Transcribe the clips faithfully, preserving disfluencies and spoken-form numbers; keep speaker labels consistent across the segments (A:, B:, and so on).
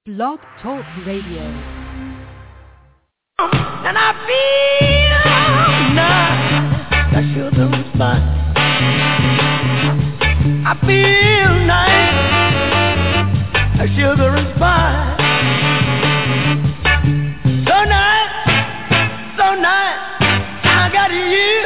A: Blog Talk Radio.
B: And I feel nice, that sugar is fine. I feel nice, that sugar is fine. So nice, so nice, I got you.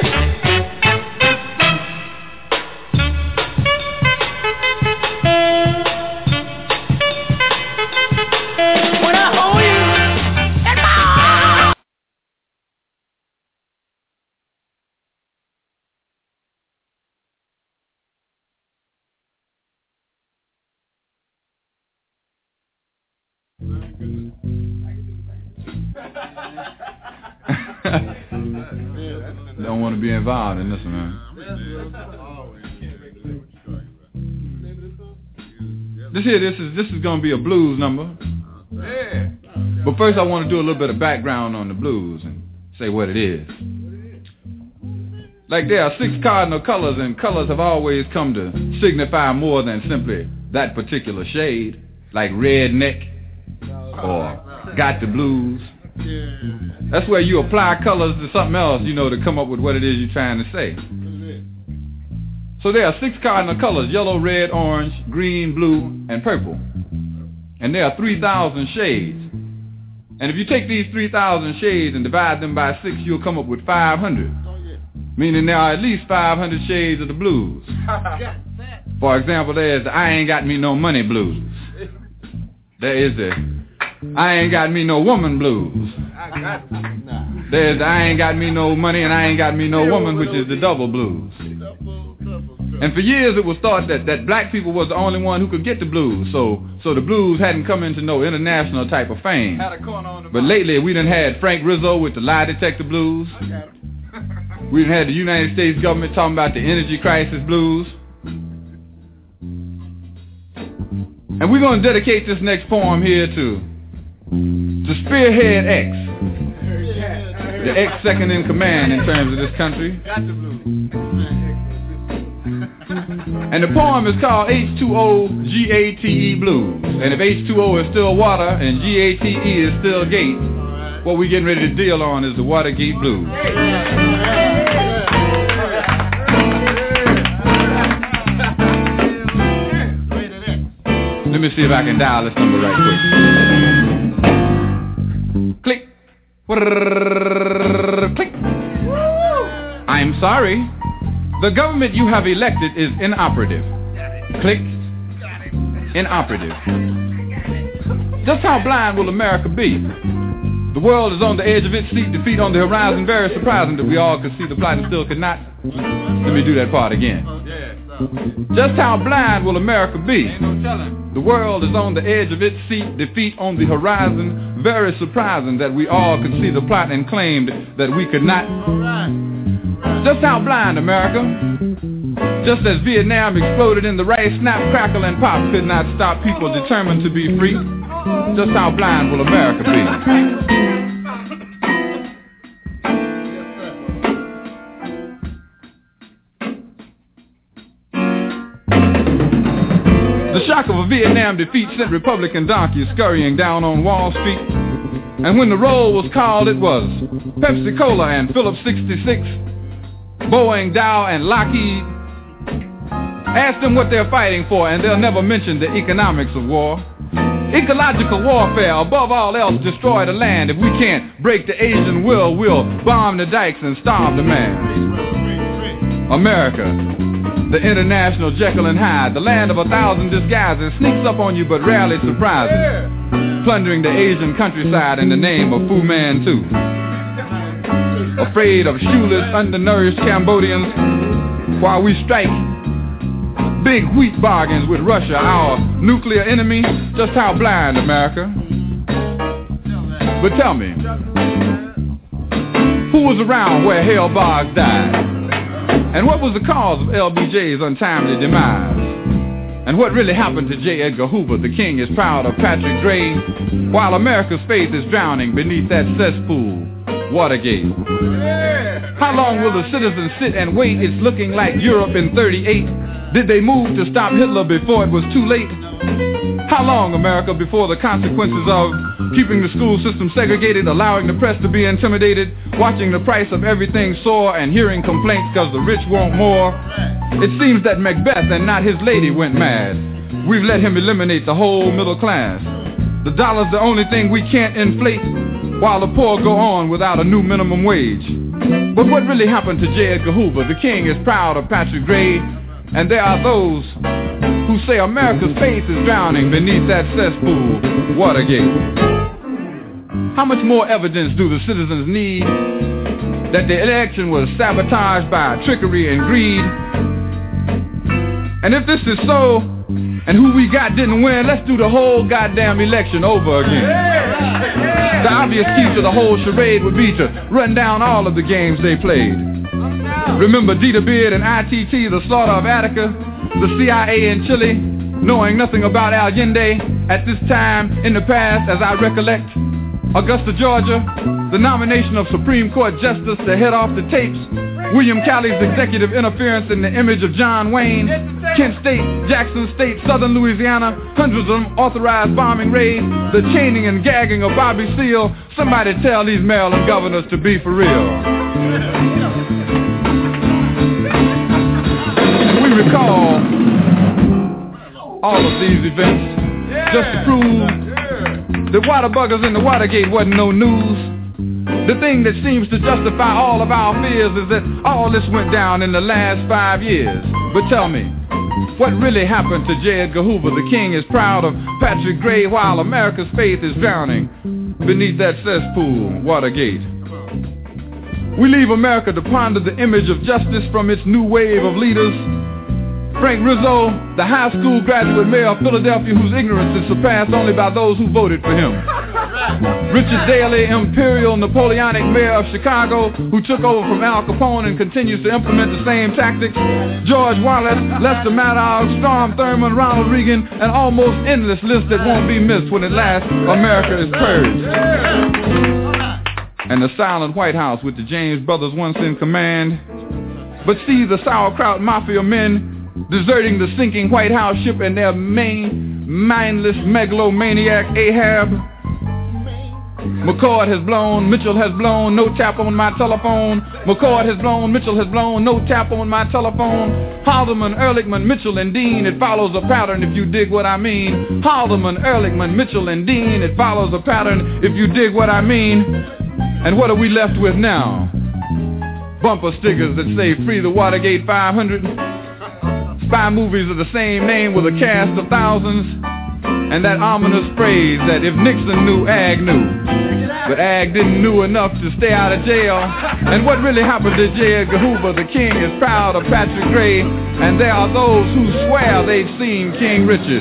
C: Don't want to be involved in this one, man. This here, this is this is gonna be a blues number. Yeah. But first, I want to do a little bit of background on the blues and say what it is. Like there are six cardinal colors, and colors have always come to signify more than simply that particular shade, like redneck or got the blues. That's where you apply colors to something else, you know, to come up with what it is you're trying to say. So there are six cardinal colors: yellow, red, orange, green, blue, and purple. And there are three thousand shades. And if you take these three thousand shades and divide them by six, you'll come up with five hundred. Meaning there are at least five hundred shades of the blues. For example, there's the I ain't got me no money blues. There is the I ain't got me no woman blues. There's the I ain't got me no money and I ain't got me no woman, which is the double blues. And for years it was thought that, that black people was the only one who could get the blues, so so the blues hadn't come into no international type of fame. But lately we done had Frank Rizzo with the lie detector blues. We done had the United States government talking about the energy crisis blues. And we're going to dedicate this next poem here to to Spearhead X, the X second in command in terms of this country. And the poem is called H two O G A T E Blues. And if H two O is still water and G A T E is still gate, what we're getting ready to deal on is the Watergate Blues. Let me see if I can dial this number right quick. Click. Click. I'm sorry. The government you have elected is inoperative. Click. Inoperative. Just how blind will America be? The world is on the edge of its seat, defeat on the horizon. Very surprising that we all could see the plot and still could not. Let me do that part again. Just how blind will America be? The world is on the edge of its seat, defeat on the horizon. Very surprising that we all could see the plot and claimed that we could not. Just how blind, America? Just as Vietnam exploded in the rice, snap, crackle, and pop could not stop people determined to be free. Just how blind will America be? The shock of a Vietnam defeat sent Republican donkeys scurrying down on Wall Street. And when the roll was called, it was Pepsi Cola and Phillips sixty-six, Boeing, Dow, and Lockheed. Ask them what they're fighting for, and they'll never mention the economics of war. Ecological warfare, above all else, destroy the land. If we can't break the Asian will, we'll bomb the dikes and starve the man. America, the international Jekyll and Hyde, the land of a thousand disguises, sneaks up on you but rarely surprises, plundering the Asian countryside in the name of Fu Manchu. Afraid of shoeless, undernourished Cambodians, while we strike big wheat bargains with Russia, our nuclear enemy. Just how blind, America? But tell me, who was around where Hale Boggs died? And what was the cause of L B J's untimely demise? And what really happened to J. Edgar Hoover? The king is proud of Patrick Gray, while America's faith is drowning beneath that cesspool, Watergate. How long will the citizens sit and wait? It's looking like Europe in thirty-eight. Did they move to stop Hitler before it was too late? How long, America, before the consequences of keeping the school system segregated, allowing the press to be intimidated, watching the price of everything soar, and hearing complaints because the rich want more? It seems that Macbeth and not his lady went mad. We've let him eliminate the whole middle class. The dollar's the only thing we can't inflate, while the poor go on without a new minimum wage. But what really happened to J. Edgar Hoover? The king is proud of Patrick Gray, and there are those who say America's faith is drowning beneath that cesspool, Watergate. How much more evidence do the citizens need that the election was sabotaged by trickery and greed? And if this is so, and who we got didn't win, let's do the whole goddamn election over again. The obvious key to the whole charade would be to run down all of the games they played. Remember Dieter Beard and I T T, the slaughter of Attica, the C I A in Chile, knowing nothing about Allende at this time in the past, as I recollect. Augusta, Georgia, the nomination of Supreme Court Justice to head off the tapes, William Calley's executive interference in the image of John Wayne, Kent State, Jackson State, Southern Louisiana, hundreds of unauthorized bombing raids, the chaining and gagging of Bobby Seale. Somebody tell these Maryland governors to be for real. And we recall all of these events just to prove the waterbuggers in the Watergate wasn't no news. The thing that seems to justify all of our fears is that all this went down in the last five years. But tell me, what really happened to J. Edgar Hoover? The king is proud of Patrick Gray while America's faith is drowning beneath that cesspool, Watergate. We leave America to ponder the image of justice from its new wave of leaders. Frank Rizzo, the high school graduate mayor of Philadelphia whose ignorance is surpassed only by those who voted for him. Richard Daley, imperial Napoleonic mayor of Chicago who took over from Al Capone and continues to implement the same tactics. George Wallace, Lester Maddox, Strom Thurmond, Ronald Reagan, an almost endless list that won't be missed when at last America is purged. And the silent White House with the James brothers once in command. But see the sauerkraut mafia men deserting the sinking White House ship and their main mindless megalomaniac Ahab. McCord has blown, Mitchell has blown, no tap on my telephone. McCord has blown, Mitchell has blown, no tap on my telephone. Haldeman, Ehrlichman, Mitchell, and Dean, it follows a pattern if you dig what I mean. Haldeman, Ehrlichman, Mitchell, and Dean, it follows a pattern if you dig what I mean. And what are we left with now? Bumper stickers that say free the Watergate five hundred. Spy movies of the same name with a cast of thousands, and that ominous phrase that if Nixon knew, Ag knew. But Ag didn't know enough to stay out of jail. And what really happened to J. Edgar Hoover? The king is proud of Patrick Gray, and there are those who swear they've seen King Richard.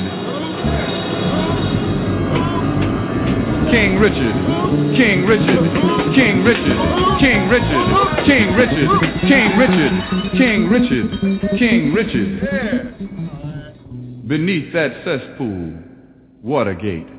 C: King Richard, King Richard, King Richard, King Richard, King Richard, King Richard, King Richard, King Richard, beneath that cesspool, Watergate.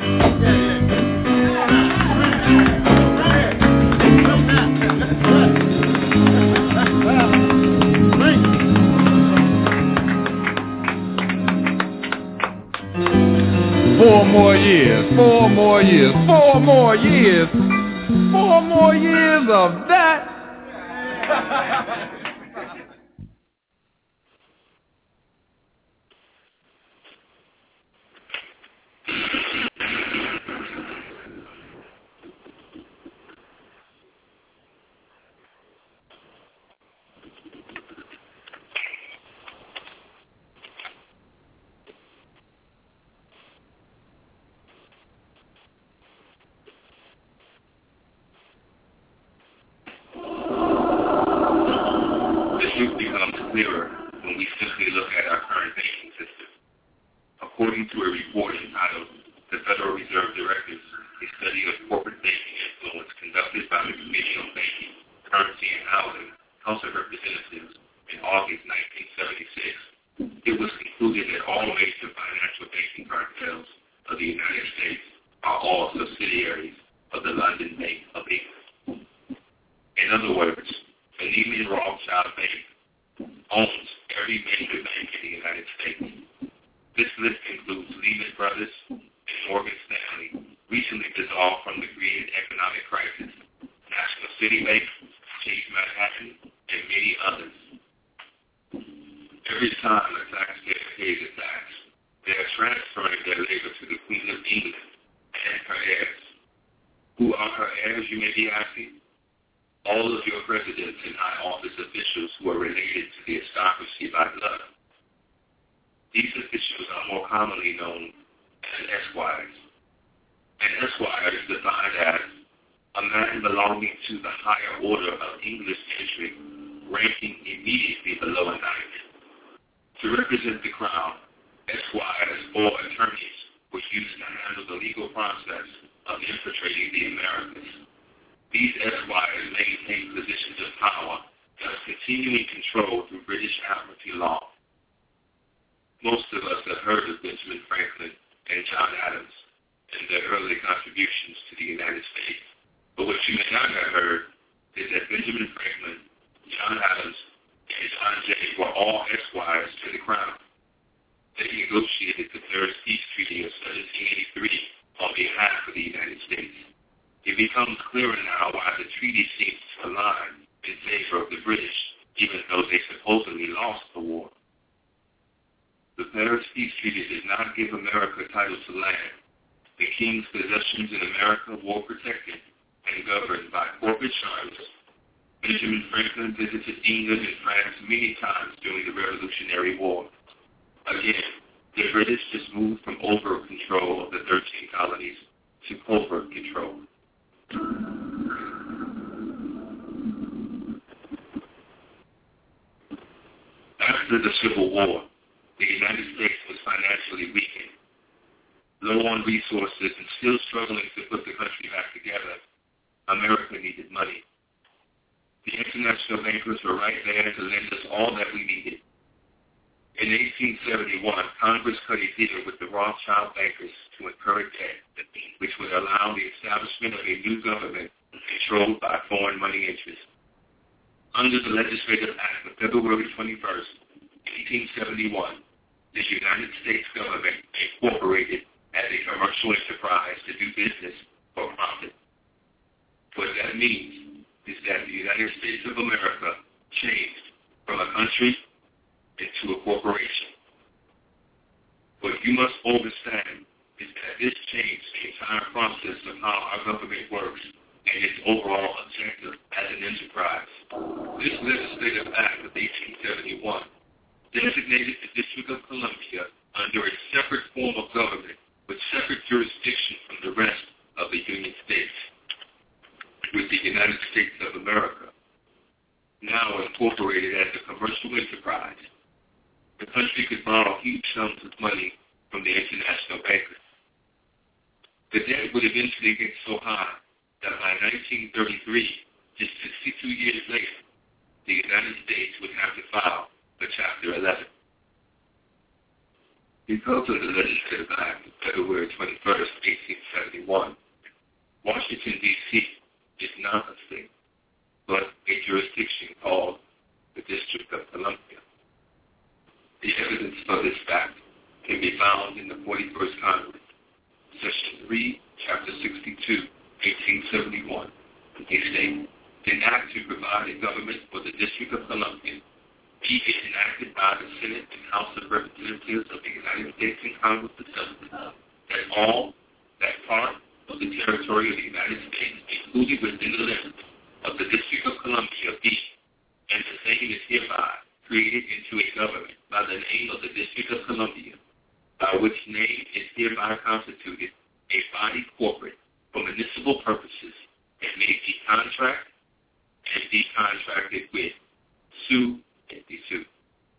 C: Four more years, four more years, four more years, four more years of that.
A: Clearer when we simply look at our current banking system. According to a report entitled The Federal Reserve Directives, a study of corporate banking influence conducted by the Committee on Banking, Currency and Housing, House of Representatives in August nineteen seventy-six, it was concluded that all major financial banking cartels of the United States are all subsidiaries of the London Bank of England. In other words, the Lehman Rothschild Bank owns every major bank in the United States. This list includes Lehman Brothers, Citibank, Chase Manhattan, and many others. Every time a taxpayer pays a tax, they are transferring their labor to the Queen of England and her heirs. Who are her heirs, you may be asking? All of your presidents and high office officials who are related to the aristocracy by blood. These officials are more commonly known as esquires. An esquire is defined as a man belonging to the higher order of English gentry, ranking immediately below a knight. To represent the crown, esquires or attorneys were used to handle the legal process of infiltrating the Americas. These esquires maintained positions of power, thus continuing control through British Admiralty law. Most of us have heard of Benjamin Franklin and John Adams and their early contributions to the United States. But what you may not have heard is that Benjamin Franklin, John Adams, and John Jay were all esquires to the crown. They negotiated the Third Peace Treaty of seventeen eighty-three on behalf of the United States. It becomes clearer now why the treaty seems to align in favor of the British, even though they supposedly lost the war. The Paris Peace Treaty did not give America title to land. The king's possessions in America were protected and governed by corporate charters. Benjamin Franklin visited England and France many times during the Revolutionary War. Again, the British just moved from overt control of the thirteen colonies to covert control. After the Civil War, the United States was financially weakened. Low on resources and still struggling to put the country back together, America needed money. The international bankers were right there to lend us all that we needed. In eighteen seventy-one, Congress cut a deal with the Rothschild bankers to encourage debt, which would allow the establishment of a new government controlled by foreign money interests. Under the Legislative Act of February twenty-first, eighteen seventy-one, the United States government incorporated as a commercial enterprise to do business for profit. What that means is that the United States of America changed from a country into a corporation. What you must understand is that this changed the entire process of how our government works and its overall objective as an enterprise. This Legislative Act of eighteen seventy-one designated the District of Columbia under a separate form of government with separate jurisdiction from the rest of the Union States, with the United States of America now incorporated as a commercial enterprise. The country could borrow huge sums of money from the international bankers. The debt would eventually get so high that by nineteen thirty-three, just sixty-two years later, the United States would have to file the Chapter eleven. Because of the Legislative Act of February twenty-first, eighteen seventy-one, Washington, D C is not a state, but a jurisdiction called the District of Columbia. The evidence for this fact can be found in the forty-first Congress, Section three, Chapter sixty-two, eighteen seventy-one. They state, an act to provide a government for the District of Columbia, be it enacted by the Senate and House of Representatives of the United States and Congress assembly, that all, that part of the territory of the United States included within the limits of the District of Columbia be, and the same is hereby created into a government by the name of the District of Columbia, by which name is hereby constituted a body corporate for municipal purposes, and may be contract and be contracted with, sue and be sued.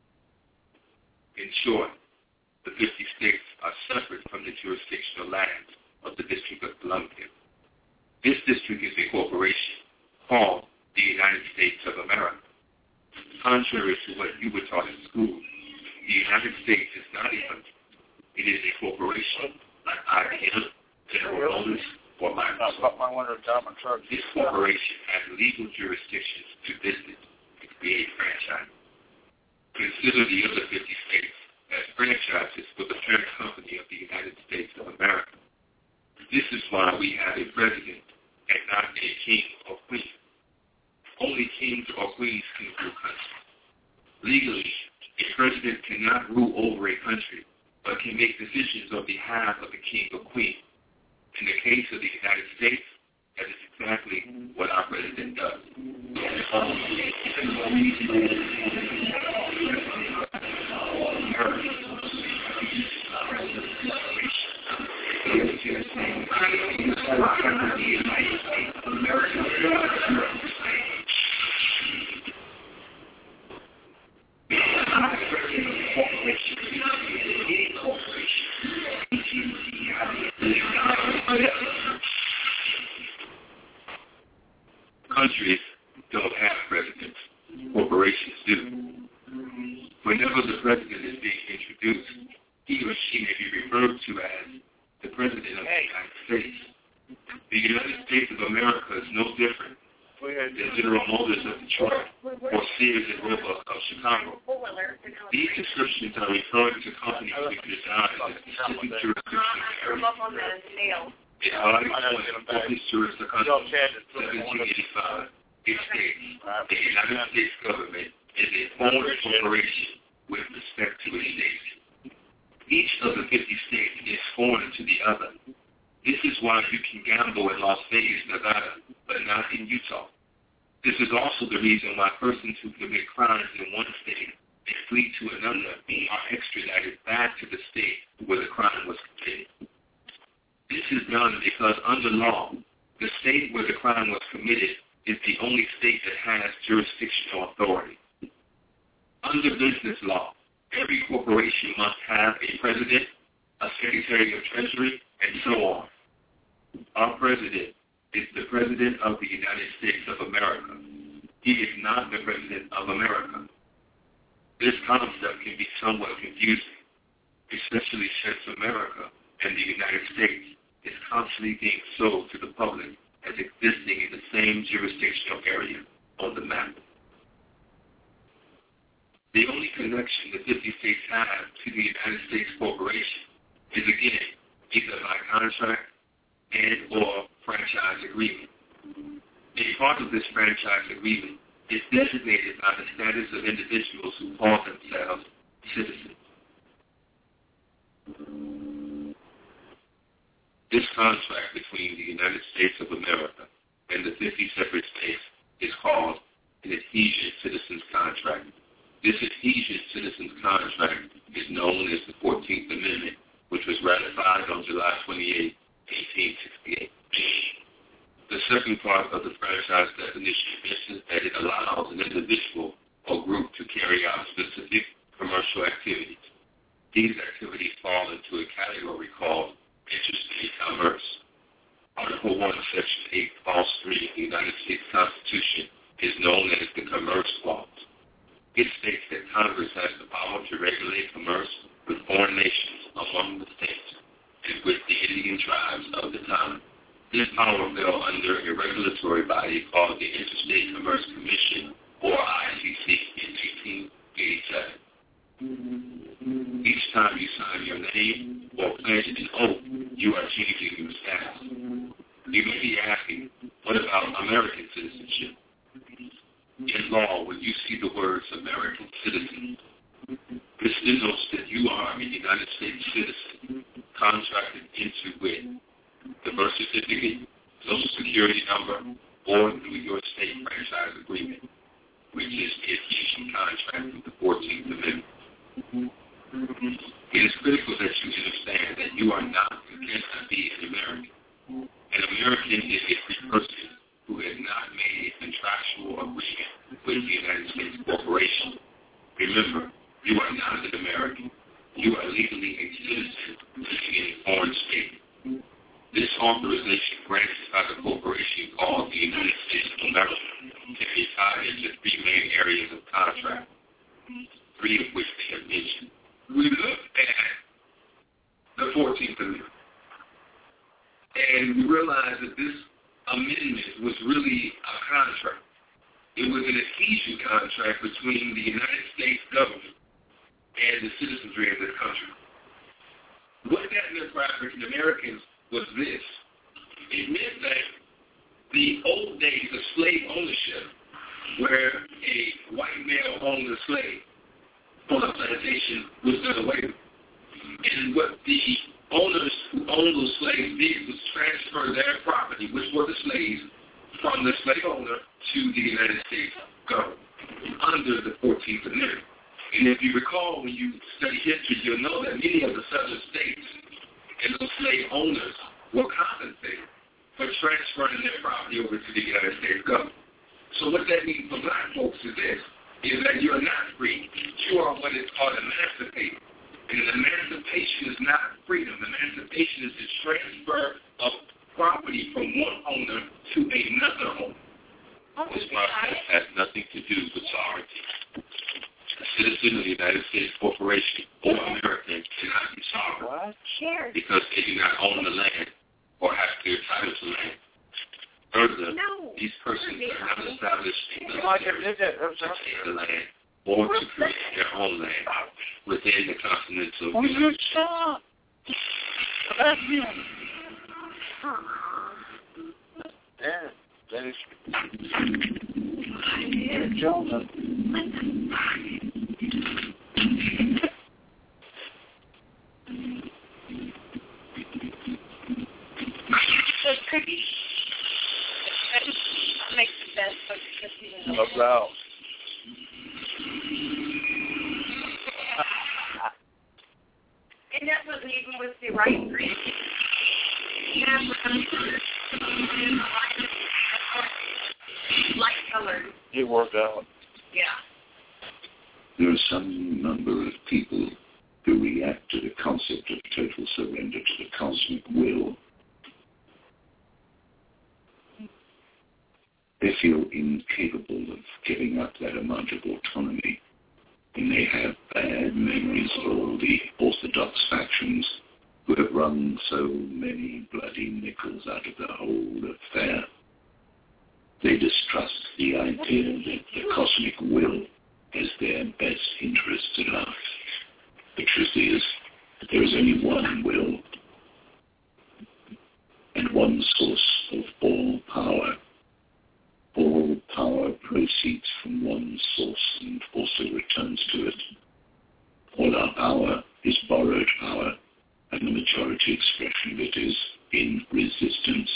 A: In short, the fifty states are separate from the jurisdictional lands of the District of Columbia. This district is a corporation called the United States of America. Contrary to what you were taught in school, the United States is not a country. It is a corporation like I B M, General Motors, or Microsoft. This corporation has legal jurisdictions to business to create franchise. Consider the other fifty states as franchises for the parent company of the United States of America. This is why we have a president and not a king or queen. Only kings or queens can rule countries. Legally, a president cannot rule over a country, but can make decisions on behalf of the king or queen. In the case of the United States, that is exactly what our president does. Countries don't have presidents. Corporations do. Whenever the president is being introduced, he or she may be referred to as the president of the United States. The United States of America is no different than General Motors of Detroit or Sears and Roebuck of Chicago. These descriptions are referring to companies which reside in specific jurisdictions. In August twenty-fourth jurisdiction, seventeen eighty-five, it states the United States government is a foreign corporation with respect to a state. Each of the fifty states is foreign to the other. This is why you can gamble in Las Vegas, Nevada, but not in Utah. This is also the reason why persons who commit crimes in one state and flee to another are extradited back to the state where the crime was committed. This is done because under law, the state where the crime was committed is the only state that has jurisdictional authority. Under business law, every corporation must have a president, a secretary of treasury, and so on. Our president is the president of the United States of America. He is not the president of America. This concept can be somewhat confusing, especially since America and the United States is constantly being sold to the public as existing in the same jurisdictional area on the map. The only connection the fifty states have to the United States corporation is, again, either by contract and or franchise agreement. A part of this franchise agreement is designated by the status of individuals who call themselves citizens. This contract between the United States of America and the fifty separate states is called an adhesion citizens contract. This adhesion citizens contract is known as the fourteenth Amendment, which was ratified on July twenty-eighth, eighteen sixty-eight. The second part of the franchise definition mentions that it allows an individual or group to carry out specific commercial activities. These activities fall into a category called interstate commerce. Article one, Section eight, Clause three of the United States Constitution is known as the Commerce Clause. It states that Congress has the power to regulate commerce with foreign nations among the states and with the Indian tribes of the time. This power fell under a regulatory body called the Interstate Commerce Commission, or I C C, in eighteen eighty-seven. Each time you sign your name or pledge an oath, you are changing your status. You may be asking, what about American citizenship? In law, when you see the words American citizen, this denotes that you are a United States citizen contracted into with the birth certificate, social security number, or through your state franchise agreement, which is the adhesion contract with the fourteenth Amendment. It is critical that you understand that you are not, you cannot be an American. An American is a free person who has not made a contractual agreement with the United States corporation. Remember, you are not an American. You are legally a citizen living in a foreign state. This authorization granted by the corporation called the United States of America can be tied into three main areas of contract, three of which they have mentioned. We looked at the fourteenth Amendment, and we realized that this amendment was really a contract. It was an adhesion contract between the United States government and the citizenry of this country. What that meant for African Americans was this. It meant that the old days of slave ownership where a white male owned a slave on a plantation was done away with. And what the owners who owned those slaves did was transfer their property, which were the slaves, from the slave owner to the United States government under the fourteenth Amendment. And if you recall, when you study history, you'll know that many of the southern states and those slave owners were compensated for transferring their property over to the United States government. So what that means for black folks is this, is that you're not free. You are what is called emancipated. And emancipation is not freedom. Emancipation is the transfer of property from one owner to another owner. This process has nothing to do with sovereignty. A citizen of the United States Corporation or American cannot be sovereign because they do not own the land or have clear title to land. Further, no. These persons are not established in the the land or to create their own land within the continental United States.
D: Yeah, that is Jones.
E: So it could be. That makes the best of the season.
D: No doubt.
E: And that was even with the right green. Light colored.
D: It worked out.
E: Yeah.
F: There are some number of people who react to the concept of total surrender to the cosmic will. They feel incapable of giving up that amount of autonomy, and they have bad memories of all the orthodox factions who have wrung so many bloody nickels out of the whole affair. They distrust the idea that the cosmic will has their best interests at heart. The truth is that there is only one will and one source of all power. All power proceeds from one source and also returns to it. All our power is borrowed power, and the majority expression of it is in resistance.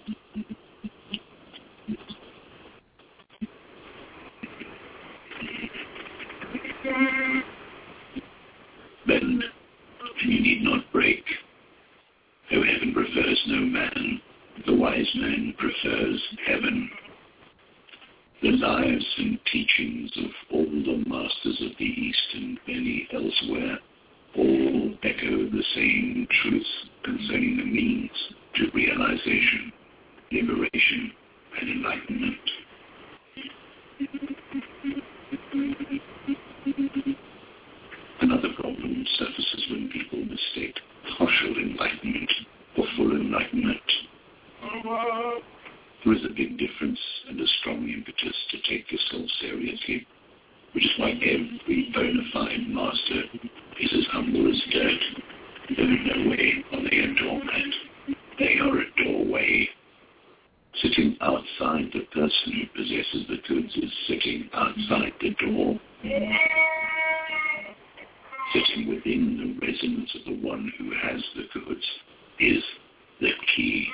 F: Bend, and you need not break. Though heaven prefers no man, the wise man prefers heaven. The lives and teachings of all the masters of the East and many elsewhere all echo the same truth concerning the means to realization, liberation, and enlightenment. Another problem surfaces when people mistake partial enlightenment for full enlightenment. There is a big difference and a strong impetus to take yourself seriously, which is why every bona fide master is as humble as dirt. Though in no way are they a doormat. They are a doorway. Sitting outside the person who possesses the goods is sitting outside the door. Sitting within the resonance of the one who has the goods is the key.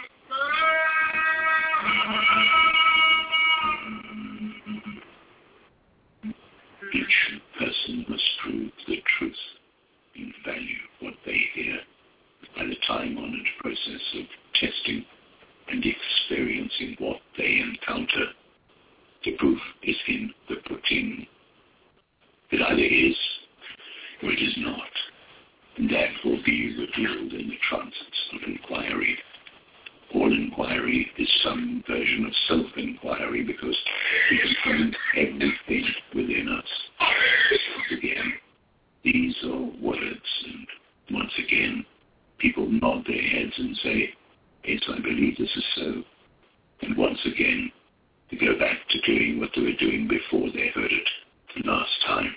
F: Each person must prove the truth and value what they hear by the time-honored process of testing and experiencing what they encounter. The proof is in the pudding. It either is or it is not, and that will be revealed in the transits of inquiry. All inquiry is some version of self-inquiry because we can find everything within us. Again, these are words, and once again, people nod their heads and say, yes, I believe this is so. And once again, they go back to doing what they were doing before they heard it the last time.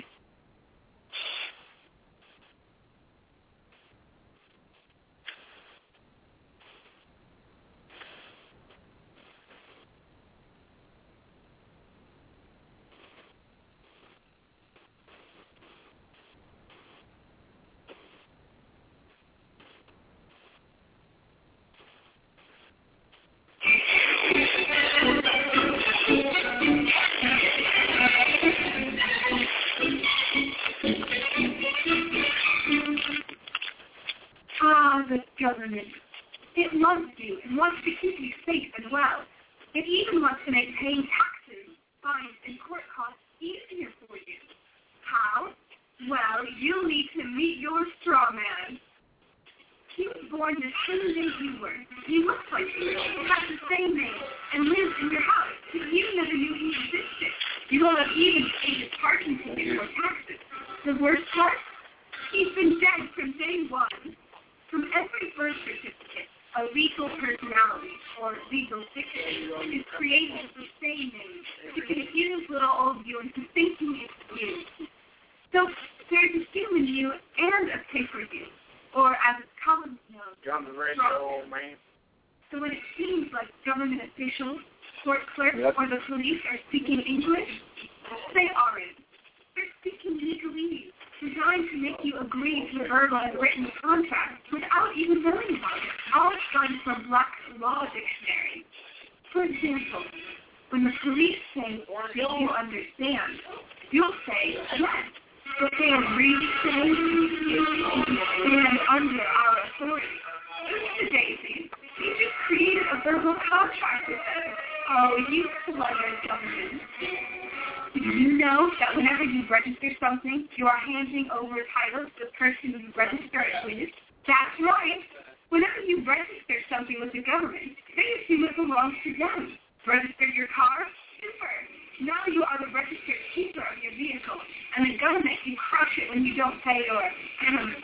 E: government. It loves you and wants to keep you safe and well. It even wants to make paying taxes, fines, and court costs easier for you. How? Well, you'll need to meet your straw man. He was born the same day you were. He looks like you, has the same name, and lives in your house, but you never knew he existed. You won't have even paid his parking ticket or taxes. The worst part? He's been dead from day one. From every birth certificate, a legal personality, or legal fiction, is created with the same name to confuse little old you into thinking it's you. So there's a human you and a paper you, or as it's commonly known, straw man. So when it seems like government officials, court clerks, yep. or the police are speaking English, they aren't. They're speaking legalese, designed to make you agree to a verbal and written contract without even knowing about it. All signed from Black's Law Dictionary. For example, when the police say, "Do you understand?" you'll say, "Yes." But they are really saying, "Stand under our authority." It's Daisy. You just created a verbal contract with them. Oh, you clever government. Did you know that whenever you register something, you are handing over title to the person you register it with? That's right. Whenever you register something with the government, they assume it belongs to them. Register your car? Super. Now you are the registered keeper of your vehicle, and the government can crush it when you don't pay your um,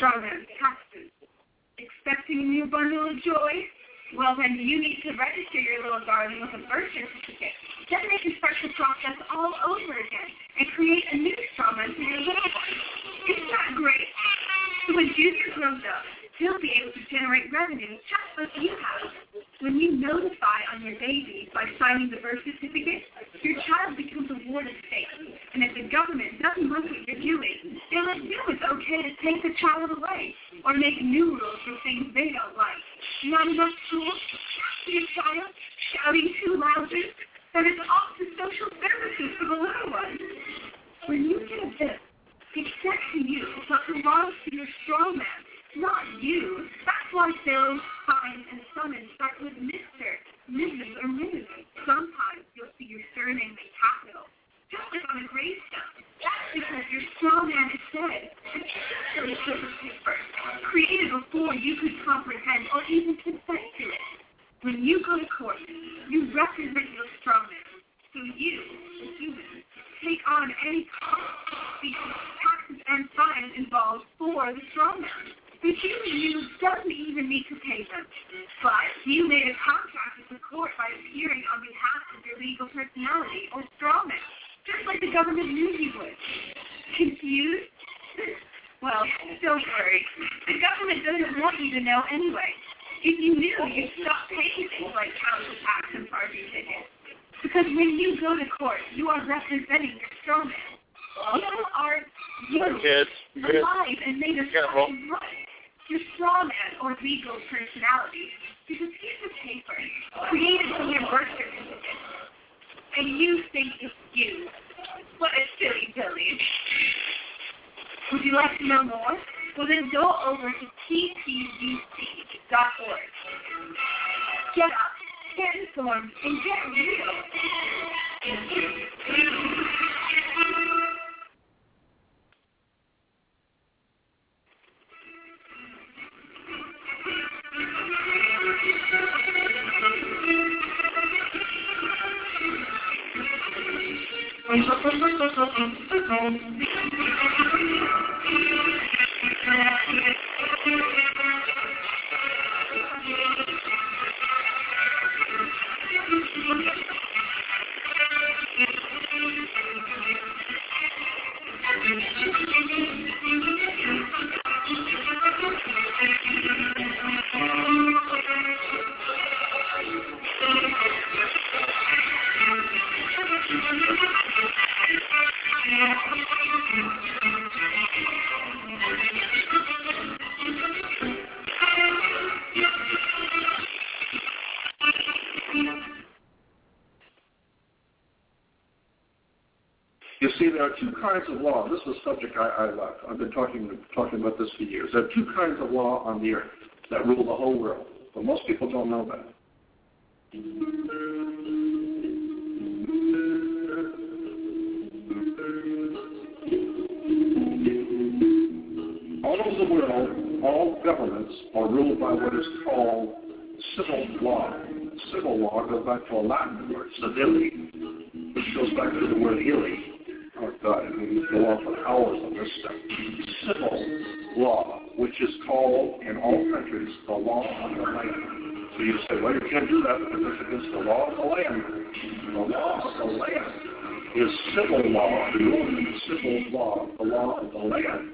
E: taxes. Expecting a new bundle of joy? Well, then you need to register your little darling with a birth certificate. Then they can start the process all over again and create a new trauma for your little one. Isn't that great? So when Junior grows up, he'll be able to generate revenue just like you have. When you notify on your baby by signing the birth certificate, your child becomes a ward of state. And if the government doesn't like what you're doing, they'll assume it's okay to take the child away or make new rules for things they don't like. Not enough tools for your child, shouting too loudly, then it's off to social services for the little one. When you get a bit, it's said to you what belongs to your straw man, not you. That's why bills, fines, and summons start with Mister, Missus or Miz Sometimes you'll see your surname in capital, just like on a gravestone. That's because your straw man is dead. And it's a silver paper, created before you could comprehend or even consent to it. When you go to court, you represent your straw man. So you, the human, take on any cost because taxes and fines involved for the straw man. The human you doesn't even need to pay them. But you made a contract with the court by appearing on behalf of your legal personality or straw man, just like the government knew you would. Confused? Well, don't worry. The government doesn't want you to know anyway. If you knew, you'd stop paying things like council tax and parking tickets. Because when you go to court, you are representing your straw man. You are you, alive and made of fucking blood. Your straw man or legal personality is a piece of paper created from your birth certificate. And you think it's you. What a silly Billy. Would you like to know more? Well, then go over to T P U C dot org. Get up, get informed, and get real.
G: You see, there are two kinds of law. This is a subject I, I love. I've been talking talking about this for years. There are two kinds of law on the earth. that rule the whole world. But most people don't know that. All over the world, all governments are ruled by what is called civil law. Civil law goes back to a Latin word, civility, which goes back to the word illy. Oh, God, I mean, we go on for hours on this stuff. Civil law, which is called, in all countries, the law of the land. So you say, well, you can't do that because it's against the law of the land. The law of the land is civil law, the civil law, the law of the land.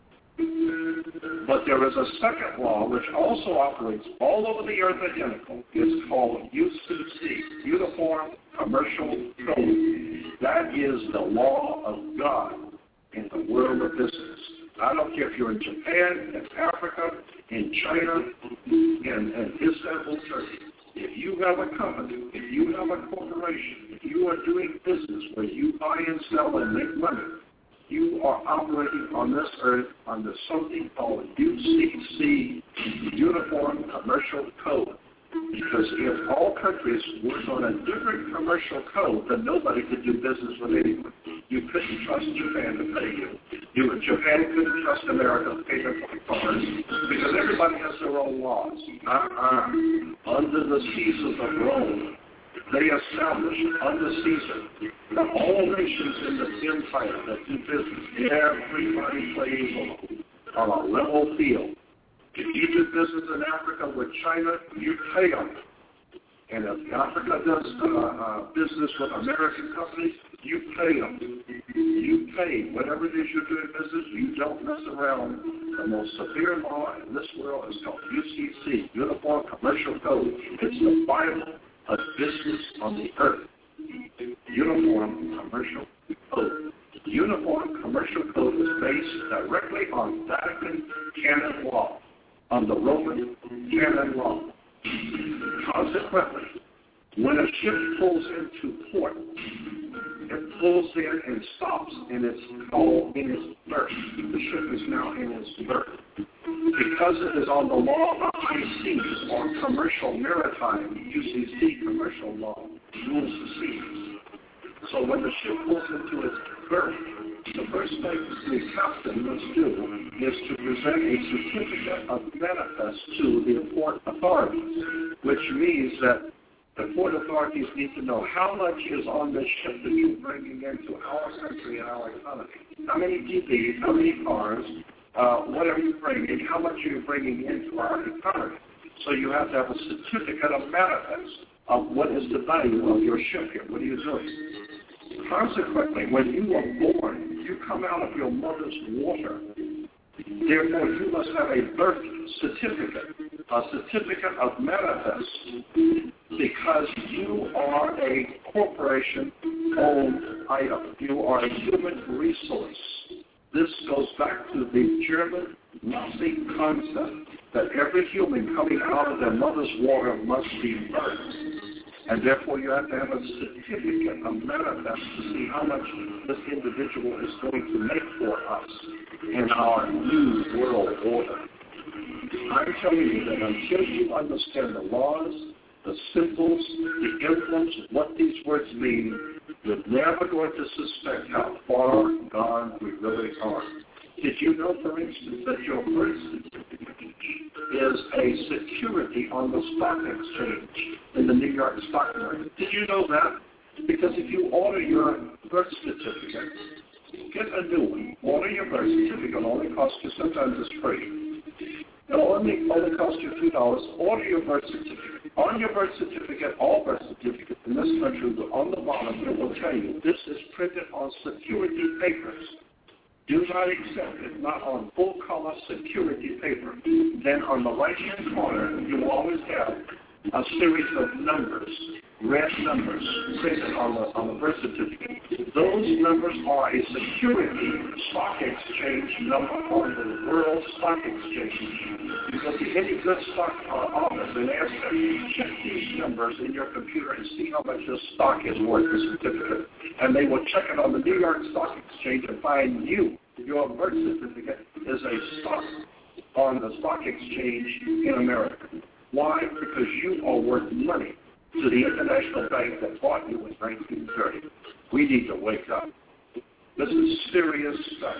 G: But there is a second law which also operates all over the earth identical. It's called U C C, Uniform Commercial Code. That is the law of God in the world of business. I don't care if you're in Japan, in Africa, in China, in, in Istanbul, Turkey. If you have a company, if you have a corporation, if you are doing business where you buy and sell and make money, you are operating on this earth under something called U C C, Uniform Commercial Code. Because if all countries worked on a different commercial code, then nobody could do business with anyone. You couldn't trust Japan to pay you. you Japan couldn't trust America to pay their cars because everybody has their own laws. Uh-uh. Under the Caesars of Rome, they established under Caesar that all nations in the empire that do business, everybody plays on a level field. If you do business in Africa with China, you pay them. And if Africa does uh, uh, business with American companies, you pay them. You pay. Whatever it is you're doing business, you don't mess around. The most severe law in this world is called U C C, Uniform Commercial Code. It's the Bible of business on the earth. Uniform Commercial Code. The Uniform Commercial Code is based directly on Vatican canon law, on the Roman canon law. Consequently, when a ship pulls into port, it pulls in and stops in its call in its berth. The ship is now in its berth. Because it is on the law of high seas or commercial maritime, U C C commercial law, rules the seas. So when the ship pulls into its berth, the first thing the captain must do is to present a certificate of manifest to the port authorities, which means that the port authorities need to know how much is on this ship that you're bringing into our country and our economy. How many T Vs, how many cars, uh, what are you bringing, how much are you bringing into our economy? So you have to have a certificate of manifest of what is the value of your ship here. What are you doing? Consequently, when you are born, you come out of your mother's water. Therefore, you must have a birth certificate, a certificate of manifest, because you are a corporation-owned item. You are a human resource. This goes back to the German Nazi concept that every human coming out of their mother's water must be birthed. And therefore, you have to have a certificate of manifest to see how much this individual is going to make for us in our new world order. I'm telling you that until you understand the laws, the symbols, the emblems, what these words mean, you're never going to suspect how far gone we really are. Did you know, for instance, that your birth certificate is a security on the stock exchange in the New York stock market? Did you know that? Because if you order your birth certificate, get a new one. Order your birth certificate. It only costs you, sometimes it's free. It only, only costs you two dollars. Order your birth certificate. On your birth certificate, all birth certificates in this country, on the bottom, it will tell you this is printed on security papers. Do not accept it, not on full-color security paper. Then on the right-hand corner, you will always have a series of numbers, red numbers, printed on the, on the birth certificate. Those numbers are a security stock exchange number on the World Stock Exchange. You go to any good stock office and ask them to check these numbers in your computer and see how much your stock is worth, the certificate. And they will check it on the New York Stock Exchange and find you, your birth certificate, is a stock on the stock exchange in America. Why? Because you are worth money to the international bank that bought you in nineteen thirty. We need to wake up. This is serious stuff.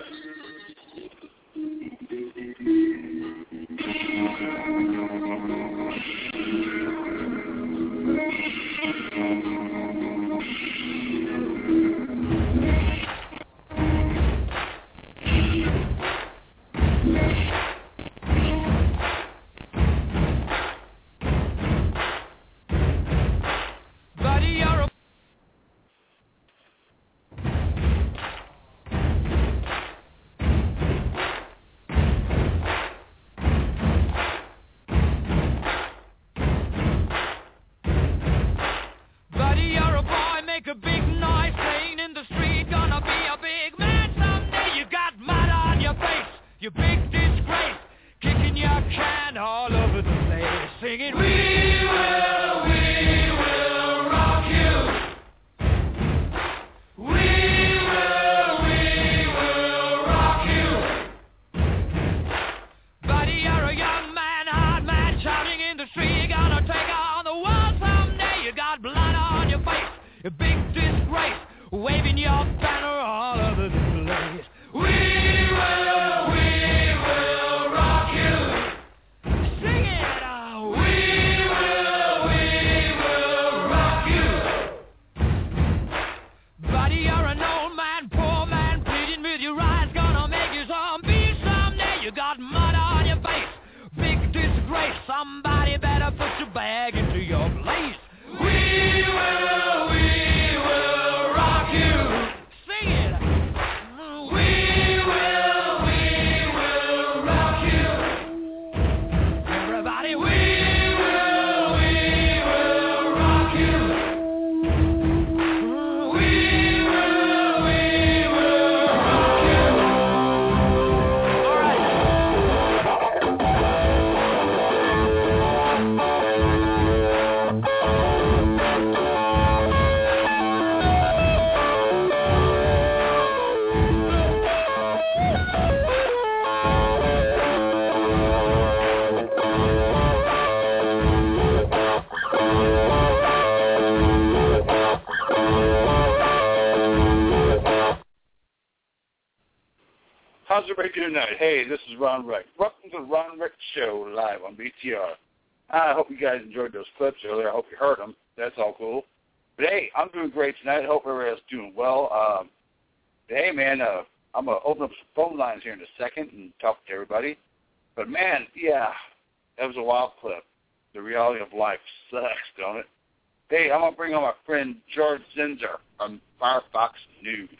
H: How's everybody doing tonight? Hey, this is Ron Rick. Welcome to the Ron Rick Show live on B T R. I hope you guys enjoyed those clips earlier. I hope you heard them. That's all cool. But hey, I'm doing great tonight. I hope everybody's doing well. Um, hey, man, uh, I'm going to open up some phone lines here in a second and talk to everybody. But, man, yeah, that was a wild clip. The reality of life sucks, don't it? Hey, I'm going to bring on my friend George Zinzer from Firefox News.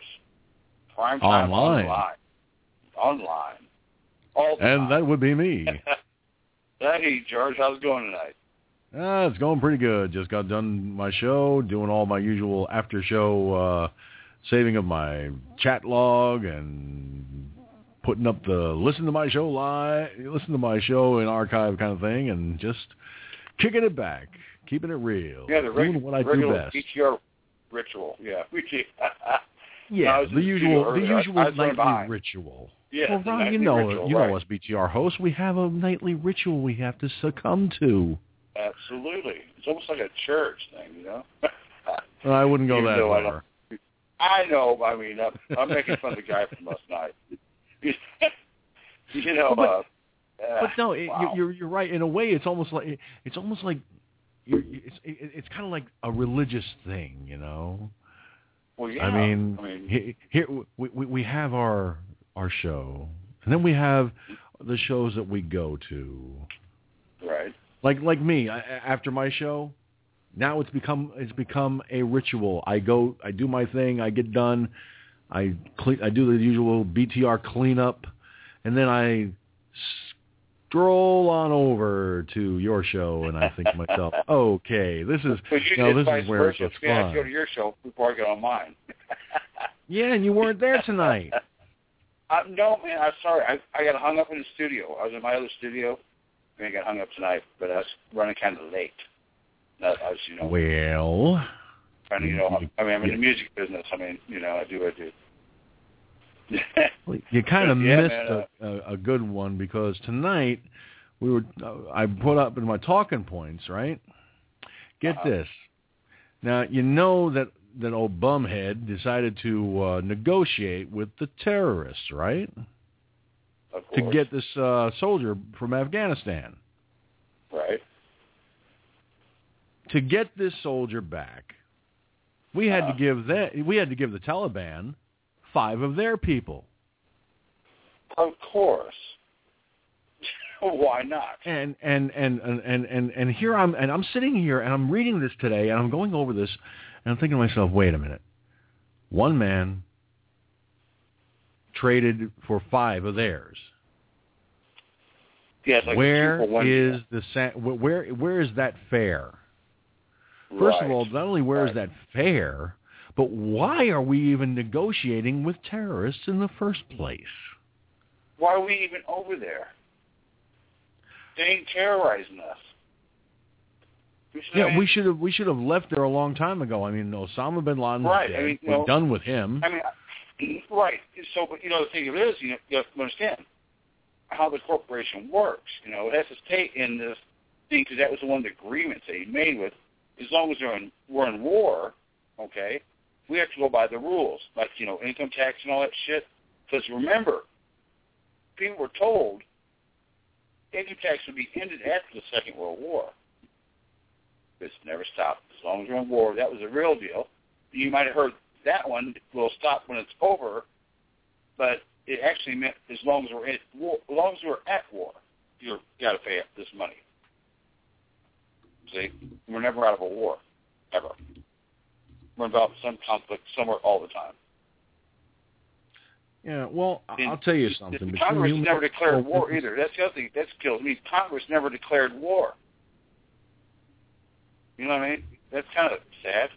H: Prime time
I: online.
H: online. Online. All the
I: and
H: time.
I: that would be me.
H: Hey, George, how's it going tonight?
I: Uh, it's going pretty good. Just got done my show, doing all my usual after-show uh, saving of my chat log and putting up the listen to my show live, listen to my show in archive kind of thing, and just kicking it back, keeping it real,
H: yeah, the reg-
I: doing what I do
H: regular
I: best.
H: B T R ritual, yeah.
I: Yeah,
H: no,
I: the usual, the usual
H: I, I
I: nightly ritual.
H: Yeah,
I: well, Ron,
H: nightly
I: you know,
H: ritual,
I: you know
H: right.
I: us B T R hosts. We have a nightly ritual we have to succumb to.
H: Absolutely, it's almost like a church thing, you know.
I: I wouldn't go
H: Even
I: that
H: though
I: far.
H: I, I know. I mean, I'm, I'm making fun of the guy from last night. you know,
I: but,
H: uh,
I: but no, it,
H: wow.
I: you're you're right. In a way, it's almost like it's almost like you're, it's it, it's kind of like a religious thing, you know.
H: Well, yeah.
I: I mean,
H: I mean
I: here, here we, we we have our our show, and then we have the shows that we go to.
H: Right.
I: Like like me, I, after my show, now it's become it's become a ritual. I go, I do my thing, I get done, I clean, I do the usual B T R cleanup, and then I stroll on over to your show, and I think to myself, okay, this is you know, this is where it gets fun.
H: I go to your show before I get on mine.
I: Yeah, and you weren't there tonight.
H: uh, no, man, I'm sorry. I I got hung up in the studio. I was in my other studio. I got hung up tonight, but I was running kind of late. I was, you know.
I: Well.
H: Trying to, you know, I mean, I'm in the music business. I mean, you know, I do what I do.
I: Well, you kind of
H: Yeah,
I: missed
H: man, uh,
I: a, a, a good one because tonight we were. Uh, I put up in my talking points, right? Get
H: Uh-huh.
I: this. Now you know that that old bumhead decided to uh, negotiate with the terrorists, right?
H: Of
I: To
H: course.
I: get this uh, soldier from Afghanistan.
H: Right.
I: To get this soldier back, we had
H: Uh-huh.
I: to give that. We had to give the Taliban five of their people.
H: Of course. Why not?
I: And and, and and and and and here I'm and I'm sitting here and I'm reading this today and I'm going over this and I'm thinking to myself, wait a minute. One man traded for five of theirs.
H: Yeah, it's like
I: Where
H: a two for one
I: is
H: deal.
I: the sa- where where is that fair? First
H: Right.
I: of all, not only where is
H: Right.
I: that fair, but why are we even negotiating with terrorists in the first place?
H: Why are we even over there? They ain't terrorizing us. You see what I
I: Yeah,
H: mean?
I: we should have we should have left there a long time ago. I mean, Osama bin Laden's
H: Right,
I: dead.
H: I mean, you
I: We're
H: know,
I: done with him.
H: I mean, right. So, but you know, the thing of it is, you know, you have to understand how the corporation works. You know, it has to stay in this thing because that was one of the agreements that he made with. As long as we're in, we're in war, okay, we have to go by the rules, like you know, income tax and all that shit. Because remember, people were told income tax would be ended after the Second World War. This never stopped. As long as we're in war, that was a real deal. You might have heard that one will stop when it's over, but it actually meant as long as we're in war, as long as we're at war, you're, you got to pay this money. See, we're never out of a war, ever. We're involved in some conflict somewhere all the time.
I: Yeah, well,
H: And
I: I'll tell you something. Between
H: Congress
I: you-
H: never declared war either. That's the other thing. That's kills me. Congress never declared war. You know what I mean? That's kind of sad.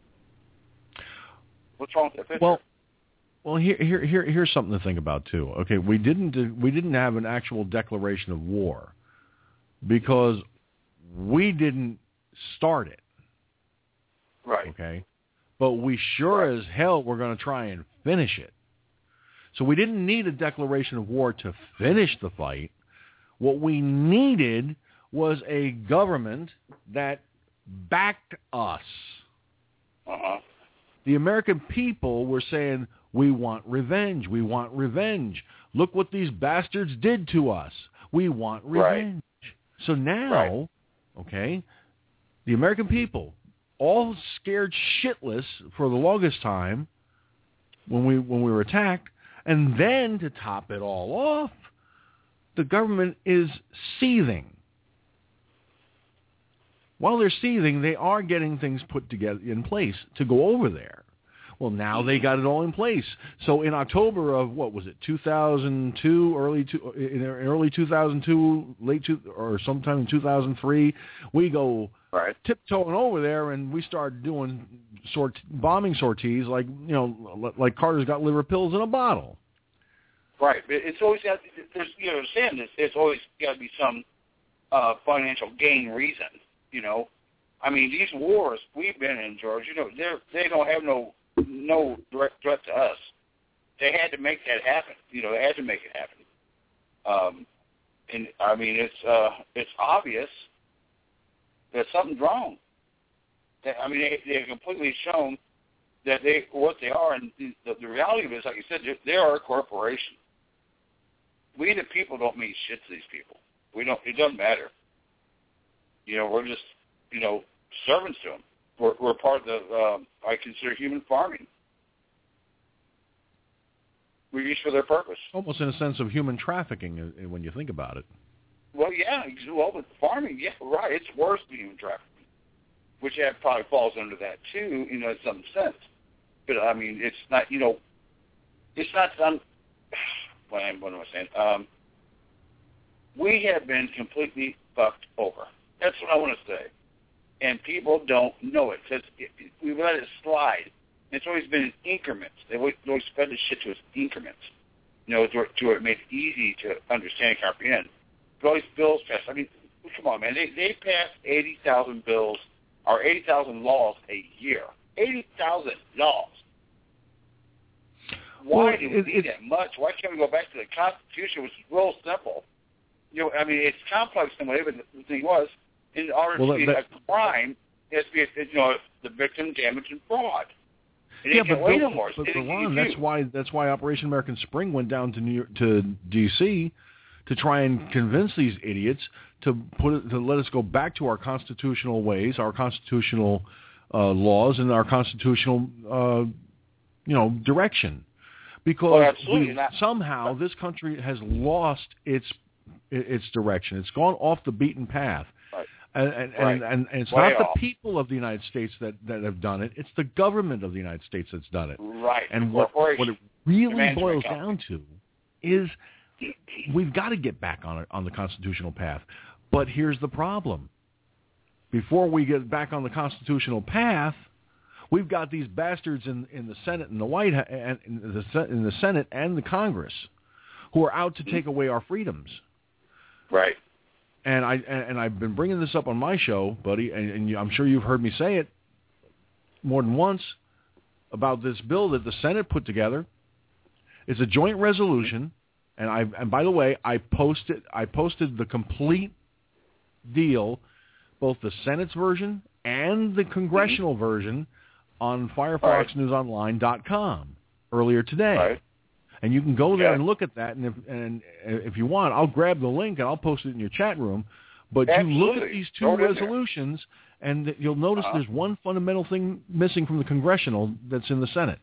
H: What's wrong with that picture?
I: Well, well, here, here, here, here's something to think about too. Okay, we didn't, we didn't have an actual declaration of war because we didn't start it.
H: Right.
I: Okay, but we sure
H: Right.
I: as hell were going to try and finish it. So we didn't need a declaration of war to finish the fight. What we needed was a government that backed us.
H: Uh-huh.
I: The American people were saying, we want revenge. We want revenge. Look what these bastards did to us. We want revenge. Right. So now, right. okay, the American people, all scared shitless for the longest time when we when we were attacked, and then to top it all off, the government is seething. While they're seething, they are getting things put together in place to go over there. Well, now they got it all in place. So in October of, what was it, two thousand two, early two, in early two thousand two, late two, or sometime in two thousand three, we go
H: right.
I: tiptoeing over there and we start doing sort bombing sorties like, you know, like Carter's got liver pills in a bottle.
H: Right. It's always got, there's, you understand this, there's always got to be some uh, financial gain reason, you know. I mean, these wars we've been in, George, you know, they're, they don't have no no direct threat to us. They had to make that happen. You know, they had to make it happen. Um, and I mean, it's uh, it's obvious that something's wrong. That, I mean, they they've completely shown that they what they are, and the, the reality of it is, like you said, they are a corporation. We the people don't mean shit to these people. We don't. It doesn't matter. You know, we're just you know servants to them. We're, we're part of the, um, I consider human farming. We're used for their purpose.
I: Almost in a sense of human trafficking when you think about it.
H: Well, yeah, well, with farming, yeah, right, it's worse than human trafficking, which that probably falls under that too, you know, in some sense. But, I mean, it's not, you know, it's not, um, what am I saying? Um, we have been completely fucked over. That's what I want to say. And people don't know it because we let it slide. It's always been in increments. They always, they always spread this shit to us in increments, you know, to, to it make it easy to understand and comprehend. But all these bills passed. I mean, come on, man. They they pass eighty thousand bills or eighty thousand laws a year. eighty thousand laws. why
I: well,
H: do we
I: it,
H: need that much? Why can't we go back to the Constitution, which is real simple? You know, I mean, it's complex in a way, but the thing was, in order
I: well,
H: to be
I: that,
H: a crime, it has to be, you know, the victim, damage, and fraud. It
I: yeah,
H: ain't
I: but,
H: wait
I: Bill,
H: no more.
I: but,
H: It,
I: but Ron,
H: it,
I: that's why that's why Operation American Spring went down to New York, to D C to try and convince these idiots to put it, to let us go back to our constitutional ways, our constitutional uh, laws, and our constitutional uh, you know direction. Because
H: oh,
I: we,
H: not.
I: somehow this country has lost its its direction. It's gone off the beaten path.
H: Right.
I: And, and,
H: right.
I: and, and, and it's
H: Way
I: not
H: off.
I: the people of the United States that, that have done it. It's the government of the United States that's done it.
H: Right.
I: And what, what it really boils down to is we've got to get back on it, on the constitutional path. But here's the problem. Before we get back on the constitutional path, we've got these bastards in, in the Senate and the White House, and in the, in the Senate and the Congress who are out to take away our freedoms.
H: Right.
I: And I and, and I've been bringing this up on my show, buddy, and, and you, I'm sure you've heard me say it more than once about this bill that the Senate put together. It's a joint resolution, and I and by the way, I posted I posted the complete deal, both the Senate's version and the congressional mm-hmm. version, on Firefox
H: right.
I: News Online dot com earlier today.
H: Right.
I: And you can go there
H: yeah.
I: and look at that, and if, and if you want, I'll grab the link and I'll post it in your chat room. But
H: Absolutely.
I: you look at these two
H: Throw
I: resolutions, and you'll notice
H: uh-huh.
I: there's one fundamental thing missing from the congressional that's in the Senate.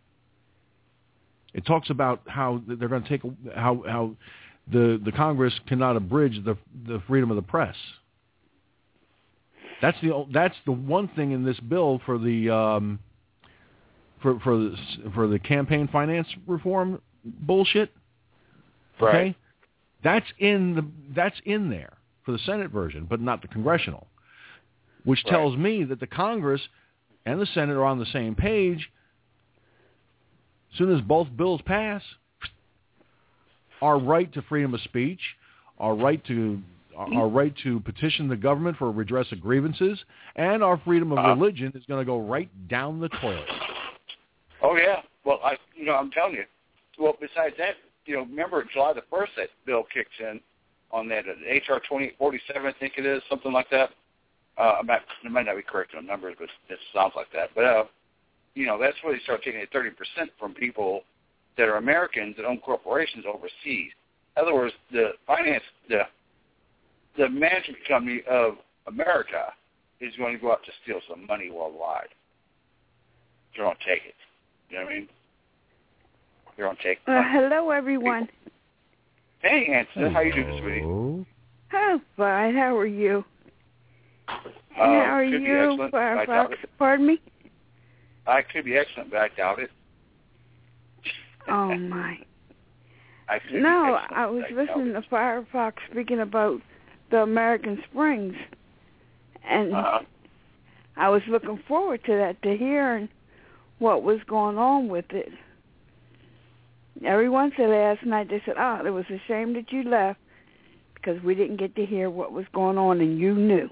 I: It talks about how they're going to take how how the the Congress cannot abridge the the freedom of the press. That's the that's the one thing in this bill for the um, for for the, for the campaign finance reform bullshit. Okay,
H: right.
I: that's in the that's in there for the Senate version, but not the congressional, which
H: right.
I: tells me that the Congress and the Senate are on the same page. As soon as both bills pass, our right to freedom of speech, our right to our right to petition the government for redress of grievances, and our freedom of
H: uh,
I: religion is going to go right down the toilet.
H: Oh yeah, well I, you know, I'm telling you. Well, besides that, you know, remember July the first that bill kicks in on that uh, H R twenty-eight forty-seven, I think it is, something like that. Uh, I'm not, it might not be correct on numbers, but it sounds like that. But uh, you know, that's where they start taking thirty percent from people that are Americans that own corporations overseas. In other words, the finance, the the management company of America is going to go out to steal some money worldwide. They're going to take it. You know what I mean? They're going to take it.
J: Uh, hello, everyone.
H: Hey, Anson. How you doing, sweetie?
J: Oh, fine. How are you?
H: Uh,
J: How are
H: could be
J: you,
H: excellent, but I doubt
J: Firefox?
H: it.
J: Pardon me?
H: I could be excellent, but I doubt it.
J: Oh, my.
H: I could
J: No,
H: be excellent,
J: I was
H: but I
J: listening to
H: doubt
J: Firefox speaking about the American Springs, and
H: Uh-huh.
J: I was looking forward to that, to hearing what was going on with it. Everyone said last night, they said, oh, it was a shame that you left because we didn't get to hear what was going on, and you knew.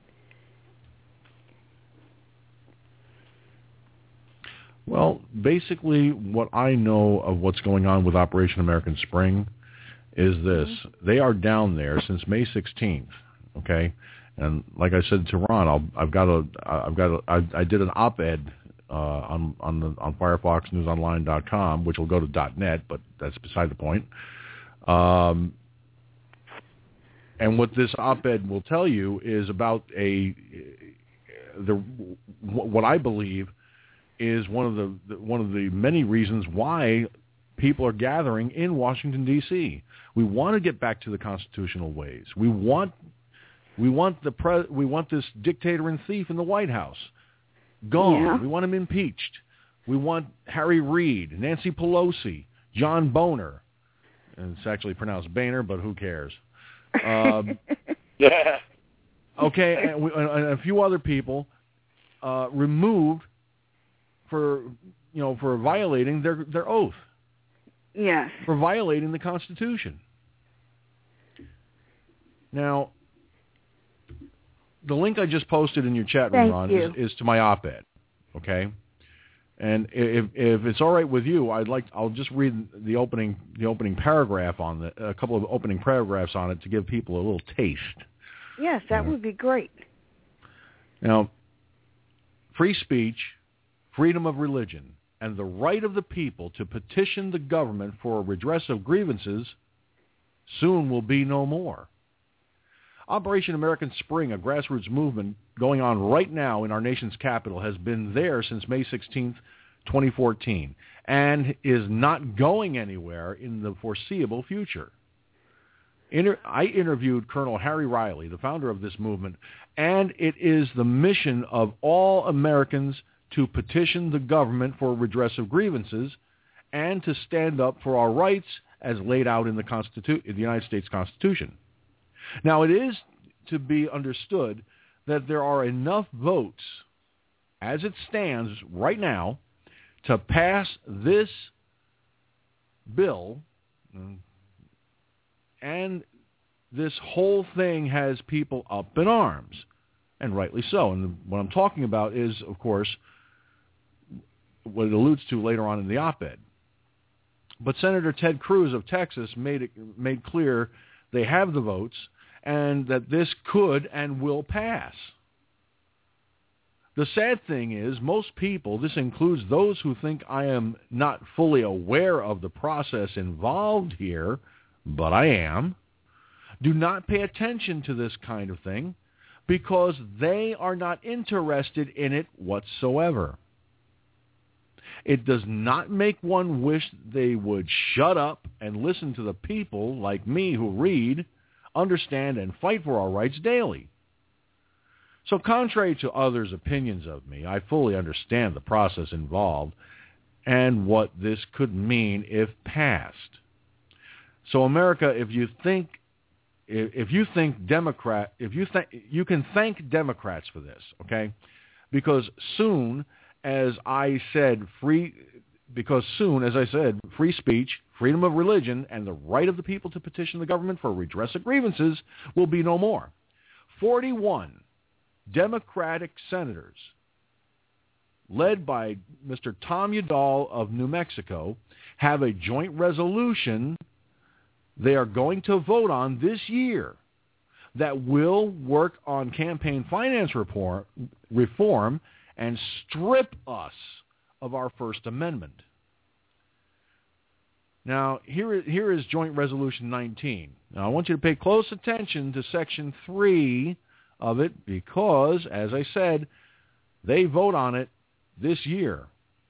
I: Well, basically, what I know of what's going on with Operation American Spring is this. Mm-hmm. They are down there since May sixteenth, okay? And like I said to Ron, I'll, I've got a, I've got a, I, I did an op-ed uh, on on the on Firefox News Online dot com, which will go to .net, but that's beside the point. Um, and what this op-ed will tell you is about a the what I believe is one of the one of the many reasons why people are gathering in Washington, D C We want to get back to the constitutional ways. We want we want the pre, we want this dictator and thief in the White House gone.
J: Yeah.
I: We want him impeached. We want Harry Reid, Nancy Pelosi, John Boehner. And it's actually pronounced Boehner, but who cares? Um,
H: yeah.
I: Okay, and, we, and a few other people uh, removed for you know for violating their their oath.
J: Yes.
I: For violating the Constitution. Now, the link I just posted in your chat room,
J: Thank
I: Ron,
J: you.
I: is, is to my op-ed. Okay, And if if it's all right with you, I'd like I'll just read the opening the opening paragraph on the a couple of opening paragraphs on it to give people a little taste.
J: Yes, that
I: you know.
J: would be great.
I: Now, free speech, freedom of religion, and the right of the people to petition the government for a redress of grievances soon will be no more. Operation American Spring, a grassroots movement going on right now in our nation's capital, has been there since May sixteenth, twenty fourteen, and is not going anywhere in the foreseeable future. Inter- I interviewed Colonel Harry Riley, the founder of this movement, and it is the mission of all Americans to petition the government for redress of grievances and to stand up for our rights as laid out in the, Constitu- in the United States Constitution. Now, it is to be understood that there are enough votes, as it stands right now, to pass this bill, and this whole thing has people up in arms, and rightly so. And what I'm talking about is, of course, what it alludes to later on in the op-ed. But Senator Ted Cruz of Texas made it made clear they have the votes and that this could and will pass. The sad thing is, most people, this includes those who think I am not fully aware of the process involved here, but I am, do not pay attention to this kind of thing because they are not interested in it whatsoever. It does not make one wish they would shut up and listen to the people like me who read, understand, and fight for our rights daily. So contrary to others' opinions of me, I fully understand the process involved and what this could mean if passed. So America, if you think if you think Democrat, if you think you can thank Democrats for this, okay? Because soon as I said free because soon as I said free speech, freedom of religion, and the right of the people to petition the government for redress of grievances will be no more. forty-one Democratic senators, led by Mister Tom Udall of New Mexico, have a joint resolution they are going to vote on this year that will work on campaign finance reform, reform and strip us of our First Amendment. Now, here, here is Joint Resolution nineteen. Now, I want you to pay close attention to Section three of it because, as I said, they vote on it this year.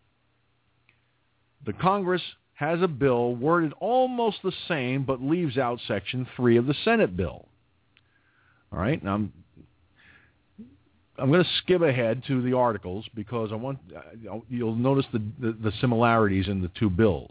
I: The Congress has a bill worded almost the same but leaves out Section three of the Senate bill. All right, now I'm, I'm going to skip ahead to the articles because I want you'll notice the, the, the similarities in the two bills.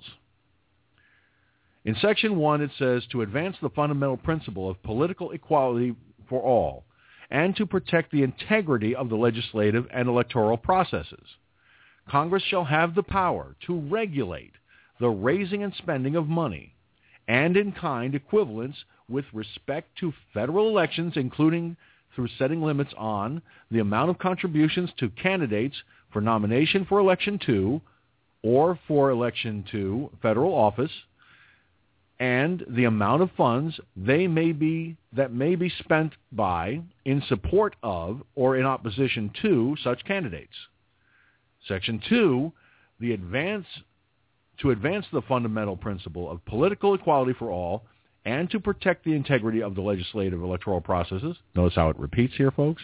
I: In Section one, it says, to advance the fundamental principle of political equality for all and to protect the integrity of the legislative and electoral processes, Congress shall have the power to regulate the raising and spending of money and in-kind equivalents with respect to federal elections, including through setting limits on the amount of contributions to candidates for nomination for election to or for election to federal office, and the amount of funds they may be that may be spent by, in support of, or in opposition to such candidates. Section two, the advance to advance the fundamental principle of political equality for all and to protect the integrity of the legislative electoral processes. Notice how it repeats here, folks.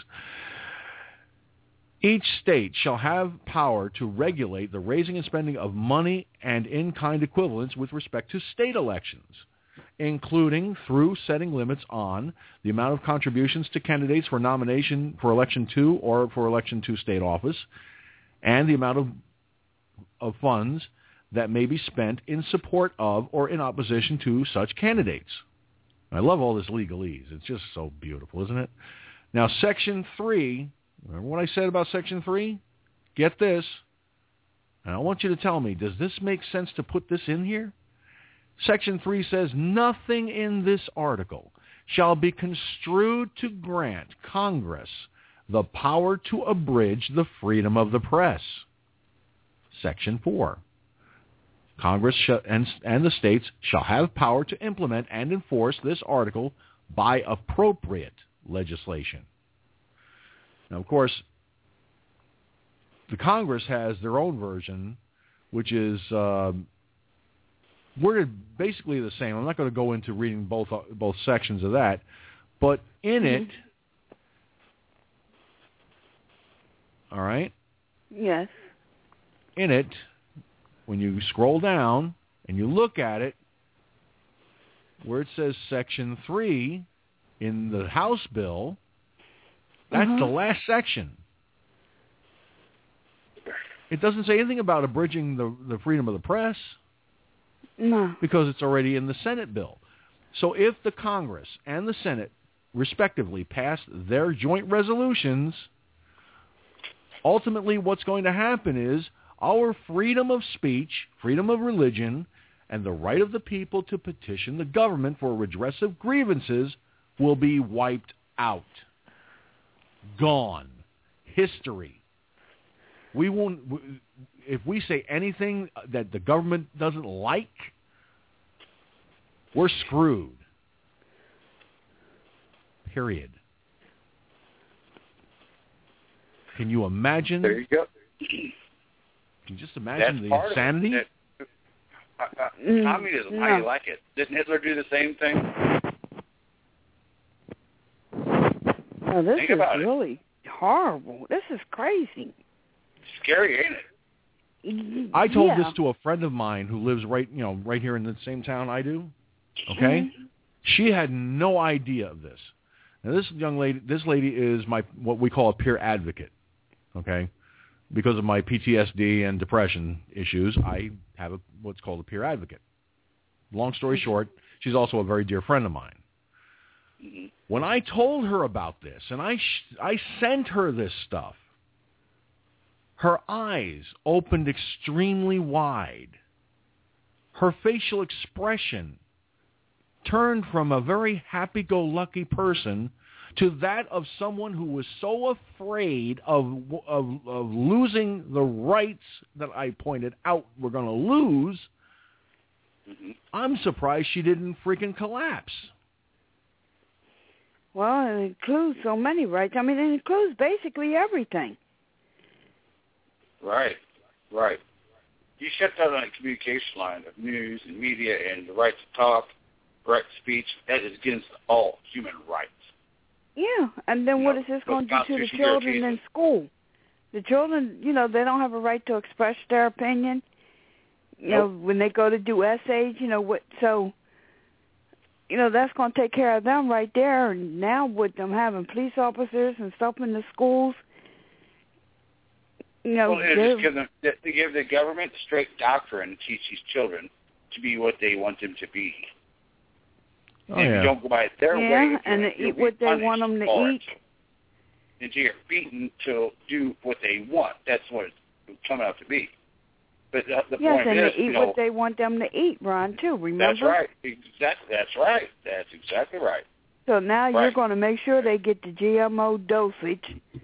I: Each state shall have power to regulate the raising and spending of money and in-kind equivalents with respect to state elections, including through setting limits on the amount of contributions to candidates for nomination for election to or for election to state office, and the amount of, of funds that may be spent in support of or in opposition to such candidates. I love all this legalese. It's just so beautiful, isn't it? Now, Section three, remember what I said about Section three? Get this. And I want you to tell me, does this make sense to put this in here? Section three says, nothing in this article shall be construed to grant Congress the power to abridge the freedom of the press. Section four. Congress sh- and, and the states shall have power to implement and enforce this article by appropriate legislation. Now, of course, the Congress has their own version, which is uh, worded basically the same. I'm not going to go into reading both both sections of that, but in it, all right?
J: Yes.
I: In it, when you scroll down and you look at it, where it says Section three in the House bill, that's
J: uh-huh.
I: the last section. It doesn't say anything about abridging the, the freedom of the press.
J: No.
I: Because it's already in the Senate bill. So if the Congress and the Senate, respectively, pass their joint resolutions, ultimately what's going to happen is our freedom of speech, freedom of religion, and the right of the people to petition the government for redress of grievances will be wiped out. Gone. History. We won't, if we say anything that the government doesn't like, we're screwed. Period. Can you imagine?
H: There you go.
I: Can you just imagine
H: That's
I: the insanity?
H: That, uh, uh, communism,
J: no.
H: how do you like it? Didn't Hitler do the same thing?
J: Oh, this
H: Think
J: is
H: about
J: really
H: it.
J: horrible. This is crazy.
H: Scary, ain't it?
I: I told
J: yeah.
I: this to a friend of mine who lives right, you know, right here in the same town I do. Okay,
J: Mm-hmm.
I: she had no idea of this. Now, this young lady, this lady is my what we call a peer advocate. Okay, because of my P T S D and depression issues, I have a, what's called a peer advocate. Long story short, she's also a very dear friend of mine.
H: Mm-hmm.
I: When I told her about this, and I sh- I sent her this stuff, her eyes opened extremely wide. Her facial expression turned from a very happy-go-lucky person to that of someone who was so afraid of, of, of losing the rights that I pointed out we're going to lose.
H: Mm-hmm.
I: I'm surprised she didn't freaking collapse.
J: Well, it includes so many rights. I mean, it includes basically everything.
H: Right, right. You shut down on a communication line of news and media and the right to talk, right to speech. That is against all human rights.
J: Yeah, and then
H: You
J: what
H: know,
J: is this
H: but
J: going to do to the
H: Constitution
J: children
H: guarantees
J: in
H: it.
J: school? The children, you know, they don't have a right to express their opinion. You
H: Nope.
J: know, when they go to do essays, you know what? So, you know, that's going to take care of them right there. And now with them having police officers and stuff in the schools, you know,
H: Well, and just give them, they give the government straight doctrine to teach these children to be what they want them to be.
I: Oh,
H: and if
I: yeah.
H: you don't go by their
J: yeah,
H: way,
J: and
H: you'll,
J: they
H: you'll
J: eat
H: be
J: what they
H: punished
J: want them to
H: for it.
J: eat.
H: And so you're beaten to do what they want. That's what it's coming out to be. But the, the
J: Yes,
H: point
J: and
H: is,
J: they eat
H: you know,
J: what they want them to eat, Ron, too, remember?
H: that's right. Exactly. That's right. That's exactly right.
J: So now
H: Right.
J: you're going to make sure they get the G M O dosage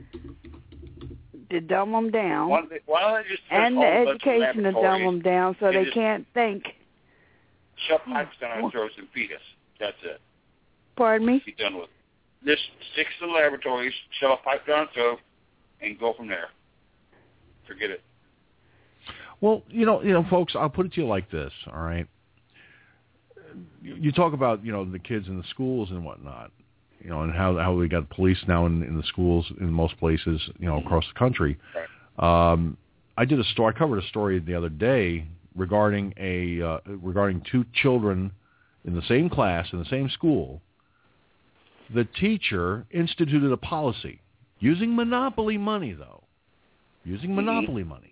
J: to dumb them down,
H: Why don't they, why don't they just put
J: and
H: a
J: the
H: whole bunch of
J: education to dumb
H: laboratories
J: them down so
H: and
J: they
H: just
J: can't think.
H: shove pipes down our throats and feed us. That's it.
J: Pardon me?
H: Be done with it. Just stick to the laboratories, shove a pipe down our throat, and go from there. Forget it.
I: Well, you know, you know, folks, I'll put it to you like this, all right? You, you talk about, you know, the kids in the schools and whatnot, you know, and how how we got police now in, in the schools in most places, you know, across the country.
H: Right.
I: Um, I did a story. I covered a story the other day regarding a uh, regarding two children in the same class in the same school. The teacher instituted a policy using monopoly money, though, using
H: Mm-hmm.
I: monopoly money.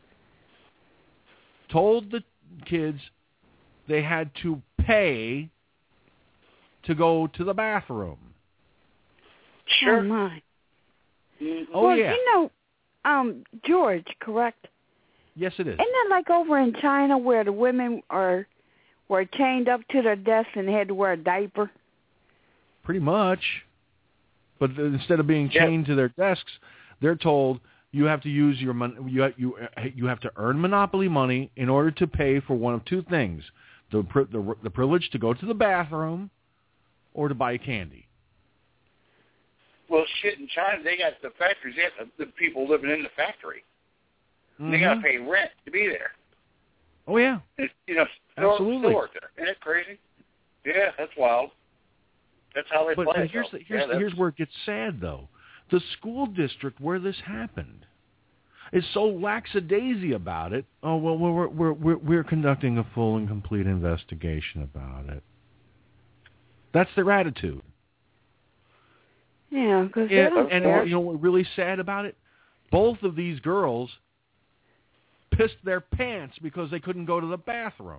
I: Told the kids they had to pay to go to the bathroom.
H: Sure.
J: Oh, my.
H: Mm-hmm.
I: Oh,
J: well,
I: yeah.
J: you know, um, George, correct?
I: Yes, it is.
J: Isn't that like over in China where the women are were chained up to their desks and had to wear a diaper?
I: Pretty much. But instead of being
H: Yeah.
I: chained to their desks, they're told you have to use your mon- you have, you you have to earn Monopoly money in order to pay for one of two things: the the, the privilege to go to the bathroom, or to buy candy.
H: Well, shit, in China, they got the factories. They have the, the people living in the factory.
I: Mm-hmm.
H: They got to pay rent to be there.
I: Oh, yeah.
H: It, you know, still,
I: absolutely.
H: Still work there. Isn't that crazy? Yeah, that's wild. That's how they
I: but,
H: play
I: but
H: it.
I: here's,
H: So.
I: the, here's,
H: yeah,
I: here's where it gets sad, though. The school district where this happened is so lackadaisy about it. Oh, well, we're, we're, we're, we're conducting a full and complete investigation about it. That's their attitude.
J: Yeah, because
I: yeah, and and you know what's really sad about it? Both of these girls pissed their pants because they couldn't go to the bathroom.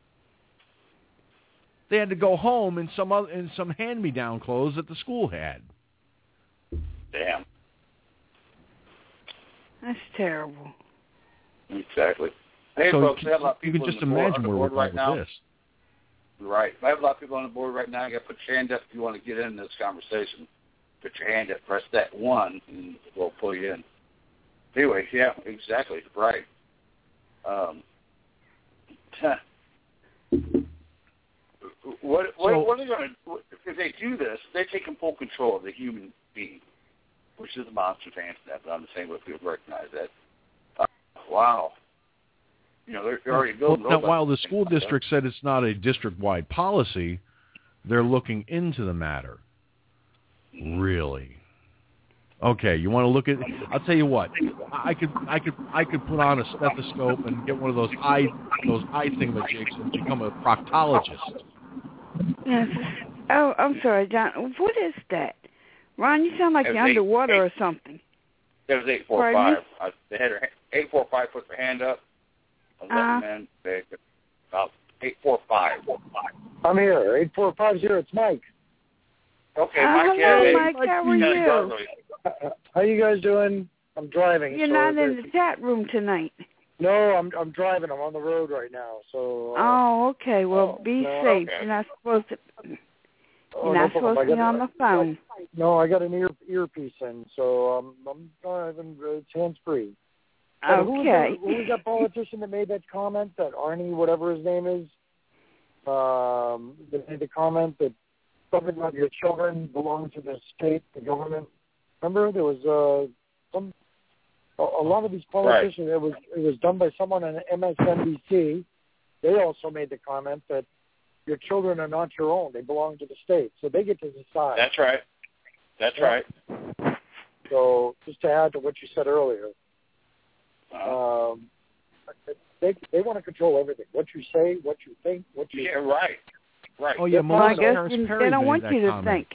I: They had to go home in some other, in some hand-me-down clothes that the school had.
H: Damn.
J: That's terrible.
H: Exactly. Hey,
I: so
H: folks,
I: you,
H: we have a lot of
I: you
H: people
I: can just
H: on the board,
I: imagine
H: on the
I: where
H: board
I: we're
H: right
I: going
H: now.
I: with this.
H: Right. I have a lot of people on the board right now. You got to put your hand up if you want to get in this conversation. Put your hand up, press that one, and we'll pull you in. Anyway, yeah, exactly. Right. Um, what, what,
I: so,
H: what are they going to, if they do this, they're taking full control of the human being, which is a monster to answer that, but I'm just saying what people recognize that. Uh, wow. You know, they're, they're already building
I: well, now, while the school district said it's not a district-wide policy, they're looking into the matter. Really? Okay, you want to look at? I'll tell you what. I could, I could, I could put on a stethoscope and get one of those eye, those eye thingamajigs and become a proctologist.
J: Yes. Oh, I'm sorry, John. What is that, Ron? You sound like you're
H: eight,
J: underwater
H: eight,
J: or something.
H: That was eight four five. Uh, they had her eight four five. Put their hand up.
J: Uh,
H: man, they, about eight four five.
K: I'm here. Eight four five zero. It's Mike.
H: Okay,
J: uh,
H: Mike.
J: hello,
H: yeah,
J: Mike. How are you?
K: How you guys doing? I'm driving.
J: You're
K: so
J: not in the chat room tonight.
K: No, I'm I'm driving. I'm on the road right now. So. Uh,
J: oh, okay. Well,
K: oh,
J: be
K: no,
J: safe.
K: okay.
J: You're not supposed to. You're
K: oh,
J: not
K: no
J: supposed to be
K: got,
J: on the phone.
K: I, no, I got an ear earpiece in, so um, I'm driving. It's hands free.
J: Okay.
K: Who was, that, who was that politician that made that comment? That Arnie, whatever his name is, um, that made the comment that something about your children belong to the state, the government. Remember, there was uh, some a, a lot of these politicians. Right. It was it was done by someone on M S N B C. They also made the comment that your children are not your own; they belong to the state, so they get to decide.
H: That's right. That's
K: yeah.
H: right.
K: So, just to add to what you said earlier, um, they they want to control everything. What you say, what you think, what you
H: yeah, right, right.
I: Oh yeah,
J: well, I guess
I: Harris
J: you,
I: Perry
J: they don't
I: made
J: want
I: that
J: you to
I: comment.
J: think.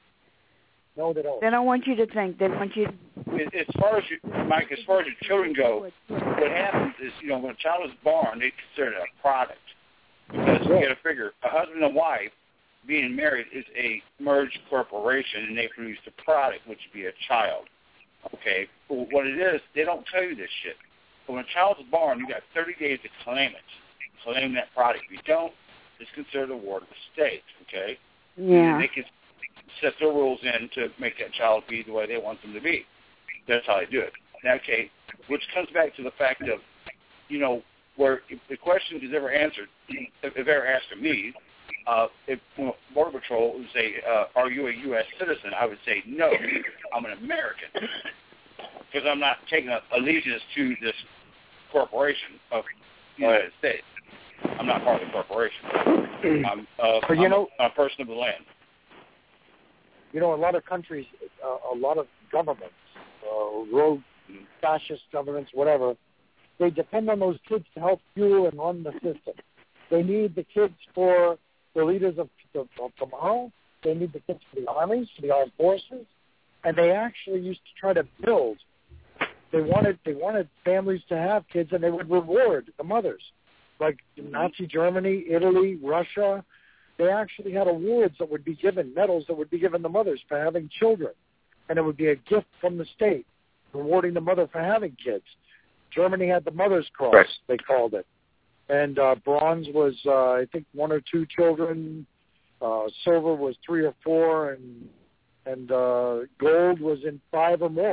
K: No, they don't.
J: They don't want you to think. They want you.
H: As far as you, Mike, as far as your children go, what happens is, you know, when a child is born, they consider it a product because you got to figure a husband and wife being married is a merged corporation, and they produce a product, which would be a child. Okay, well, what it is, they don't tell you this shit. But when a child is born, you got thirty days to claim it, claim that product. If you don't, it's considered a ward of the state. Okay.
J: Yeah.
H: And they can set their rules in to make that child be the way they want them to be. That's how they do it. Now, okay, which comes back to the fact of, you know, where if the question is ever answered, if, if ever asked of me, uh, if you know, Border Patrol would say, uh, are you a U S citizen? I would say, no, I'm an American. Because I'm not taking a allegiance to this corporation of the United States. I'm not part of the corporation. I'm, uh,
K: but you
H: I'm,
K: know,
H: a, I'm a person of the land.
K: You know, a lot of countries, uh, a lot of governments, uh, rogue, fascist governments, whatever, they depend on those kids to help fuel and run the system. They need the kids for the leaders of, of, of tomorrow. They need the kids for the armies, for the armed forces, and they actually used to try to build. They wanted they wanted families to have kids, and they would reward the mothers, like Nazi Germany, Italy, Russia. They actually had awards that would be given, medals that would be given the mothers for having children, and it would be a gift from the state, rewarding the mother for having kids. Germany had the Mother's Cross, right. They called it, and uh, bronze was uh, I think one or two children, uh, silver was three or four, and and uh, gold was in five or more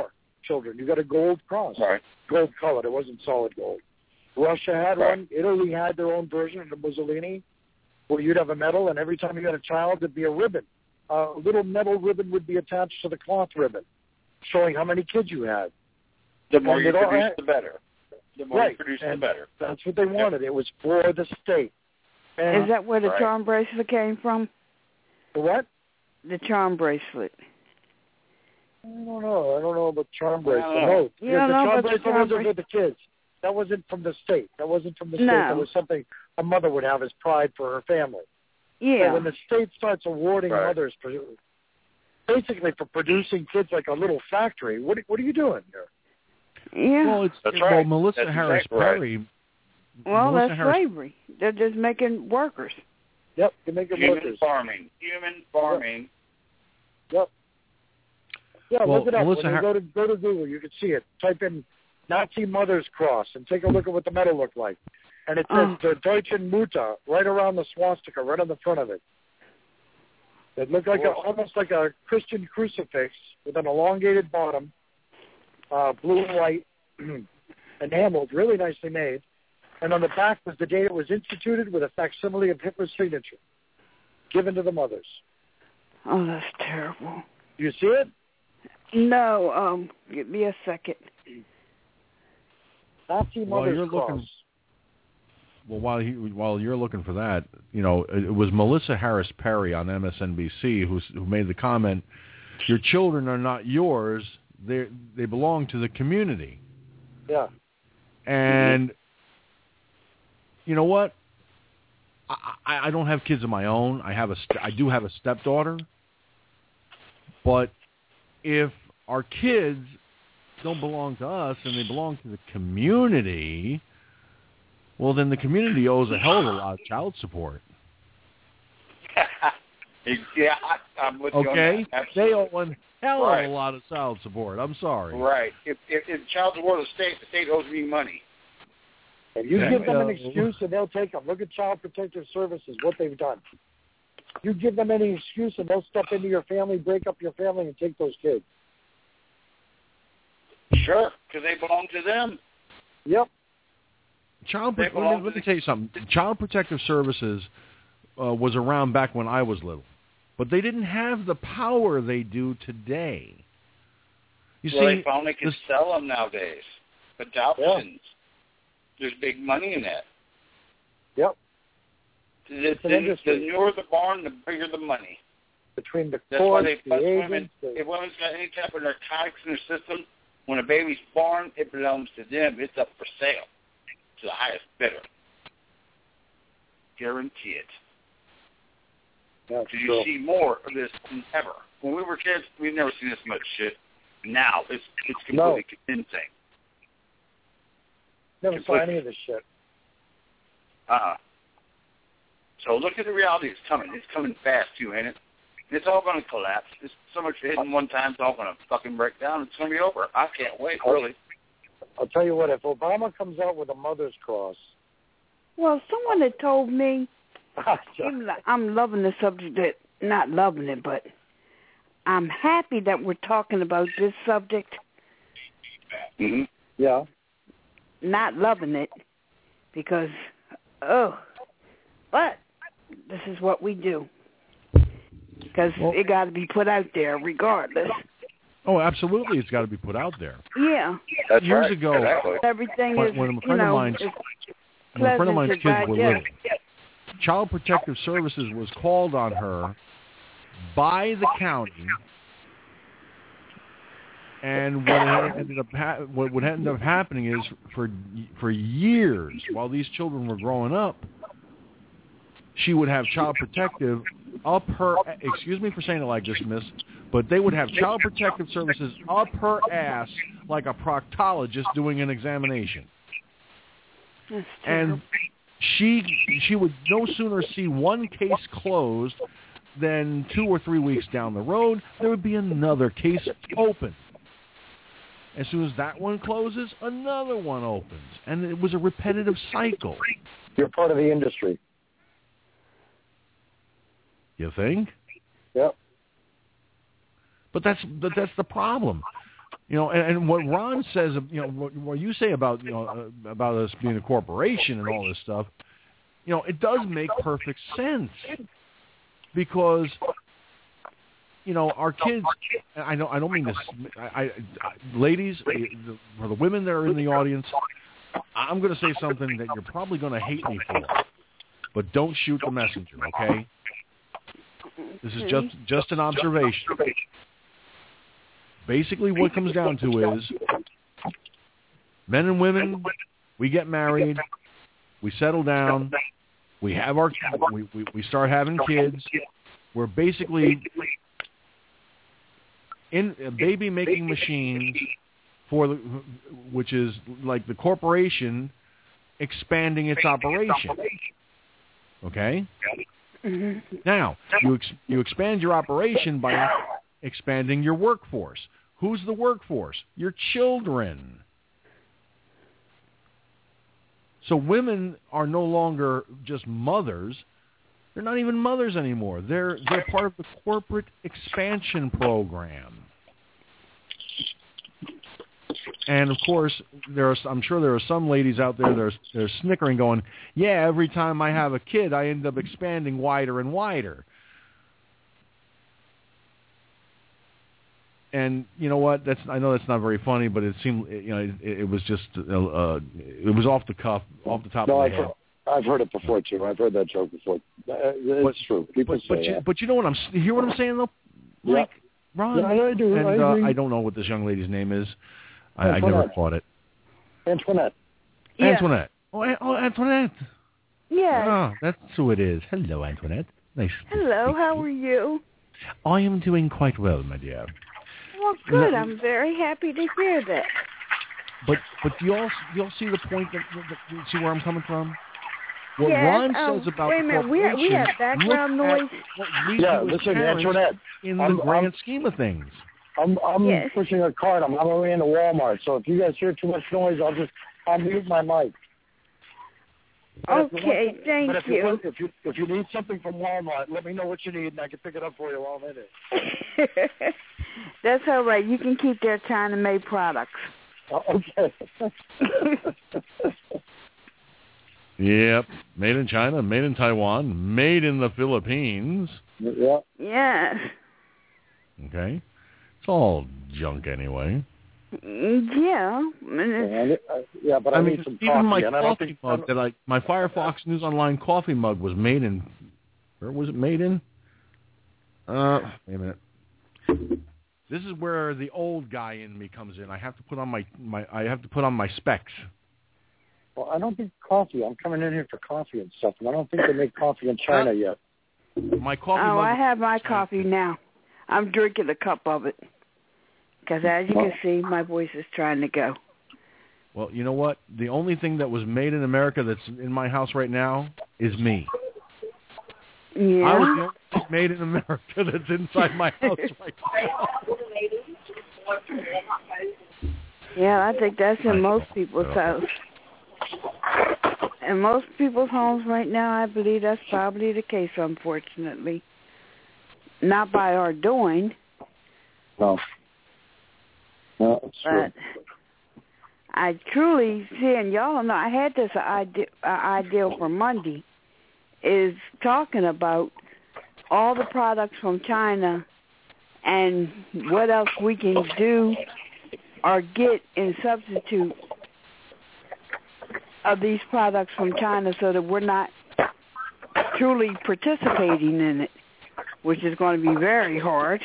K: children. You got a gold cross,
H: right.
K: gold colored. It wasn't solid gold. Russia had
H: right.
K: one. Italy had their own version of the Mussolini, where you'd have a medal, and every time you had a child, there'd be a ribbon. A little metal ribbon would be attached to the cloth ribbon, showing how many kids you had.
H: The more
K: and
H: you produce,
K: had,
H: the better. The more
K: right.
H: you produce,
K: and
H: the better.
K: That's what they wanted. Yep. It was for the state. And
J: Is that where the
H: right.
J: charm bracelet came from?
K: The what?
J: The charm bracelet.
K: I don't know. I don't know about charm bracelet.
H: No,
K: no,
J: you
K: the
J: don't know
K: charm
J: about
K: bracelet
J: the charm
K: wasn't for the kids. That wasn't from the state. That wasn't from the state.
J: No.
K: That was something a mother would have as pride for her family.
J: Yeah.
K: So when the state starts awarding
H: right.
K: mothers for, basically for producing kids like a little factory, what what are you doing here?
J: Yeah.
I: Well, it's
H: That's
I: well,
H: right.
I: Melissa
H: That's
I: Harris
H: exactly right.
I: Perry.
J: Well,
I: Melissa
J: that's
I: Harris,
J: slavery. They're just making workers.
K: Yep, you're making
H: Human
K: workers.
H: farming. Human farming.
K: Yep. Yeah,
I: Well,
K: look it up.
I: Melissa
K: when you
I: Har-
K: go to go to Google, you can see it. Type in Nazi Mother's Cross and take a look at what the medal looked like. And it says
J: Oh.
K: the Deutschen Mutter right around the swastika, right on the front of it. It looked like a, almost like a Christian crucifix with an elongated bottom, uh, blue and white, enameled, really nicely made. And on the back was the date it was instituted with a facsimile of Hitler's signature, given to the mothers.
J: Oh, that's terrible.
K: You see it?
J: No, um, give me a second.
K: Nazi
I: while
K: Mother's
I: you're
K: Cross.
I: looking, well, while he, while you're looking for that, you know, it, it was Melissa Harris Perry on M S N B C who who made the comment, "Your children are not yours; they they belong to the community."
K: Yeah.
I: And you know what? I, I, I don't have kids of my own. I have a st- I do have a stepdaughter. But if our kids don't belong to us and they belong to the community, well, then the community owes a hell of a lot of child support.
H: Yeah, I, I'm with you on
I: Okay?
H: that.
I: They
H: Absolutely.
I: owe a hell
H: Right.
I: of a lot of child support. I'm sorry.
H: Right. If, if, if child support of the state, the state owes me money.
K: And you
I: Yeah.
K: give them an
I: Uh,
K: excuse and they'll take them. Look at Child Protective Services, what they've done. You give them any excuse and they'll step into your family, break up your family, and take those kids.
H: Sure, because they belong to them.
K: Yep.
I: Child.
H: They
I: Let me,
H: belong
I: let
H: to
I: me
H: the-
I: tell you something. Child Protective Services uh, was around back when I was little, but they didn't have the power they do today. You
H: well,
I: see,
H: they finally can
I: this-
H: sell them nowadays. Adoptions. There's big money in that.
K: Yep.
H: The,
K: an
H: the,
K: industry.
H: the newer the barn, the bigger the money.
K: Between the
H: That's why
K: courts,
H: they
K: the
H: fuss
K: agents,
H: women.
K: the,
H: If women's got any type of narcotics in their system, when a baby's born, it belongs to them. It's up for sale to the highest bidder. Guarantee it.
K: that's
H: So you
K: true.
H: see more of this than ever. When we were kids, we've never seen this much shit. Now it's it's completely insane.
K: Never saw any of this shit.
H: Uh-uh. So look at the reality. It's coming. It's coming fast, too, ain't it? It's all going to collapse. It's so much hitting one time. It's all going to fucking break down. It's going to be over. I can't wait, really.
K: I'll tell you what, if Obama comes out with a Mother's Cross,
J: Well, someone had told me, even though I'm loving the subject, that not loving it, but I'm happy that we're talking about this subject.
H: Mm-hmm.
K: yeah,
J: Not loving it because, oh, but this is what we do. Because
I: Well-
J: it got to be put out there regardless.
I: oh, absolutely, it's got to be put out there.
J: Yeah.
H: That's
I: Years
H: right.
I: ago-
H: Exactly.
J: Everything
I: When-
J: is,
I: when a
J: you
I: friend of
J: know,
I: mine's-
J: it's
I: When a friend of
J: pleasant
I: mine's
J: to
I: kids were little,
J: digest.
I: Child Protective Services was called on her by the county, and what had ended up ha- what would end up happening is for for years while these children were growing up, she would have Child Protective up her. Excuse me for saying it like this, Miss, but they would have Child Protective Services up her ass like a proctologist doing an examination.
J: That's
I: And she she would no sooner see one case closed than two or three weeks down the road, there would be another case open. As soon as that one closes, another one opens. And it was a repetitive cycle.
K: you're part of the industry.
I: You think?
K: Yep.
I: But that's but that's the problem. You know, and, and what Ron says, you know, what, what you say about, you know, uh, about us being a corporation and all this stuff, you know, it does make perfect sense because, you know, our kids. I know I don't mean this. I, I, I ladies, for the women that are in the audience, I'm going to say something that you're probably going to hate me for, but don't shoot the messenger, okay? This is just just an observation. Basically, what it comes down to is men and women, we get married, we settle down, we have our, we, we, we start having kids. We're basically in a baby-making machine for the, which is like the corporation expanding its operation. Okay? Mm-hmm. Now, you ex, you expand your operation by expanding your workforce. Who's the workforce? Your children. So women are no longer just mothers. They're not even mothers anymore. They're they're part of the corporate expansion program. And of course, there are, I'm sure there are some ladies out there that are, that are snickering, going, "Yeah, every time I have a kid, I end up expanding wider and wider." And you know what? That's I know that's not very funny, but it seemed you know it, it was just uh, it was off the cuff, off the top
K: no,
I: of
K: I've
I: my head.
K: heard, I've heard it before too. I've heard that joke before. Uh, it's
I: but,
K: true. People
I: but,
K: say
I: but you,
K: that.
I: but you know what I'm you hear what I'm saying though, Mike?
K: Yeah.
I: Ron?
K: Yeah, I do.
I: And
K: I,
I: uh,
K: agree.
I: I don't know what this young lady's name is. I, I never caught it.
K: Antoinette.
J: Yeah.
I: Antoinette. Oh, An- oh, Antoinette.
J: Yes.
I: Oh, that's who it is. Hello, Antoinette. Nice. to
J: Hello,
I: speak
J: how
I: to
J: are you?
I: I am doing quite well, my dear.
J: Well, good.
I: No.
J: I'm very happy to hear that.
I: But but do you all do you all see the point that, that, that you see where I'm coming from? What
J: yes,
I: Ron
J: um,
I: says about
J: wait a
I: the
J: minute. We,
I: corporation,
J: we have background
I: look
J: noise.
I: at what we
K: Yeah,
I: do as
K: listen,
I: parents
K: Antoinette.
I: in
K: I'm,
I: the grand
K: I'm,
I: scheme of things.
K: I'm I'm
J: yes.
K: pushing a cart. I'm on my way into Walmart. So if you guys hear too much noise, I'll just I'll mute my mic. But
J: Okay,
K: if
J: thank
K: but if
J: you.
K: you. Want, if you if you need something from Walmart, let me know what you need, and I can pick it up for you while I'm in it.
J: That's all right. You can keep their China-made products.
K: Oh, okay.
I: Yep, made in China, made in Taiwan, made in the Philippines.
K: Yeah.
J: Yes.
I: Okay, it's all junk anyway.
J: Yeah.
K: Yeah, yeah, but I,
I: I
K: need
I: mean,
K: some
I: even
K: coffee,
I: my
K: and I don't
I: coffee
K: think,
I: mug that I, my Firefox News Online coffee mug was made in, where was it made in? Uh, wait a minute. This is where the old guy in me comes in. I have to put on my, my I have to put on my specs.
K: Well, I don't think coffee. I'm coming in here for coffee and stuff, and I don't think they make coffee in China yet.
I: My coffee
J: Oh,
I: mug.
J: I have my coffee now. I'm drinking a cup of it. Because as you can see, my voice is trying to go.
I: Well, you know what? The only thing that was made in America that's in my house right now is me.
J: Yeah.
I: I was the only thing made in America that's inside my house right now.
J: Yeah, I think that's in
I: I
J: most
I: know.
J: people's house. In most people's homes right now, I believe that's probably the case, unfortunately. Not by our doing.
K: No. No, it's
J: but
K: true.
J: I truly see, and y'all know, I had this idea, uh, ideal for Monday, is talking about all the products from China and what else we can do or get in substitute of these products from China so that we're not truly participating in it, which is going to be very hard.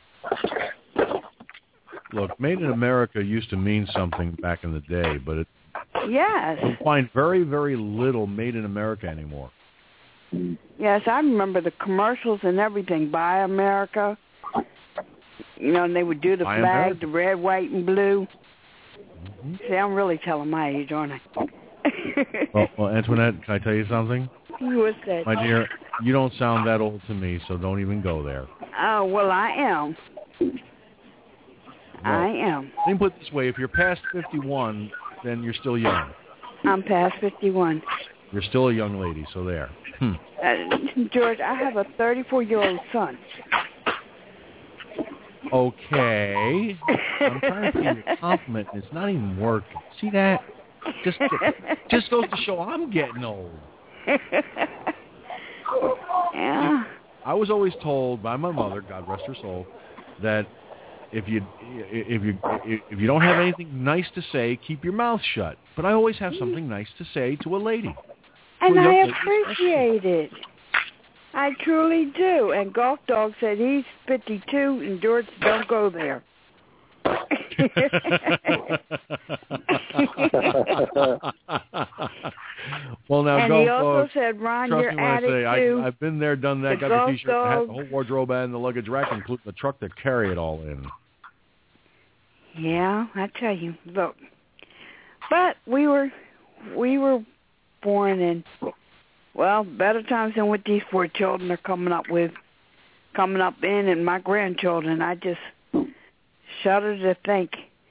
I: Look, made in America used to mean something back in the day, but it,
J: yes.
I: you find very, very little made in America anymore.
J: Yes, I remember the commercials and everything. Buy America. You know, and they would do the
I: Buy
J: flag,
I: America.
J: the red, white, and blue.
I: Mm-hmm.
J: See, I'm really telling my age, aren't I?
I: well, well, Antoinette, can I tell you something?
J: What's that?
I: My dear, you don't sound that old to me, so don't even go there.
J: Oh, well, I am.
I: No.
J: I am.
I: Let me put it this way. If you're past fifty-one, then you're still young.
J: I'm past fifty-one.
I: You're still a young lady, so there. Hmm.
J: Uh, George, I have a thirty-four-year-old son.
I: Okay. I'm trying to give you a compliment, and it's not even working. See that? Just, just goes to show I'm getting old.
J: Yeah.
I: I was always told by my mother, God rest her soul, that if you if you if you don't have anything nice to say, keep your mouth shut. But I always have something nice to say to a lady.
J: And
I: To a
J: I
I: young lady
J: appreciate it. I truly do. And Golf Dog said he's fifty-two, and George, don't go there.
I: Well, now,
J: and
I: Golf
J: he also
I: Dog,
J: said, Ron,
I: trust
J: your
I: me when I say
J: attitude.
I: I, I've been there, done that,
J: the
I: got
J: Golf
I: the T-shirt, and had
J: Dog.
I: the whole wardrobe and the luggage rack, including the truck to carry it all in.
J: Yeah, I tell you, look. But we were, we were born in, well, better times than what these four children are coming up with, coming up in, and my grandchildren. I just shudder to think.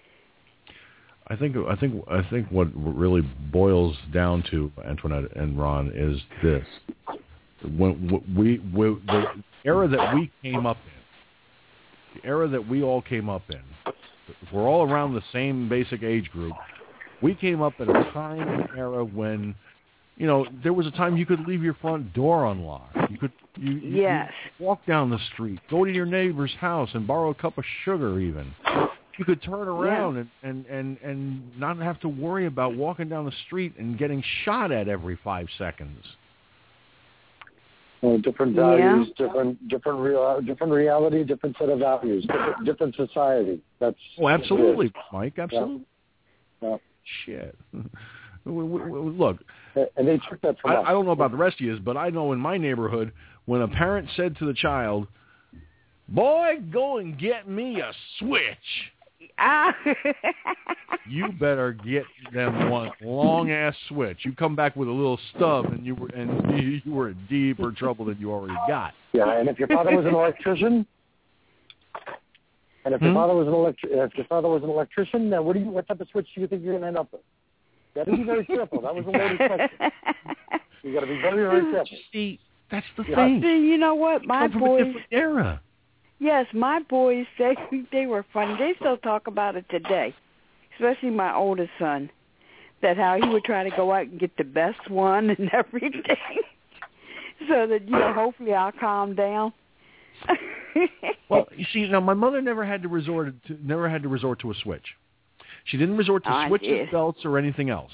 I: I think I think I think what really boils down to, Antoinette and Ron, is this: when we, we the era that we came up in, the era that we all came up in, we're all around the same basic age group. We came up at a time and era when, you know, there was a time you could leave your front door unlocked. You could you, you,
J: yes.
I: you walk down the street, go to your neighbor's house, and borrow a cup of sugar even. You could turn around
J: yeah.
I: and, and, and, and not have to worry about walking down the street and getting shot at every five seconds.
K: Well, different values,
J: yeah.
K: different different real, different reality, different set of values, different, different society. That's
I: oh, absolutely, Mike, absolutely.
K: Yeah. Yeah.
I: Shit. Look,
K: and they took that from
I: I,
K: us.
I: I don't know about the rest of you, but I know in my neighborhood, when a parent said to the child, "Boy, go and get me a switch,"
J: Ah.
I: you better get them one long ass switch. You come back with a little stub, and you were and you, you were in deeper trouble than you already got.
K: Yeah, and if your father was an electrician, and if
I: hmm?
K: your father was an electri- if your father was an electrician, then what do you what type of switch do you think you're going to end up with? You got to be very careful. That was a loaded question. You got to be very very careful.
I: See, that's the
K: yeah.
I: thing.
J: See, you know what, my
I: Come from
J: boys.
I: a different era.
J: Yes, my boys, they they were funny. They still talk about it today, especially my oldest son, that how he would try to go out and get the best one and everything, so that, you know, hopefully I'll calm down.
I: Well, you see, now my mother never had to resort to never had to resort to a switch. She didn't resort to
J: I
I: switches,
J: did.
I: belts, or anything else.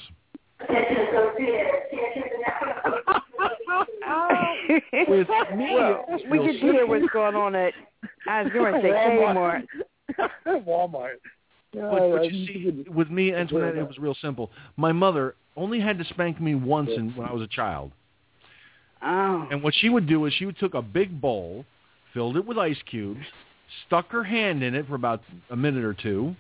I: With me,
J: well, we could hear what's going on at, I was going to say Kmart.
K: Walmart. Yeah,
I: but, but you see, with me, Antoinette, it was real simple. My mother only had to spank me once in, when I was a child.
J: Oh.
I: And what she would do is she would took a big bowl, filled it with ice cubes, stuck her hand in it for about a minute or two.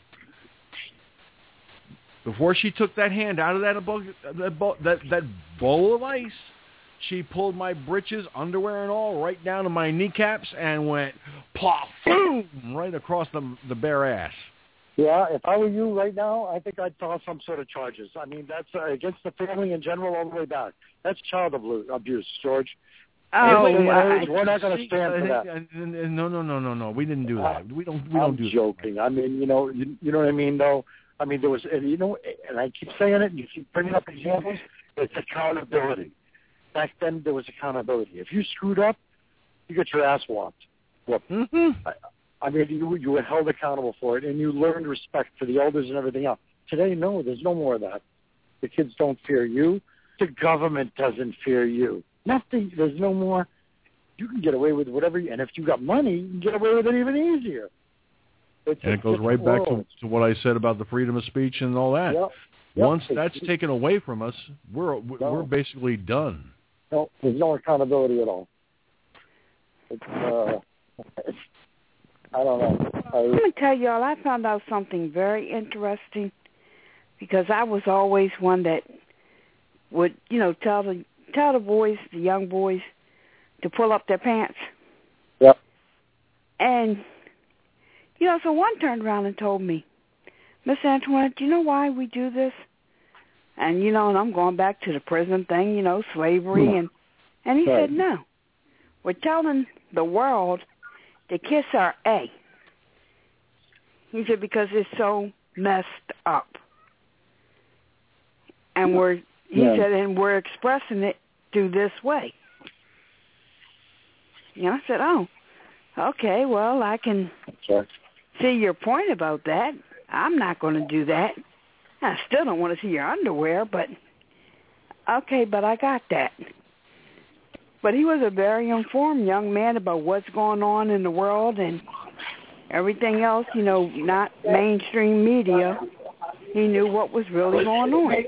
I: Before she took that hand out of that that bowl, that, that bowl of ice, she pulled my breeches, underwear and all, right down to my kneecaps and went plop, boom, right across the the bare ass.
K: Yeah, if I were you right now, I think I'd toss some sort of charges. I mean, that's uh, against the family in general all the way back. That's child abuse, George.
J: Oh,
K: we're,
J: my.
K: we're not going to stand for that.
I: No, no, no, no, no. We didn't do that. We don't. We
K: I'm
I: don't do
K: joking.
I: that.
K: I mean, you know, you, you know what I mean, though. I mean, there was, and you know, and I keep saying it, and you keep bringing up examples. It's accountability. Back then, there was accountability. If you screwed up, you got your ass whopped. Whooped.
I: Mm-hmm.
K: I, I mean, you you were held accountable for it, and you learned respect for the elders and everything else. Today, no, there's no more of that. The kids don't fear you. The government doesn't fear you. Nothing. There's no more. You can get away with whatever, you, and if you got money, you can get away with it even easier. It's
I: and it goes right back to, to what I said about the freedom of speech and all that.
K: Yep. Yep.
I: Once that's taken away from us, we're we're
K: no.
I: basically done.
K: No, there's no accountability at all. It's, uh, it's, I don't know. I,
J: Let me tell y'all, I found out something very interesting because I was always one that would, you know, tell the tell the boys, the young boys, to pull up their pants.
K: Yep.
J: And, you know, so one turned around and told me, Miss Antoinette, do you know why we do this? And, you know, and I'm going back to the prison thing, you know, slavery.
K: Yeah.
J: And, and he
K: Right.
J: said, no, we're telling the world to kiss our A. He said, because it's so messed up. And we're, he
K: Yeah.
J: said, and we're expressing it through this way. And I said, oh, okay, well, I can
K: Sorry.
J: see your point about that. I'm not going to do that. I still don't want to see your underwear, but okay, but I got that. But he was a very informed young man about what's going on in the world and everything else, you know, not mainstream media. He knew what was really going on.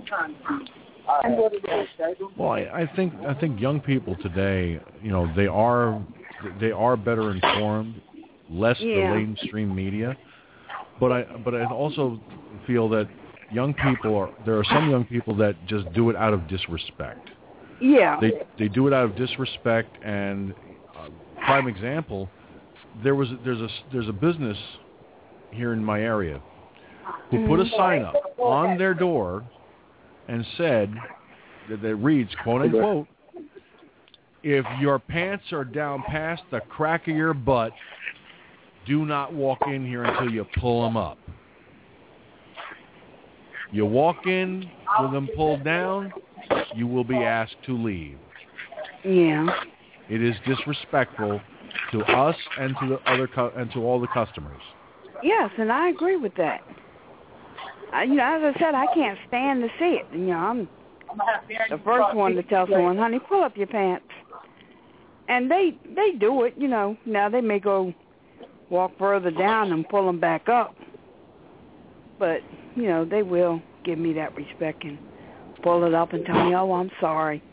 I: Well, I, I think I think young people today, you know, they are they are better informed, less
J: Yeah.
I: the mainstream media. But I but I also feel that young people are there are some young people that just do it out of disrespect.
J: Yeah.
I: They they do it out of disrespect. And uh, prime example, there was there's a there's a business here in my area who put a sign up on their door and said that, that reads, quote unquote, if your pants are down past the crack of your butt, do not walk in here until you pull them up. You walk in with them pulled down, you will be asked to leave.
J: Yeah.
I: It is disrespectful to us and to the other cu- and to all the customers.
J: Yes, and I agree with that. I, you know, as I said, I can't stand to see it. You know, I'm the first one to tell someone, honey, pull up your pants. And they they do it, you know. Now they may go walk further down and pull them back up. But, you know, they will give me that respect and pull it up and tell me, oh, I'm sorry.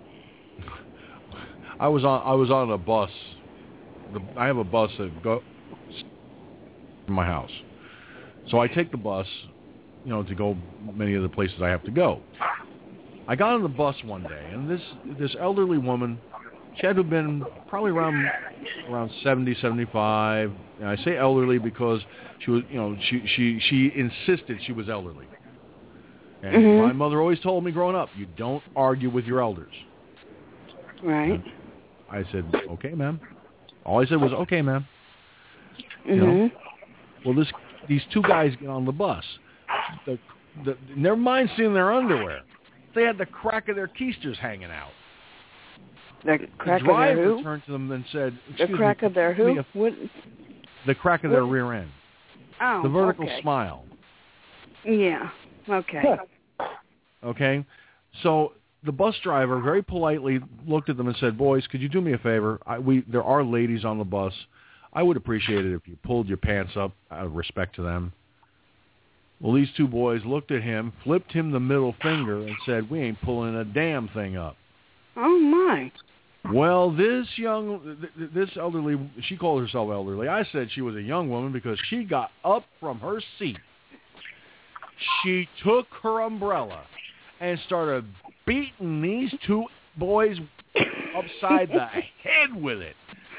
I: I was on I was on a bus. The, I have a bus that go to my house. So I take the bus, you know, to go many of the places I have to go. I got on the bus one day, and this this elderly woman, she had to have been probably around around seventy, seventy-five. And I say elderly because she was, you know, she she she insisted she was elderly. And
J: Mm-hmm.
I: my mother always told me growing up, you don't argue with your elders.
J: Right.
I: And I said, okay, ma'am. All I said was, okay, ma'am.
J: Mm-hmm.
I: You know? Well, this these two guys get on the bus. The, the, never mind seeing their underwear. They had the crack of their keisters hanging out.
J: The crack
I: the driver
J: of their who?
I: turned to them and said,
J: The
I: excuse
J: crack
I: me,
J: of their
I: give me
J: who?
I: a-
J: What?
I: the crack of their
J: What?
I: rear end.
J: Oh,
I: The vertical
J: okay.
I: smile.
J: Yeah. Okay.
I: Okay? So the bus driver very politely looked at them and said, boys, could you do me a favor? I, we There are ladies on the bus. I would appreciate it if you pulled your pants up out of respect to them. Well, these two boys looked at him, flipped him the middle finger, and said, we ain't pulling a damn thing up.
J: Oh, my.
I: Well, this young, th- this elderly, she called herself elderly. I said she was a young woman because she got up from her seat. She took her umbrella and started beating these two boys upside the head with it.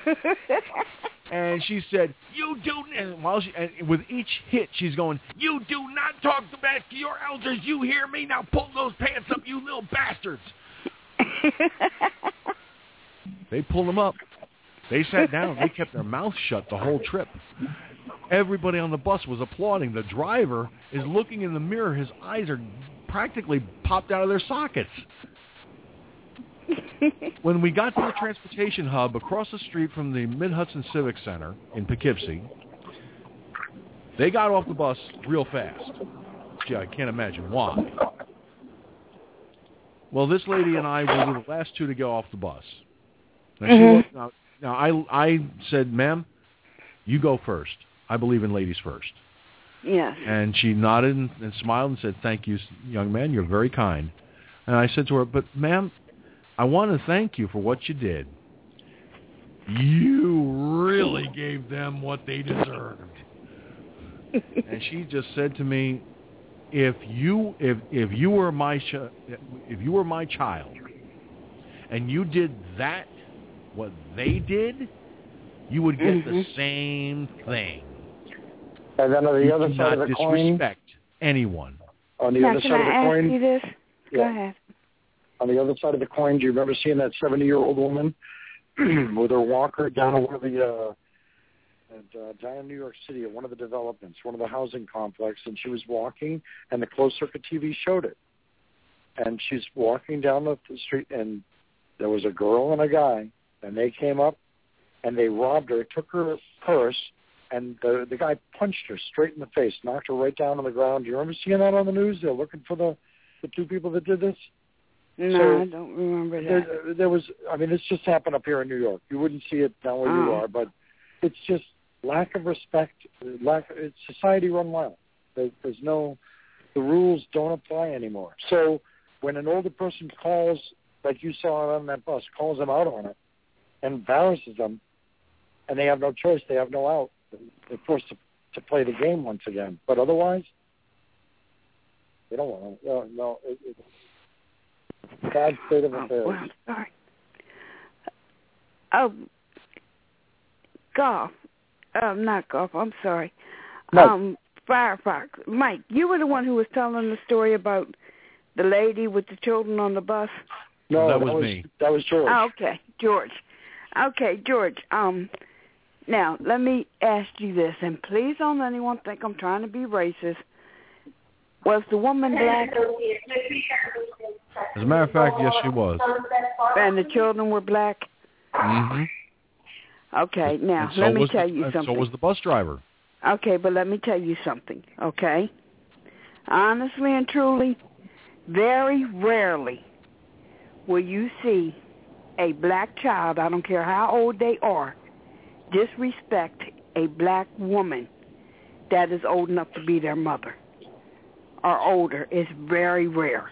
I: And she said, you do, and while she, and with each hit, she's going, you do not talk back to your elders. You hear me? Now pull those pants up, you little bastards. They pulled them up. They sat down. They kept their mouths shut the whole trip. Everybody on the bus was applauding. The driver is looking in the mirror. His eyes are practically popped out of their sockets. When we got to the transportation hub across the street from the Mid-Hudson Civic Center in Poughkeepsie, they got off the bus real fast. Gee, I can't imagine why. Well, this lady and I were the last two to go off the bus. Now, she
J: Mhm.
I: looked, now, now I, I said, ma'am, you go first. I believe in ladies first.
J: Yes.
I: And she nodded and, and smiled and said, thank you, young man. You're very kind. And I said to her, but ma'am, I want to thank you for what you did. You really gave them what they deserved. And she just said to me, if you if if you were my ch- if you were my child and you did that what they did, you would get
J: Mm-hmm.
I: the same thing.
K: And then on the
I: You
K: other
I: do
K: side
I: not
K: of the coin,
I: disrespect anyone.
K: on the
J: now,
K: other
J: can
K: side
J: I
K: of the
J: ask
K: coin,
J: you this? Go
K: Yeah.
J: ahead.
K: on the other side of the coin, do you remember seeing that seventy-year-old woman with her walker down one of the uh, at, uh, down in New York City at one of the developments, one of the housing complexes, and she was walking, and the closed-circuit T V showed it. And she's walking down the street, and there was a girl and a guy, and they came up, and they robbed her, took her purse, and the the guy punched her straight in the face, knocked her right down on the ground. Do you remember seeing that on the news? They're looking for the, the two people that did this.
J: No,
K: so
J: I don't remember that.
K: There, there was, I mean, this just happened up here in New York. You wouldn't see it down where
J: oh.
K: you are, but it's just lack of respect. Lack. It's society run wild. There, there's no, the rules don't apply anymore. So when an older person calls, like you saw on that bus, calls them out on it and embarrasses them, and they have no choice, they have no out, they're forced to, to play the game once again. But otherwise, they don't want to. No, no it, it's a bad state of affairs.
J: Oh, well, sorry. Oh, golf. Um, not golf. I'm sorry.
K: Mike.
J: Um, Firefox. Mike, you were the one who was telling the story about the lady with the children on the bus.
K: No,
I: that,
K: that
I: was,
K: was
I: me.
K: That was George.
J: Oh, okay, George. Okay, George. Um, now let me ask you this, and please don't let anyone think I'm trying to be racist. Was the woman black?
I: As a matter of fact, yes, she was.
J: And the children were black?
I: Mm-hmm.
J: Okay, now
I: and so
J: let me
I: was
J: tell
I: the,
J: you
I: and
J: something.
I: So was the bus driver.
J: Okay, but let me tell you something, okay? Honestly and truly, very rarely will you see a black child, I don't care how old they are, disrespect a black woman that is old enough to be their mother or older. It's very rare.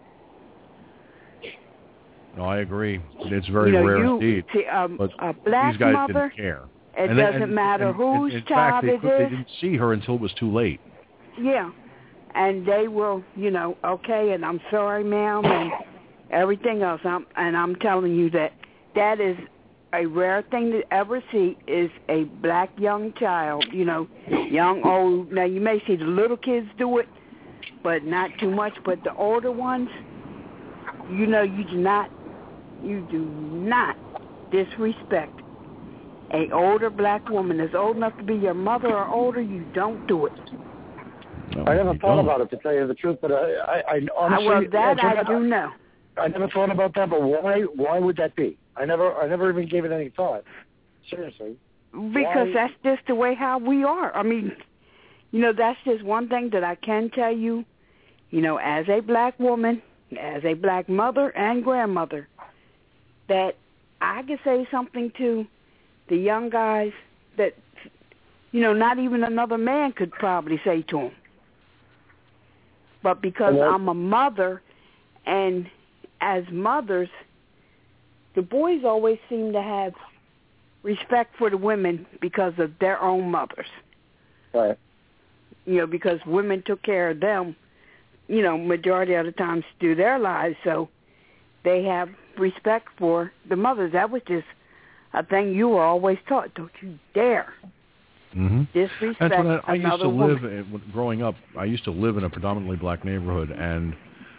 I: No, I agree. It's very
J: you know,
I: rare
J: you,
I: indeed.
J: See, um,
I: but
J: a black
I: these guys
J: mother,
I: didn't care.
J: it
I: and
J: doesn't
I: they, and,
J: matter
I: and,
J: whose
I: in, in
J: child
I: fact, they
J: it
I: could,
J: is.
I: They didn't see her until it was too late.
J: Yeah, and they will, you know, okay, and I'm sorry, ma'am, and everything else. I'm, and I'm telling you that that is a rare thing to ever see is a black young child, you know, young, old. Now, you may see the little kids do it, but not too much. But the older ones, you know, you do not, you do not disrespect a older black woman that's old enough to be your mother or older. You don't do it.
I: No,
K: I never thought
I: don't.
K: about it, to tell you the truth, but I, I, I honestly,
J: well, that
K: I,
J: I do know.
K: I never thought about that, but why? Why would that be? I never, I never even gave it any thought. Seriously.
J: Because
K: why?
J: that's just the way how we are. I mean, you know, that's just one thing that I can tell you. You know, as a black woman, as a black mother and grandmother, that I could say something to the young guys that, you know, not even another man could probably say to them. But because
K: Hello?
J: I'm a mother, and as mothers, the boys always seem to have respect for the women because of their own mothers.
K: Right.
J: You know, because women took care of them, you know, majority of the times through their lives, so they have respect for the mothers. That was just a thing you were always taught. Don't you dare
I: Mm-hmm.
J: disrespect
I: That's when I, I used
J: another
I: to live,
J: woman.
I: in, growing up, I used to live in a predominantly black neighborhood, and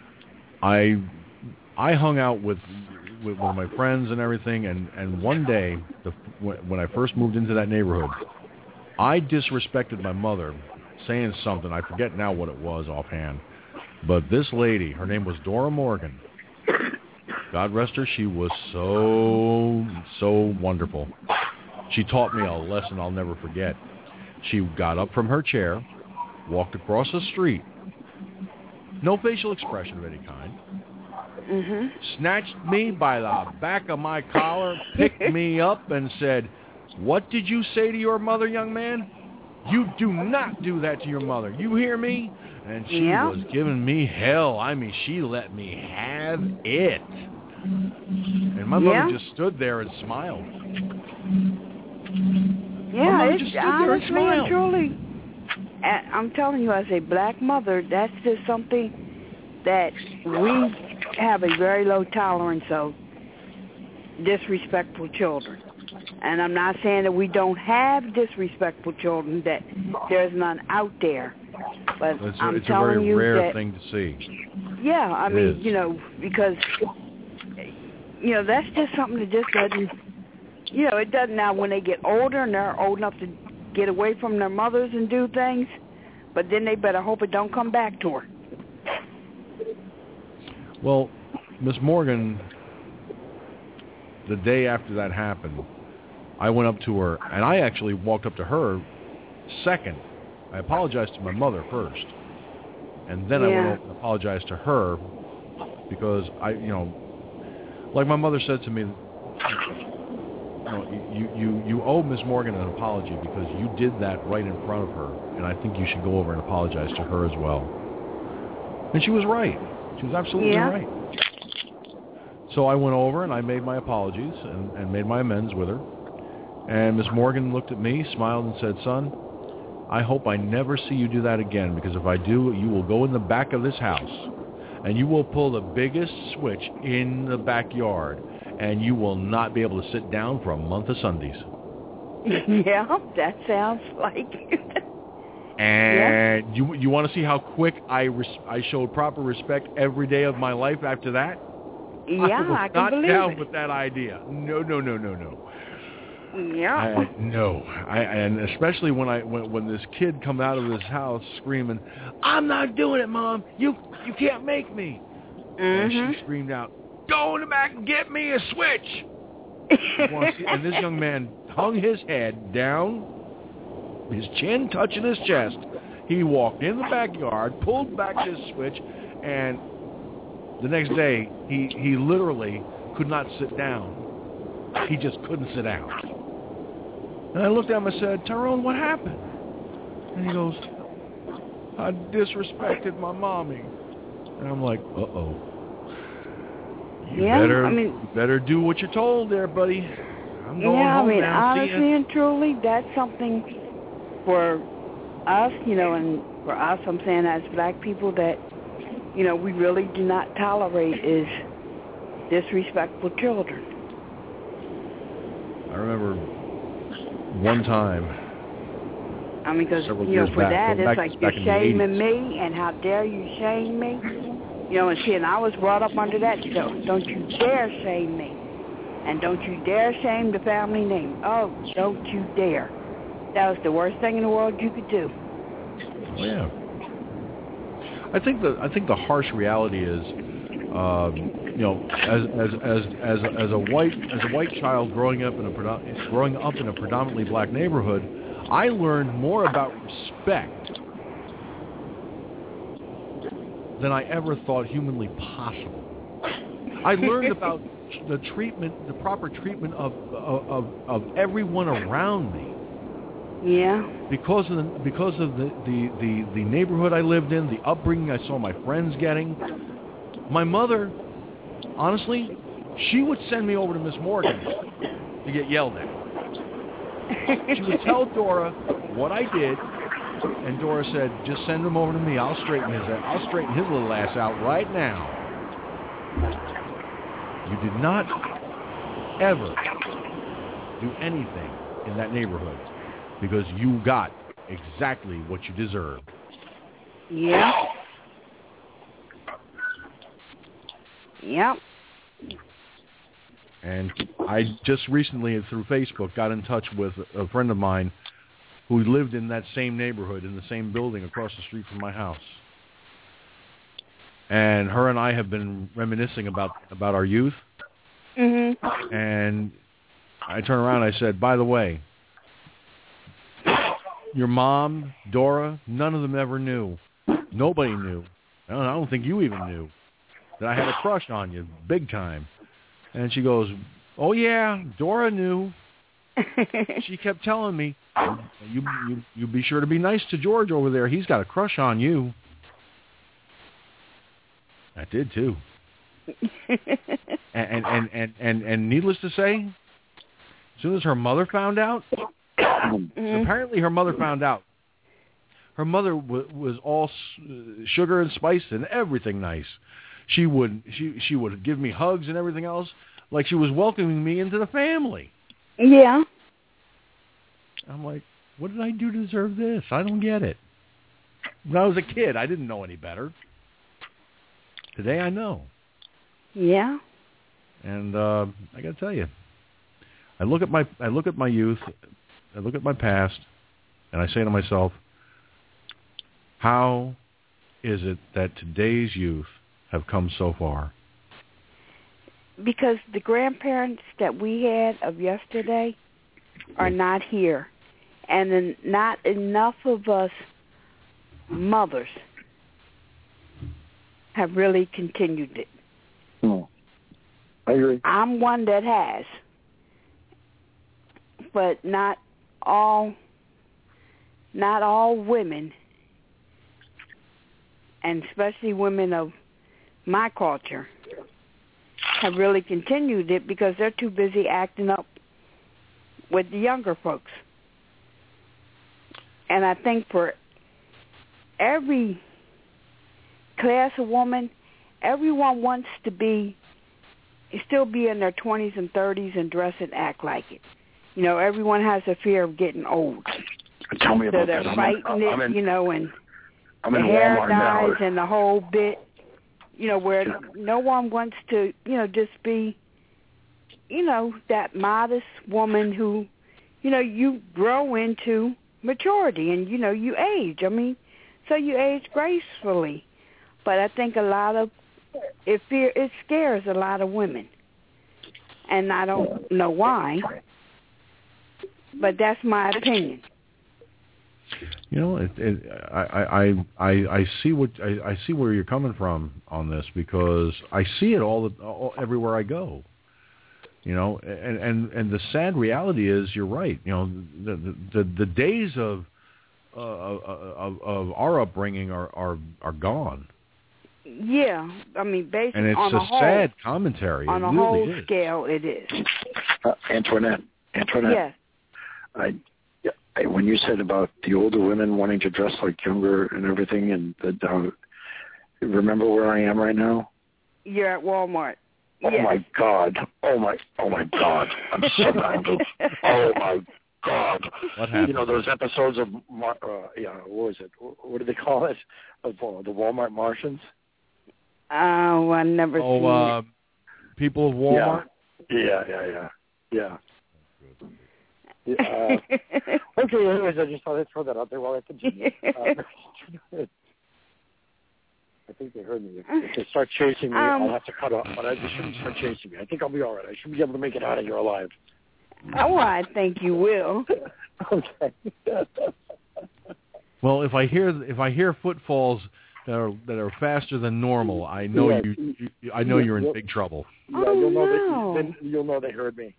I: I I hung out with with, with my friends and everything, and, and one day, the, when I first moved into that neighborhood, I disrespected my mother, saying something. I forget now what it was offhand, but this lady, her name was Dora Morgan. God rest her, she was so, so wonderful. She taught me a lesson I'll never forget. She got up from her chair, walked across the street, no facial expression of any kind,
J: Mm-hmm.
I: snatched me by the back of my collar, picked me up, and said, "What did you say to your mother, young man? You do not do that to your mother. You hear me?" And she
J: Yeah.
I: was giving me hell. I mean, she let me have it. And my
J: Yeah.
I: mother just stood there and smiled.
J: Yeah,
I: mother
J: it's
I: just stood there and
J: honestly and
I: smiled.
J: truly. And I'm telling you, as a black mother, that's just something that we have a very low tolerance of, disrespectful children. And I'm not saying that we don't have disrespectful children, that there's none out there. But
I: It's a,
J: I'm
I: it's a
J: telling
I: very
J: you
I: rare
J: that,
I: thing to see.
J: yeah, I
I: It
J: mean,
I: is.
J: you know, because, you know, that's just something that just doesn't, you know, it doesn't now when they get older and they're old enough to get away from their mothers and do things, but then they better hope it don't come back to her.
I: Well, Miss Morgan, the day after that happened, I went up to her, and I actually walked up to her second. I apologized to my mother first, and then
J: yeah.
I: I went over and apologized to her because I, you know, like my mother said to me, you know, you, you, you owe Miss Morgan an apology because you did that right in front of her, and I think you should go over and apologize to her as well. And she was right. She was absolutely
J: yeah.
I: right. So I went over and I made my apologies and, and made my amends with her. And Miss Morgan looked at me, smiled, and said, "Son, I hope I never see you do that again, because if I do, you will go in the back of this house and you will pull the biggest switch in the backyard, and you will not be able to sit down for a month of Sundays."
J: Yeah, that sounds like
I: And
J: yeah.
I: you you want to see how quick I res- I showed proper respect every day of my life after that?
J: Yeah,
I: I was
J: I can
I: not
J: believe
I: down
J: it.
I: with that idea. No, no, no, no, no.
J: Yeah.
I: I, no, I, and especially when I when, when this kid come out of his house screaming, "I'm not doing it, Mom. You you can't make me."
J: Mm-hmm.
I: And she screamed out, "Go in the back and get me a switch." You wanna see- and this young man hung his head down, his chin touching his chest. He walked in the backyard, pulled back his switch, and the next day he he literally could not sit down. He just couldn't sit down. And I looked at him and said, "Tyrone, what happened?" And he goes, "I disrespected my mommy." And I'm like, uh-oh. You
J: yeah,
I: better,
J: I mean,
I: you better do what you're told there, buddy. I'm going
J: yeah,
I: home
J: I mean,
I: now. See
J: honestly
I: ya.
J: and truly, that's something for us, you know, and for us, I'm saying as black people, that, you know, we really do not tolerate is disrespectful children.
I: I remember one time.
J: I mean, because,
I: Several
J: you know,
I: years
J: for
I: back,
J: that,
I: going
J: it's
I: back-
J: like
I: back
J: you're
I: in the
J: shaming me, and how dare you shame me? You know, and see, and I was brought up under that, so don't you dare shame me. And don't you dare shame the family name. Oh, don't you dare. That was the worst thing in the world you could do.
I: Oh, yeah. I think the I think the harsh reality is, um, you know, as as as as as a white as a white child growing up in a predo- growing up in a predominantly black neighborhood, I learned more about respect than I ever thought humanly possible. I learned about the treatment, the proper treatment of of of everyone around me.
J: Yeah.
I: Because of the because of the, the, the, the neighborhood I lived in, the upbringing I saw my friends getting, my mother, honestly, she would send me over to Miss Morgan to get yelled at. She would tell Dora what I did, and Dora said, "Just send him over to me. I'll straighten his I'll straighten his little ass out right now." You did not ever do anything in that neighborhood, because you got exactly what you deserved.
J: Yeah. Yep.
I: And I just recently, through Facebook, got in touch with a friend of mine who lived in that same neighborhood, in the same building across the street from my house. And her and I have been reminiscing about, about our youth.
J: Mm-hmm.
I: And I turned around and I said, "By the way, your mom, Dora, none of them ever knew. Nobody knew. I don't, I don't think you even knew that I had a crush on you, big time." And she goes, "Oh yeah, Dora knew. She kept telling me, you, you you be sure to be nice to George over there. He's got a crush on you." I did too. and, and, and, and, and needless to say, as soon as her mother found out,
J: Mm-hmm.
I: apparently her mother found out. Her mother w- was all s- sugar and spice and everything nice. She would she she would give me hugs and everything else, like she was welcoming me into the family.
J: Yeah.
I: I'm like, what did I do to deserve this? I don't get it. When I was a kid, I didn't know any better. Today I know.
J: Yeah.
I: And uh, I got to tell you, I look at my I look at my youth, I look at my past, And I say to myself, how is it that today's youth have come so far?
J: Because the grandparents that we had of yesterday are not here. And then not enough of us mothers have really continued it.
K: Hmm. I agree.
J: I'm one that has. But not all not all women, and especially women of my culture, have really continued it because they're too busy acting up with the younger folks. And I think for every class of woman, everyone wants to be, still be in their twenties and thirties and dress and act like it. You know, everyone has a fear of getting old.
K: Tell me
J: so
K: about
J: they're
K: that.
J: fighting
K: I'm in,
J: it,
K: I'm in,
J: you know, and
K: I'm
J: the
K: in
J: hair
K: Walmart
J: dyes
K: now.
J: and the whole bit, you know, where no one wants to, you know, just be, you know, that modest woman who, you know, you grow into maturity and, you know, you age. I mean, so you age gracefully. But I think a lot of, it, fear, it scares a lot of women. And I don't know why, but that's my opinion.
I: You know, it, it, I, I, I, I see what I, I see where you're coming from on this because I see it all, all everywhere I go. You know, and, and, and the sad reality is, you're right. You know, the the, the days of, uh, of of our upbringing are, are, are gone.
J: Yeah, I mean, basically,
I: and it's
J: on
I: a,
J: a whole,
I: sad commentary.
J: On
I: it
J: a
I: really
J: whole
I: is.
J: scale, it is.
K: Uh, Antoinette, Antoinette.
J: Yes.
K: I, yeah, I, when you said about the older women wanting to dress like younger and everything, and the, uh, remember where I am right now?
J: You're at Walmart.
K: Oh
J: yes.
K: my God! Oh my! Oh my God! I'm so bounded. Oh my God!
I: What happened?
K: You know those episodes of Mar- uh, yeah, what was it? What do they call it? Of uh, the Walmart Martians?
J: Oh, I never
I: oh,
J: seen
I: uh,
J: it.
I: People of Walmart.
K: Yeah, yeah, yeah, yeah. yeah. Uh, okay, anyways, I just thought I'd throw that out there while I continue. Uh, I think they heard me. If, if they start chasing me,
J: um,
K: I'll have to cut off. But I, they shouldn't start chasing me. I think I'll be all right. I should be able to make it out of here alive.
J: Oh, I think you will.
K: Okay.
I: Well, if I hear if I hear footfalls that are that are faster than normal, I know
K: yeah.
I: you, you. I know
K: yeah,
I: you're in
K: you'll,
I: big trouble.
K: Yeah,
J: oh,
K: you'll know
J: no.
K: that. Then you'll know they heard me.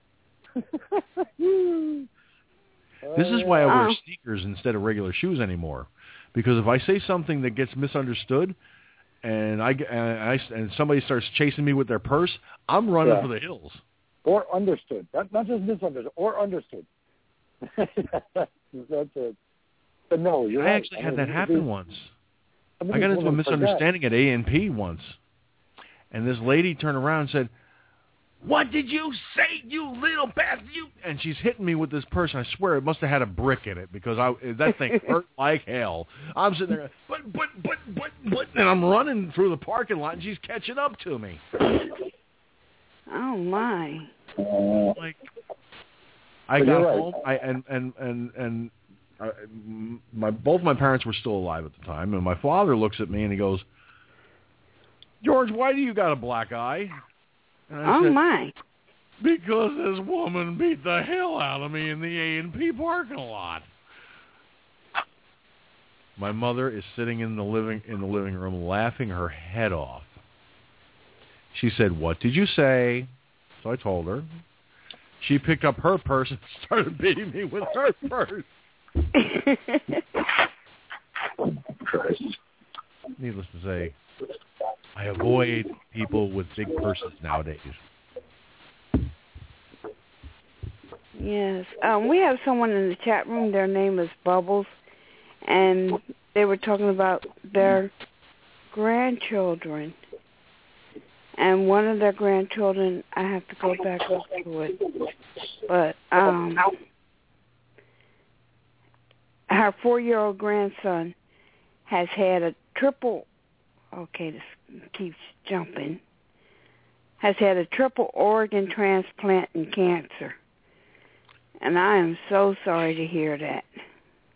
I: This is why I wear
J: Oh.
I: sneakers instead of regular shoes anymore, because if I say something that gets misunderstood, and I and, I, and somebody starts chasing me with their purse, I'm running
K: Yeah.
I: for the hills.
K: Or understood. Not, not just misunderstood. Or understood. That's it. But no, you're
I: I
K: right.
I: actually
K: I
I: had
K: mean,
I: that happen
K: these-
I: once.
K: some of
I: I got
K: these
I: into a
K: women forget.
I: misunderstanding at A and P once, and this lady turned around and said, "What did you say, you little bastard?" You and she's hitting me with this purse. And I swear it must have had a brick in it because I that thing hurt like hell. I'm sitting there, but but but but but, and I'm running through the parking lot, and she's catching up to me.
J: Oh, my.
I: Like, I
K: But
I: got
K: you're right.
I: home, I and and and and uh, my both my parents were still alive at the time, and my father looks at me and he goes, "George, why do you got a black eye?" And I
J: Oh,
I: said,
J: my.
I: "Because this woman beat the hell out of me in the A and P parking lot." My mother is sitting in the living in the living room laughing her head off. She said, "What did you say?" So I told her. She picked up her purse and started beating me with her purse.
K: Christ.
I: Needless to say, I avoid people with big purses nowadays.
J: Yes. Um, we have someone in the chat room. Their name is Bubbles, and they were talking about their grandchildren. And one of their grandchildren, I have to go back up to it, but um, her four-year-old grandson has had a triple, okay, this keeps jumping, has had a triple organ transplant and cancer. And I am so sorry to hear that.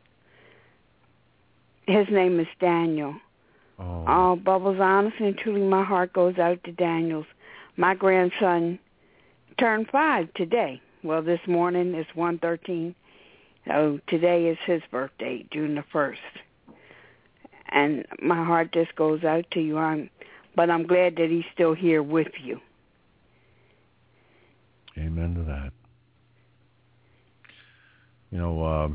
J: His name is Daniel.
I: Oh.
J: Oh, Bubbles, honestly and truly, my heart goes out to Daniel's. My grandson turned five today. Well, this morning is one thirteen. So today is his birthday, June the first. And my heart just goes out to you. I'm, but I'm glad that he's still here with you.
I: Amen to that. You know, um,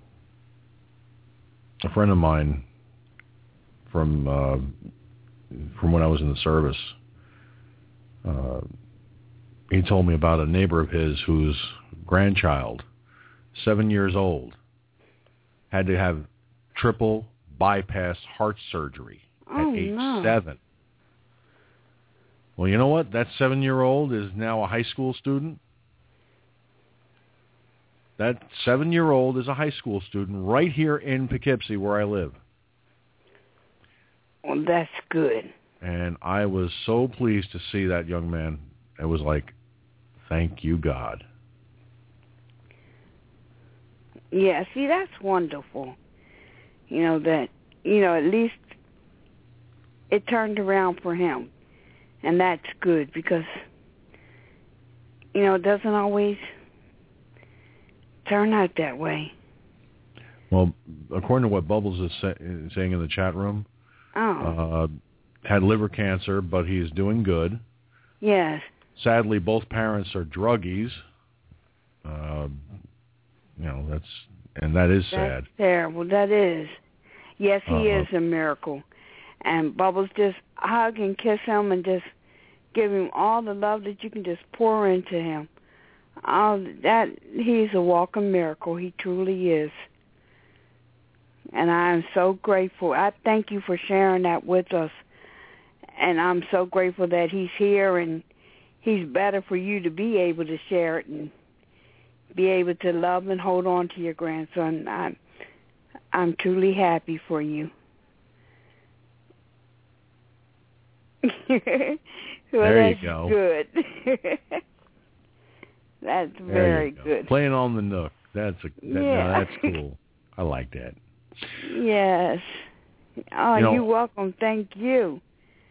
I: a friend of mine from uh, from when I was in the service, uh, he told me about a neighbor of his whose grandchild, seven years old, had to have triple bypass heart surgery
J: oh,
I: at age
J: no.
I: seven. Well, you know what? That seven-year-old is now a high school student. That seven-year-old is a high school student right here in Poughkeepsie where I live.
J: Well, that's good.
I: And I was so pleased to see that young man. It was like, thank you, God.
J: Yeah, see, that's wonderful. You know, that, you know, at least it turned around for him. And that's good because, you know, it doesn't always turn out that way.
I: Well, according to what Bubbles is say, saying in the chat room,
J: oh.
I: uh, had liver cancer, but he's doing good.
J: Yes.
I: Sadly, both parents are druggies. Uh, you know, that's, and that is
J: That's
I: sad.
J: terrible. That is. Yes, he
I: uh,
J: is a miracle. And Bubbles, just hug and kiss him and just give him all the love that you can just pour into him. All that, he's a walking miracle. He truly is. And I am so grateful. I thank you for sharing that with us. And I'm so grateful that he's here and he's better for you to be able to share it and be able to love and hold on to your grandson. I'm, I'm truly happy for you. well,
I: there you
J: that's
I: go.
J: Good. That's
I: there
J: very
I: go.
J: good.
I: Playing on the nook. That's a that,
J: yeah.
I: no, that's cool. I like that.
J: Yes. Oh,
I: you know,
J: you're welcome. Thank you.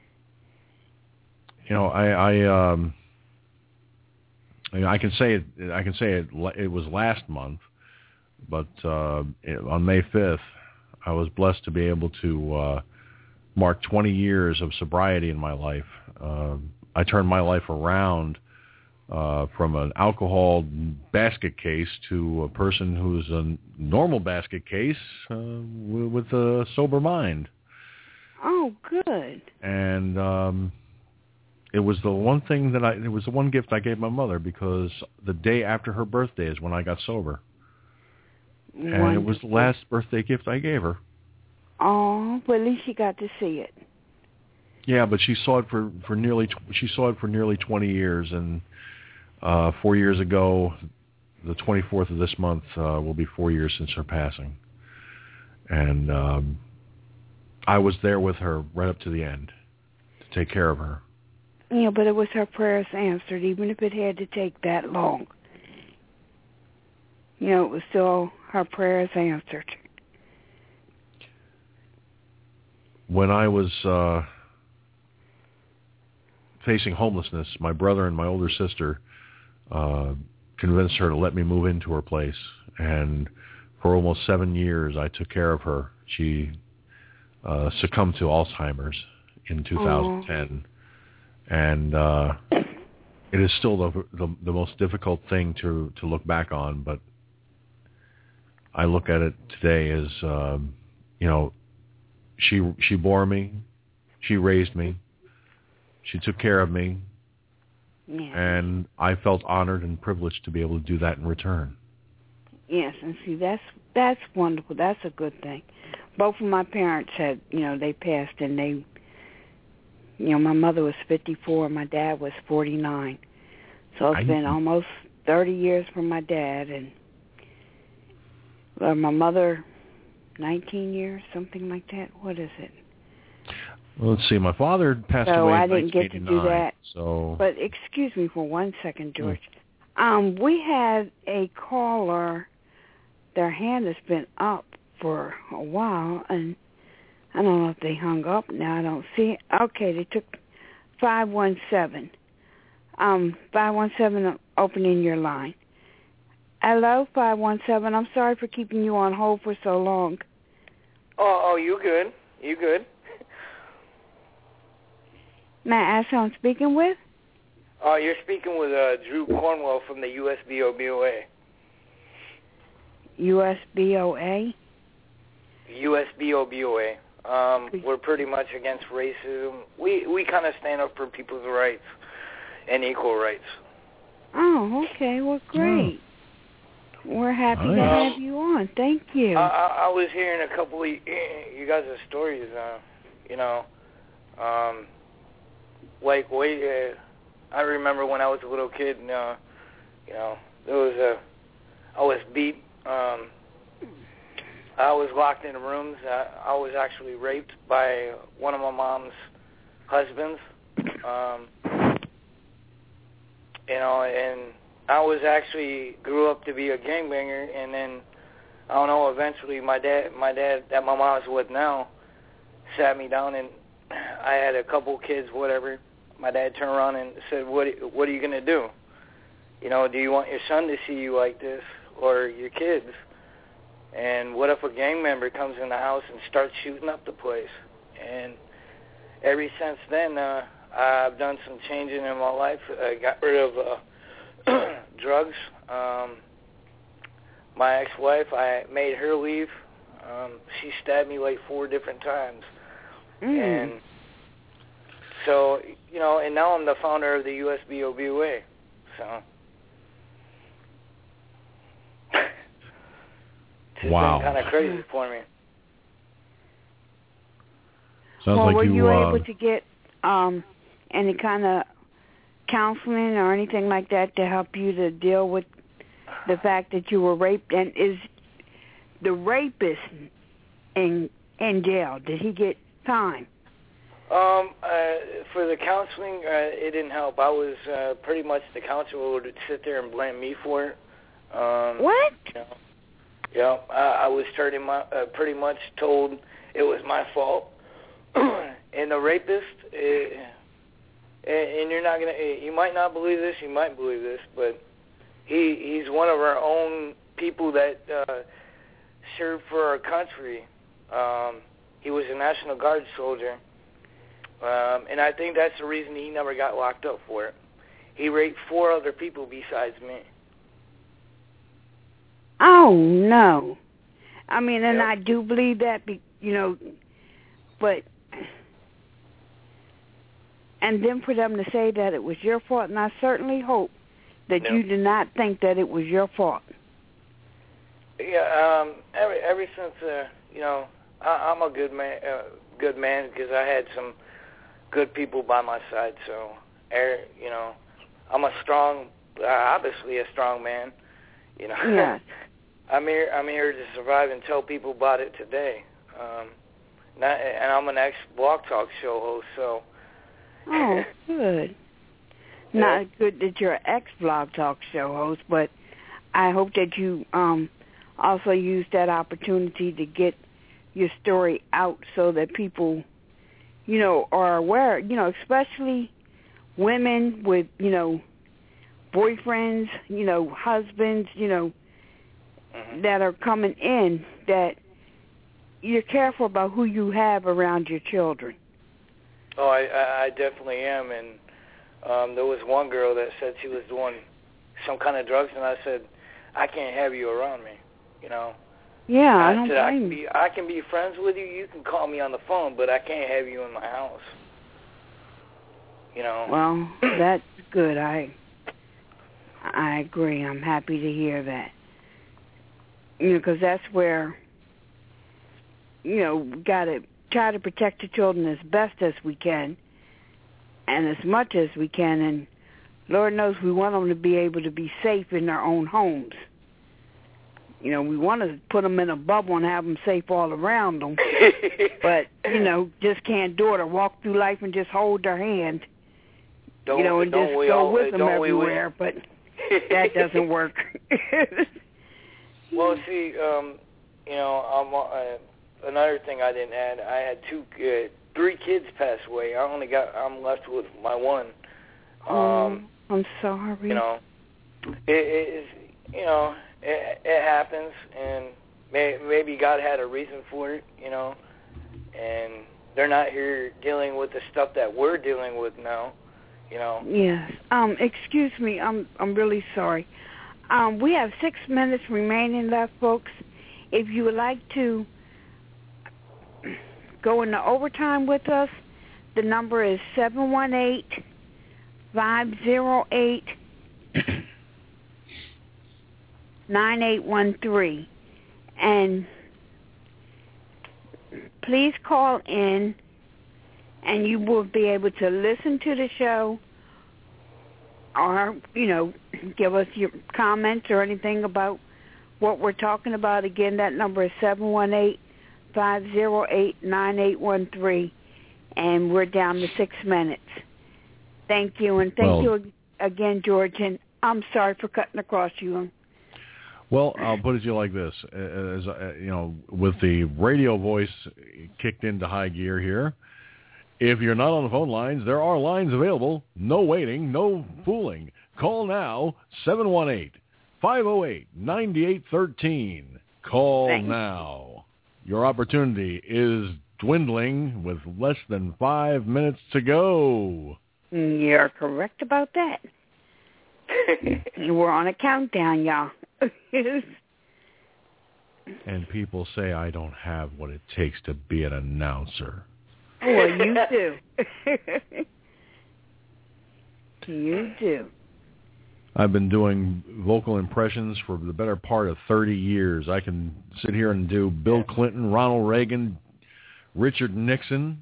I: You know, I I um I, I can say it. I can say it. It was last month, but uh, it, on May fifth, I was blessed to be able to uh, mark twenty years of sobriety in my life. Uh, I turned my life around uh, from an alcohol basket case to a person who's a normal basket case uh, with a sober mind.
J: Oh, good.
I: And um, it was the one thing that I, it was the one gift I gave my mother, because the day after her birthday is when I got sober.
J: Wonderful.
I: And it was the last birthday gift I gave her.
J: Oh, well, at least she got to see it.
I: Yeah, but she saw it for, for nearly, she saw it for nearly twenty years, and uh, four years ago, the twenty-fourth of this month, uh, will be four years since her passing. And um, I was there with her right up to the end to take care of her.
J: Yeah, but it was her prayers answered, even if it had to take that long. You know, it was still her prayers answered.
I: When I was uh, facing homelessness, my brother and my older sister uh, convinced her to let me move into her place. And for almost seven years, I took care of her. She uh, succumbed to Alzheimer's in two thousand ten. Oh. And uh, it is still the, the the most difficult thing to, to look back on, but I look at it today as, um, you know, she she bore me, she raised me, she took care of me,
J: yeah.
I: And I felt honored and privileged to be able to do that in return.
J: Yes, and see, that's that's wonderful. That's a good thing. Both of my parents had, you know, they passed, and they, you know, my mother was fifty-four, my dad was forty-nine. So it's I, been almost thirty years from my dad, and well, my mother, nineteen years, something like that. What is it?
I: Well, let's see. My father passed
J: so
I: away
J: I
I: in
J: didn't get to do that.
I: So,
J: but excuse me for one second, George. Mm. Um, we had a caller. Their hand has been up for a while, and I don't know if they hung up. Now I don't see it. Okay, they took five one seven. Um, five one seven, opening your line. Hello, five one seven. I'm sorry for keeping you on hold for so long.
L: Oh, oh, you good. You good.
J: May I ask who I'm speaking with?
L: Oh, uh, you're speaking with uh, Drew Cornwell from the U S B O B O A.
J: U S B O A?
L: U S B O B O A. Um, we're pretty much against racism. We we kind of stand up for people's rights and equal rights.
J: Oh, okay. Well, great. Oh. We're happy um, to have you on. Thank you.
L: I, I, I was hearing a couple of you guys' stories, uh, you know, um, like, wait, uh, I remember when I was a little kid, and, uh, you know, there was a, I was beat, um, I was locked in rooms. I, I was actually raped by one of my mom's husbands, um, you know, and I was actually grew up to be a gangbanger, and then, I don't know, eventually my dad, my dad that my mom's with now, sat me down, and I had a couple kids, whatever. My dad turned around and said, what, what are you going to do? You know, do you want your son to see you like this, or your kids? And what if a gang member comes in the house and starts shooting up the place? And ever since then, uh, I've done some changing in my life. I got rid of uh, drugs. Um, my ex-wife, I made her leave. Um, she stabbed me like four different times. Mm. And so, you know, and now I'm the founder of the U S B O B O A. So. It's
I: wow.
L: kind of crazy for me.
I: Sounds
J: well,
I: like
J: were
I: you,
J: you
I: uh,
J: able to get um, any kind of counseling or anything like that to help you to deal with the fact that you were raped? And is the rapist in in jail? Did he get time?
L: Um, uh, for the counseling, uh, it didn't help. I was uh, pretty much the counselor would sit there and blame me for it. Um,
J: what?
L: You know, yeah, I, I was pretty much, uh, pretty much told it was my fault. And the rapist, uh, and you're not gonna, you might not believe this, you might believe this, but he he's one of our own people that uh, served for our country. Um, he was a National Guard soldier. Um, and I think that's the reason he never got locked up for it. He raped four other people besides me.
J: Oh, no. I mean, and
L: yep.
J: I do believe that, be, you know, but, and then for them to say that it was your fault, and I certainly hope that
L: yep.
J: you do not think that it was your fault.
L: Yeah, um, ever, ever since, uh, you know, I, I'm a good man, uh, good man because I had some good people by my side, so, you know, I'm a strong, uh, obviously a strong man, you know.
J: Yeah.
L: I'm here, I'm here to survive and tell people about it today. Um, not, and I'm an ex-Blog Talk show host, so.
J: Oh, good.
L: Yeah.
J: Not good that you're an ex-Blog Talk show host, but I hope that you um, also use that opportunity to get your story out so that people, you know, are aware, you know, especially women with, you know, boyfriends, you know, husbands, you know,
L: mm-hmm.
J: that are coming in, that you're careful about who you have around your children.
L: Oh, I, I definitely am, and um, there was one girl that said she was doing some kind of drugs, and I said, I can't have you around me, you know.
J: Yeah,
L: I,
J: I don't
L: said, I can
J: blame
L: be I can be friends with you. You can call me on the phone, but I can't have you in my house. You know.
J: Well, that's good. I I agree. I'm happy to hear that. You know, because that's where, you know, we got to try to protect the children as best as we can, and as much as we can. And Lord knows we want them to be able to be safe in their own homes. You know, we want to put them in a bubble and have them safe all around them. But, you know, just can't do it or walk through life and just hold their hand,
L: don't,
J: you know, and just go
L: all,
J: with them everywhere.
L: We,
J: but that doesn't work.
L: Well, see, um, you know, I'm, uh, another thing I didn't add. I had two, uh, three kids pass away. I only got. I'm left with my one. Um,
J: oh, I'm sorry.
L: You know, it is. You know, it, it happens, and may, maybe God had a reason for it. You know, and they're not here dealing with the stuff that we're dealing with now. You know.
J: Yes. Um. Excuse me. I'm. I'm really sorry. Um. We have six minutes remaining left, folks. If you would like to go into overtime with us, the number is seven one eight, five zero eight, nine eight one three. And please call in, and you will be able to listen to the show or, you know, give us your comments or anything about what we're talking about. Again, that number is seven one eight, five zero eight, nine eight one three, and we're down to six minutes. Thank you, and thank
I: well,
J: you again, George, and I'm sorry for cutting across you.
I: Well, I'll put it to you like this. As, uh, you know, with the radio voice kicked into high gear here, if you're not on the phone lines, there are lines available. No waiting, no fooling. Call now, seven one eight, five oh eight, nine eight one three. Call
J: Thanks.
I: now. Your opportunity is dwindling with less than five minutes to go.
J: You're correct about that. We're on a countdown, y'all.
I: And people say I don't have what it takes to be an announcer.
J: Well, you do. You do.
I: I've been doing vocal impressions for the better part of thirty years. I can sit here and do Bill Clinton, Ronald Reagan, Richard Nixon.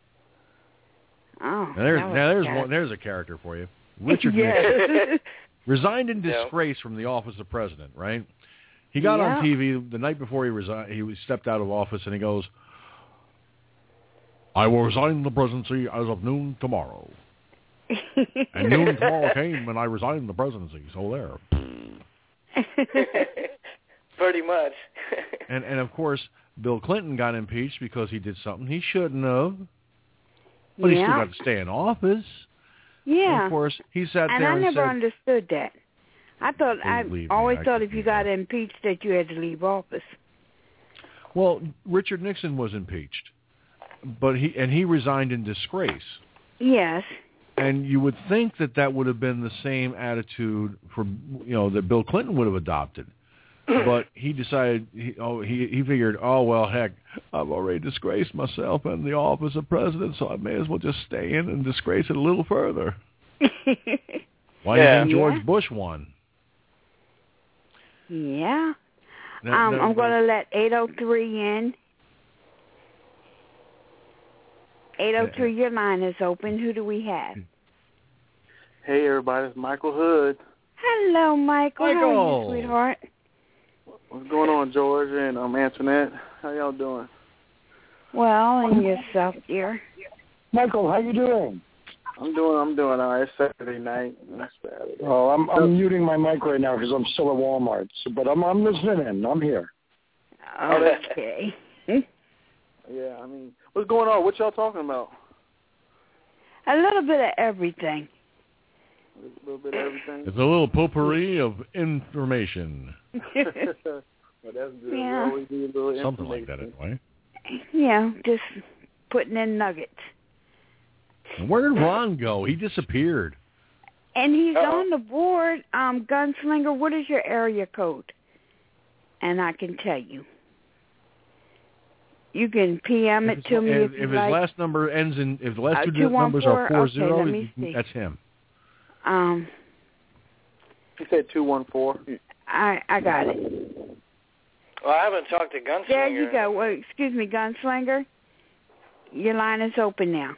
J: Oh,
I: now there's,
J: now
I: there's, one, there's a character for you. Richard
J: yes.
I: Nixon. Resigned in disgrace from the office of president, right? He got
J: yeah.
I: on T V the night before he resigned. He stepped out of office, and he goes, I will resign the presidency as of noon tomorrow. And noon tomorrow came, and I resigned the presidency. So there.
L: Pretty much.
I: and and of course, Bill Clinton got impeached because he did something he shouldn't have. But
J: yeah.
I: he still got to stay in office.
J: Yeah.
I: And of course, he sat
J: and
I: there
J: I
I: and
J: never
I: said,
J: understood that. I thought I
I: Believe me,
J: always
I: I
J: thought
I: can
J: if you
I: do
J: got
I: that.
J: impeached that you had to leave office.
I: Well, Richard Nixon was impeached, but he and he resigned in disgrace.
J: Yes.
I: And you would think that that would have been the same attitude for, you know, that Bill Clinton would have adopted. But he decided, he, oh, he he figured, oh, well, heck, I've already disgraced myself in the office of president, so I may as well just stay in and disgrace it a little further. Why do
L: yeah.
I: you think George
J: yeah.
I: Bush won?
J: Yeah.
I: Now,
J: um,
I: now,
J: I'm going to let eight oh three in. eight oh three, your line is open. Who do we have?
M: Hey, everybody. It's Michael Hood.
J: Hello, Michael.
I: Michael.
J: How are you, sweetheart?
M: What's going on, George and um, Antoinette? How y'all doing?
J: Well, and yourself, dear.
K: Michael, how you doing?
M: I'm doing. I'm doing all right. It's Saturday night. That's Saturday.
K: Oh, I'm I'm muting my mic right now because I'm still at Walmart. So, but I'm I'm listening in. I'm here.
J: Okay.
M: Yeah, I mean, what's going on? What y'all talking about?
J: A little bit of everything.
M: A little bit of everything.
I: It's a little potpourri of information.
M: Well, that's good.
J: Yeah.
M: We always need a little
I: Something like
M: information.
I: that, anyway.
J: Yeah, just putting in nuggets.
I: And where did Ron go? He disappeared.
J: And he's
L: Uh-oh.
J: on the board. Um, Gunslinger, what is your area code? And I can tell you. You can P M it
I: If,
J: to me
I: if,
J: if,
I: if
J: you
I: his
J: like.
I: last number ends in, if the last
J: Uh,
I: two
J: two one
I: numbers
J: four?
I: are four
J: Okay,
I: zero,
J: let me see.
I: that's him.
J: Um,
M: He said two one four.
J: I I got it.
L: Well, I haven't talked to Gunslinger.
J: There you go. Well, excuse me, Gunslinger. Your line is open now.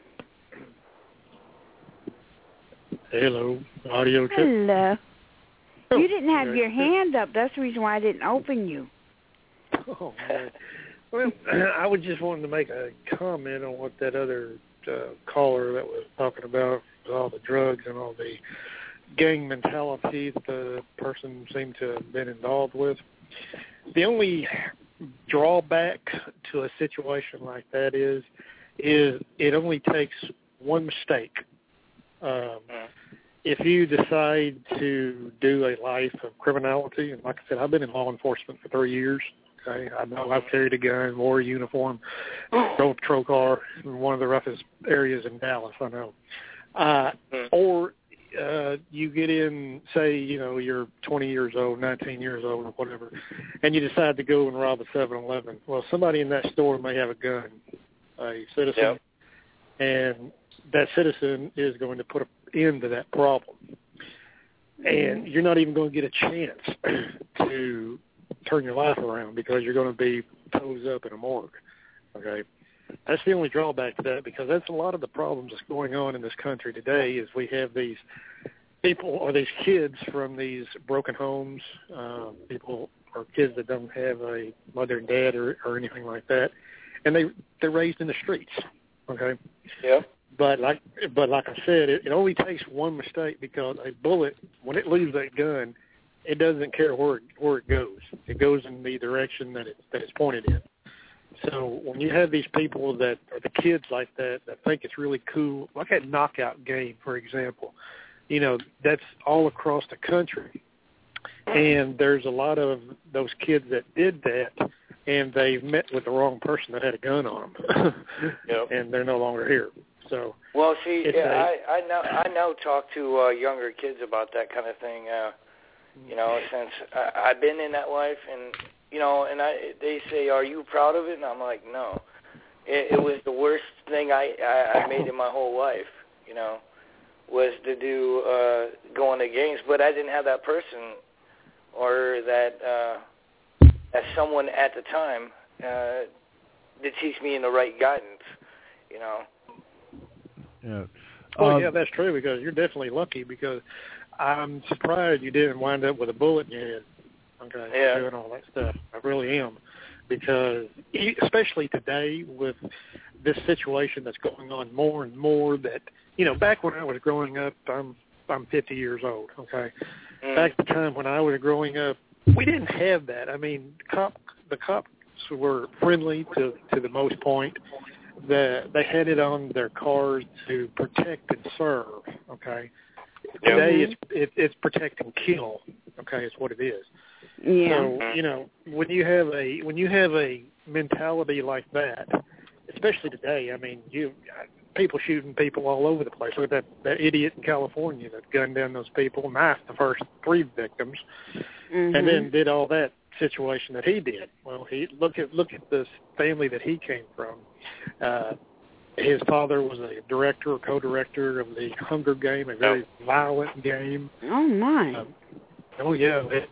N: Hello, audio check.
J: Hello. You didn't have your hand up. That's the reason why I didn't open you.
N: Oh, man. Well, I was just wanting to make a comment on what that other uh, caller that was talking about, all the drugs and all the gang mentality that the person seemed to have been involved with. The only drawback to a situation like that is, is it only takes one mistake. Um, if you decide to do a life of criminality, and like I said, I've been in law enforcement for three years. Okay, I know I've carried a gun, wore a uniform, drove a patrol car in one of the roughest areas in Dallas. I know. Uh, or uh, you get in, say, you know, you're twenty years old, nineteen years old, or whatever, and you decide to go and rob a seven eleven. Well, somebody in that store may have a gun, a citizen, yep. and that citizen is going to put an end to that problem. And you're not even going to get a chance to turn your life around because you're going to be posed up in a morgue. Okay, that's the only drawback to that, because that's a lot of the problems that's going on in this country today. Is we have these people or these kids from these broken homes, uh, people or kids that don't have a mother and dad or, or anything like that, and they they're raised in the streets. Okay.
L: Yeah.
N: But like but like I said, it, it only takes one mistake, because a bullet, when it leaves that gun, it doesn't care where it, where it goes. It goes in the direction that it's that it's pointed in. So when you have these people that are the kids like that that think it's really cool, like that knockout game, for example, you know, that's all across the country. And there's a lot of those kids that did that, and they've met with the wrong person that had a gun on them,
L: yep.
N: and they're no longer here. So
L: well, see,
N: yeah,
L: a, I I know I know talk to uh, younger kids about that kind of thing. Uh, you know, since I, I've been in that life, and you know, and I they say, "Are you proud of it?" And I'm like, "No, it, it was the worst thing I, I I made in my whole life." You know, was to do uh, going to games, but I didn't have that person or that uh, that someone at the time uh, to teach me in the right guidance. You know.
I: Yeah.
N: Well,
I: um,
N: yeah, that's true, because you're definitely lucky, because I'm surprised you didn't wind up with a bullet in your head. Okay,
L: yeah.
N: doing all that stuff. I really am, because especially today with this situation that's going on more and more, that, you know, back when I was growing up, I'm I'm fifty yeyears old, okay? Mm. Back at the time when I was growing up, we didn't have that. I mean, cop, the cops were friendly to, to the most point. The, they had it on their cars to protect and serve, okay? Today
L: mm-hmm.
N: it's, it, it's protect and kill, okay, is what it is.
J: Yeah.
N: So, you know, when you have a when you have a mentality like that, especially today, I mean, you people shooting people all over the place. Look at that, that idiot in California that gunned down those people, knifed the first three victims,
J: mm-hmm.
N: and then did all that situation that he did. Well, he look at look at this family that he came from. Uh, his father was a director or co-director of the Hunger Game, a very violent game.
J: Oh my!
N: Um, oh yeah, it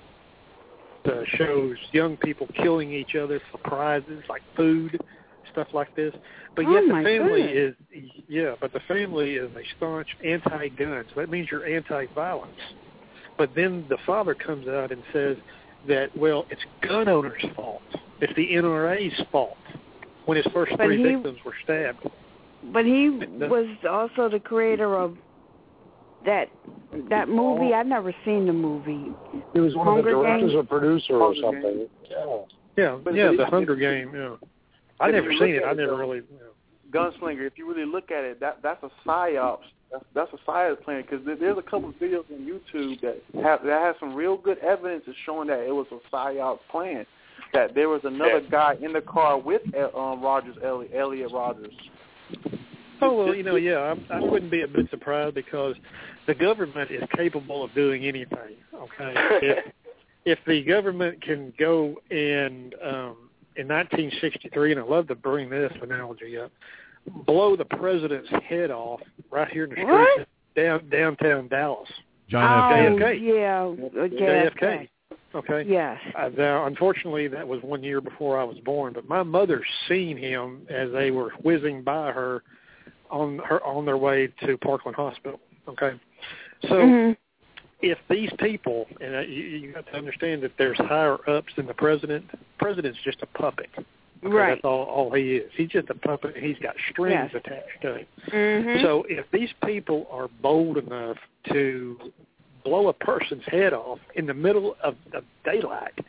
N: uh, shows young people killing each other for prizes like food, stuff like this. But
J: oh
N: yet the
J: my
N: family
J: goodness.
N: is yeah, but the family is a staunch anti-gun. So that means you're anti-violence. But then the father comes out and says that, well, it's gun owners' fault. It's the N R A's fault when his first
J: but
N: three
J: he,
N: victims were stabbed.
J: But he was also the creator of that that movie. I've never seen the movie.
K: He was one
J: Hunger
K: of the directors
J: Game?
K: or producer or something. Yeah,
N: yeah,
M: But
N: yeah
M: if-
N: the Hunger Game. Yeah, I
M: if
N: never
M: you
N: seen
M: look
N: it.
M: at
N: I
M: it,
N: never
M: though,
N: really. You know.
M: Gunslinger, if you really look at it, that that's a psyop. That's, that's a psyop plan, because there, there's a couple of videos on YouTube that have that has some real good evidence of showing that it was a psyop plan. That there was another guy in the car with um, Rogers, Elliot, Elliot Rogers.
N: Oh, well, you know, yeah, I, I wouldn't be a bit surprised, because the government is capable of doing anything, okay? If, if the government can go and, um, in nineteen sixty-three, and I love to bring this analogy up, blow the president's head off right here in the streets down, downtown Dallas.
I: John F.
J: Oh,
I: Kennedy.
J: yeah,
N: J F K. Okay.
J: Yes.
N: Uh, now, unfortunately, that was one year before I was born, but my mother seen him as they were whizzing by her on her on their way to Parkland Hospital. Okay. So
J: mm-hmm.
N: if these people, and uh, you, you got to understand that there's higher ups than the president. The president's just a puppet. Okay,
J: right.
N: That's all, all he is. He's just a puppet. And he's got strings
J: yes.
N: attached to him.
J: Mm-hmm.
N: So if these people are bold enough to blow a person's head off in the middle of, of daylight,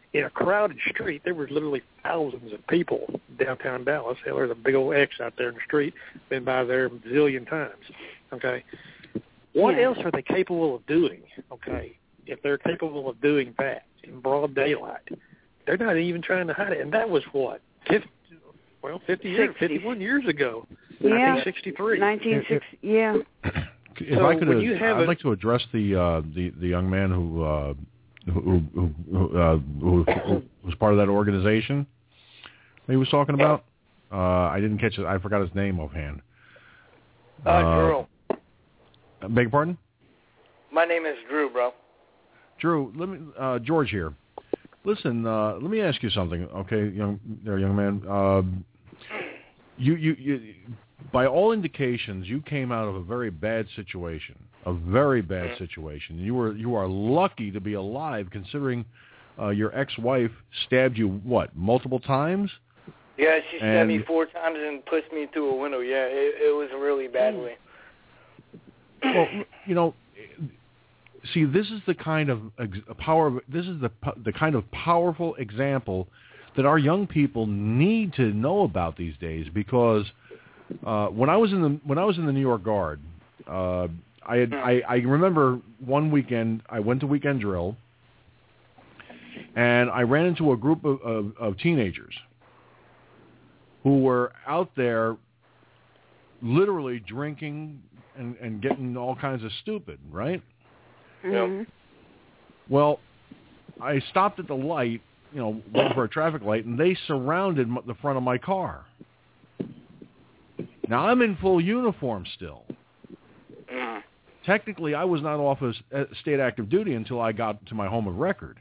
N: in a crowded street. There were literally thousands of people downtown Dallas. Hell, there's a big old X out there in the street. Been by there a zillion times. Okay, what
J: Yeah.
N: else are they capable of doing? Okay, if they're capable of doing that in broad daylight, they're not even trying to hide it. And that was what, fifty, well, fifty years,
J: sixty.
N: fifty-one years ago,
J: Yeah.
N: nineteen sixty-three.
J: nineteen sixty, yeah.
I: If
N: So
I: I could,
N: when you have
I: I'd
N: a-
I: like to address the uh, the the young man who uh, who who, who, uh, who who was part of that organization that he was talking about. Uh, I didn't catch it. I forgot his name offhand.
L: Uh, Drew.
I: Uh, beg your pardon?
L: My name is Drew, bro.
I: Drew, let me uh, George here. Listen, uh, let me ask you something, okay, young there, young man. Um, you, you, you, by all indications, you came out of a very bad situation, a very bad
L: Mm-hmm.
I: situation. You were, you are lucky to be alive, considering uh, your ex-wife stabbed you what, multiple times?
L: Yeah, she stabbed
I: And-
L: me four times and pushed me through a window. Yeah, it, it was a really bad way.
I: Well, you know, see, this is the kind of ex- power. This is the po- the kind of powerful example that our young people need to know about these days. Because uh, when I was in the when I was in the New York Guard, uh, I, had, I I remember one weekend I went to weekend drill, and I ran into a group of, of, of teenagers who were out there literally drinking and, and getting all kinds of stupid, right?
J: Mm-hmm.
I: Well, I stopped at the light, you know, waiting for a traffic light, and they surrounded m- the front of my car. Now, I'm in full uniform still.
L: Mm.
I: Technically, I was not off of s- uh, state active duty until I got to my home of record.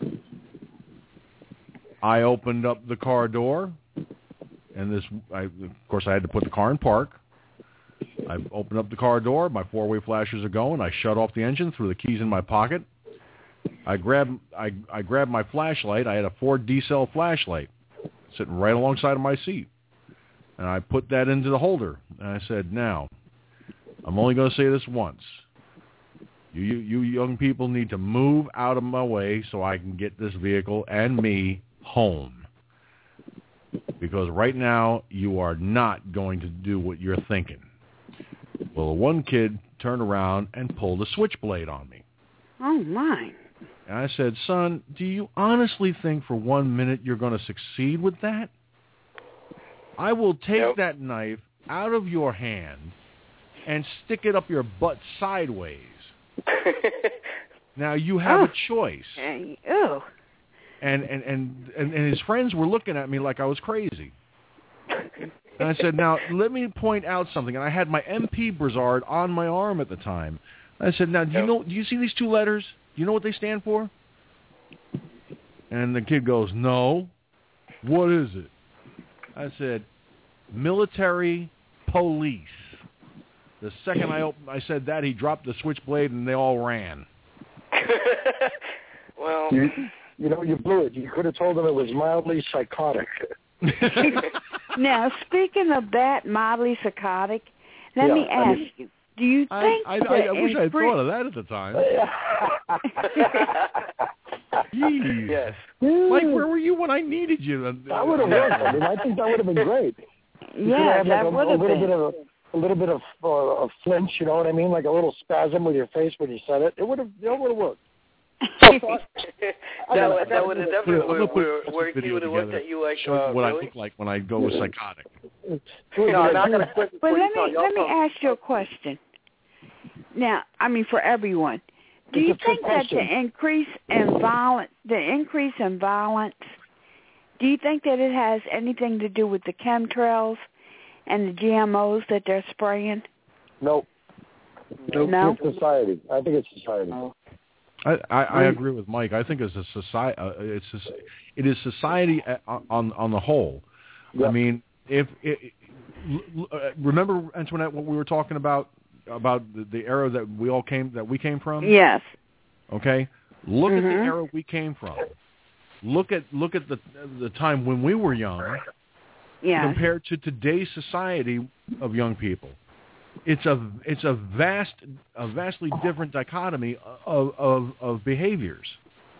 I: I opened up the car door, and this, I, of course, I had to put the car in park. I opened up the car door. My four-way flashers are going. I shut off the engine, threw the keys in my pocket. I grabbed, I, I grabbed my flashlight. I had a Ford D-cell flashlight sitting right alongside of my seat. And I put that into the holder. And I said, now, I'm only going to say this once. You, you, you young people need to move out of my way so I can get this vehicle and me home. Because right now, you are not going to do what you're thinking. Well, one kid turned around and pulled a switchblade on me.
J: Oh, my.
I: And I said, son, do you honestly think for one minute you're going to succeed with that? I will take
L: Nope.
I: that knife out of your hand and stick it up your butt sideways. Now, you have
J: Oh.
I: a choice.
J: Hey, ew.
I: And, and, and, and, and his friends were looking at me like I was crazy. And I said, now, let me point out something. And I had my M P Brizard on my arm at the time. I said, now, do you know? Do you see these two letters? Do you know what they stand for? And the kid goes, no. What is it? I said, military police. The second I opened, I said that, he dropped the switchblade and they all ran.
L: Well,
K: You, you know, you blew it. You could have told them it was mildly psychotic.
J: Now, speaking of that, mildly psychotic, let
K: Yeah,
J: me
K: I
J: ask
K: mean-
J: you, do you
I: I,
J: think
I: I,
J: that
I: I, I wish I had
J: in free-
I: thought of that at the time. Jeez.
L: yes.
I: Mike, where were you when I needed you?
K: That would have worked. I mean, I think that would have been great. You could
J: Yeah,
K: have
J: that
K: like a,
J: would
K: a
J: have
K: little
J: been.
K: bit of a, a little bit of uh, a flinch, you know what I mean? Like a little spasm with your face when you said it. It would have, it would have worked.
L: that
K: gotta-
L: would,
K: I
L: that
K: gotta
L: would have
K: do that.
L: definitely
I: I'm gonna
L: would,
I: put-
L: where,
I: put
L: where
I: some
L: he
I: video
L: would have looked
I: together,
L: at you like,
I: show you
L: uh,
I: what I
L: really?
I: look like when I go with psychotic.
M: No, now I got a question
J: But
M: for you,
J: let
M: Tony.
J: me
M: Y'all
J: let me
M: talk-
J: ask you a question. Now, I mean for everyone, do
K: It's
J: you
K: a trick
J: think that
K: question.
J: the increase in violence, the increase in violence, do you think that it has anything to do with the chemtrails and the G M Os that they're spraying?
K: Nope.
J: No.
K: It's society. I think it's society.
I: I, I, I agree with Mike. I think it's a society. Uh, it's a, it is society on on the whole.
K: Yep.
I: I mean, if it, uh, remember Antoinette, what we were talking about about the, the era that we all came that we came from.
J: Yes.
I: Okay. Look at the
J: Mhm.
I: era we came from. Look at look at the the time when we were young
J: Yes.
I: compared to today's society of young people. It's a it's a vast a vastly different dichotomy of of, of behaviors.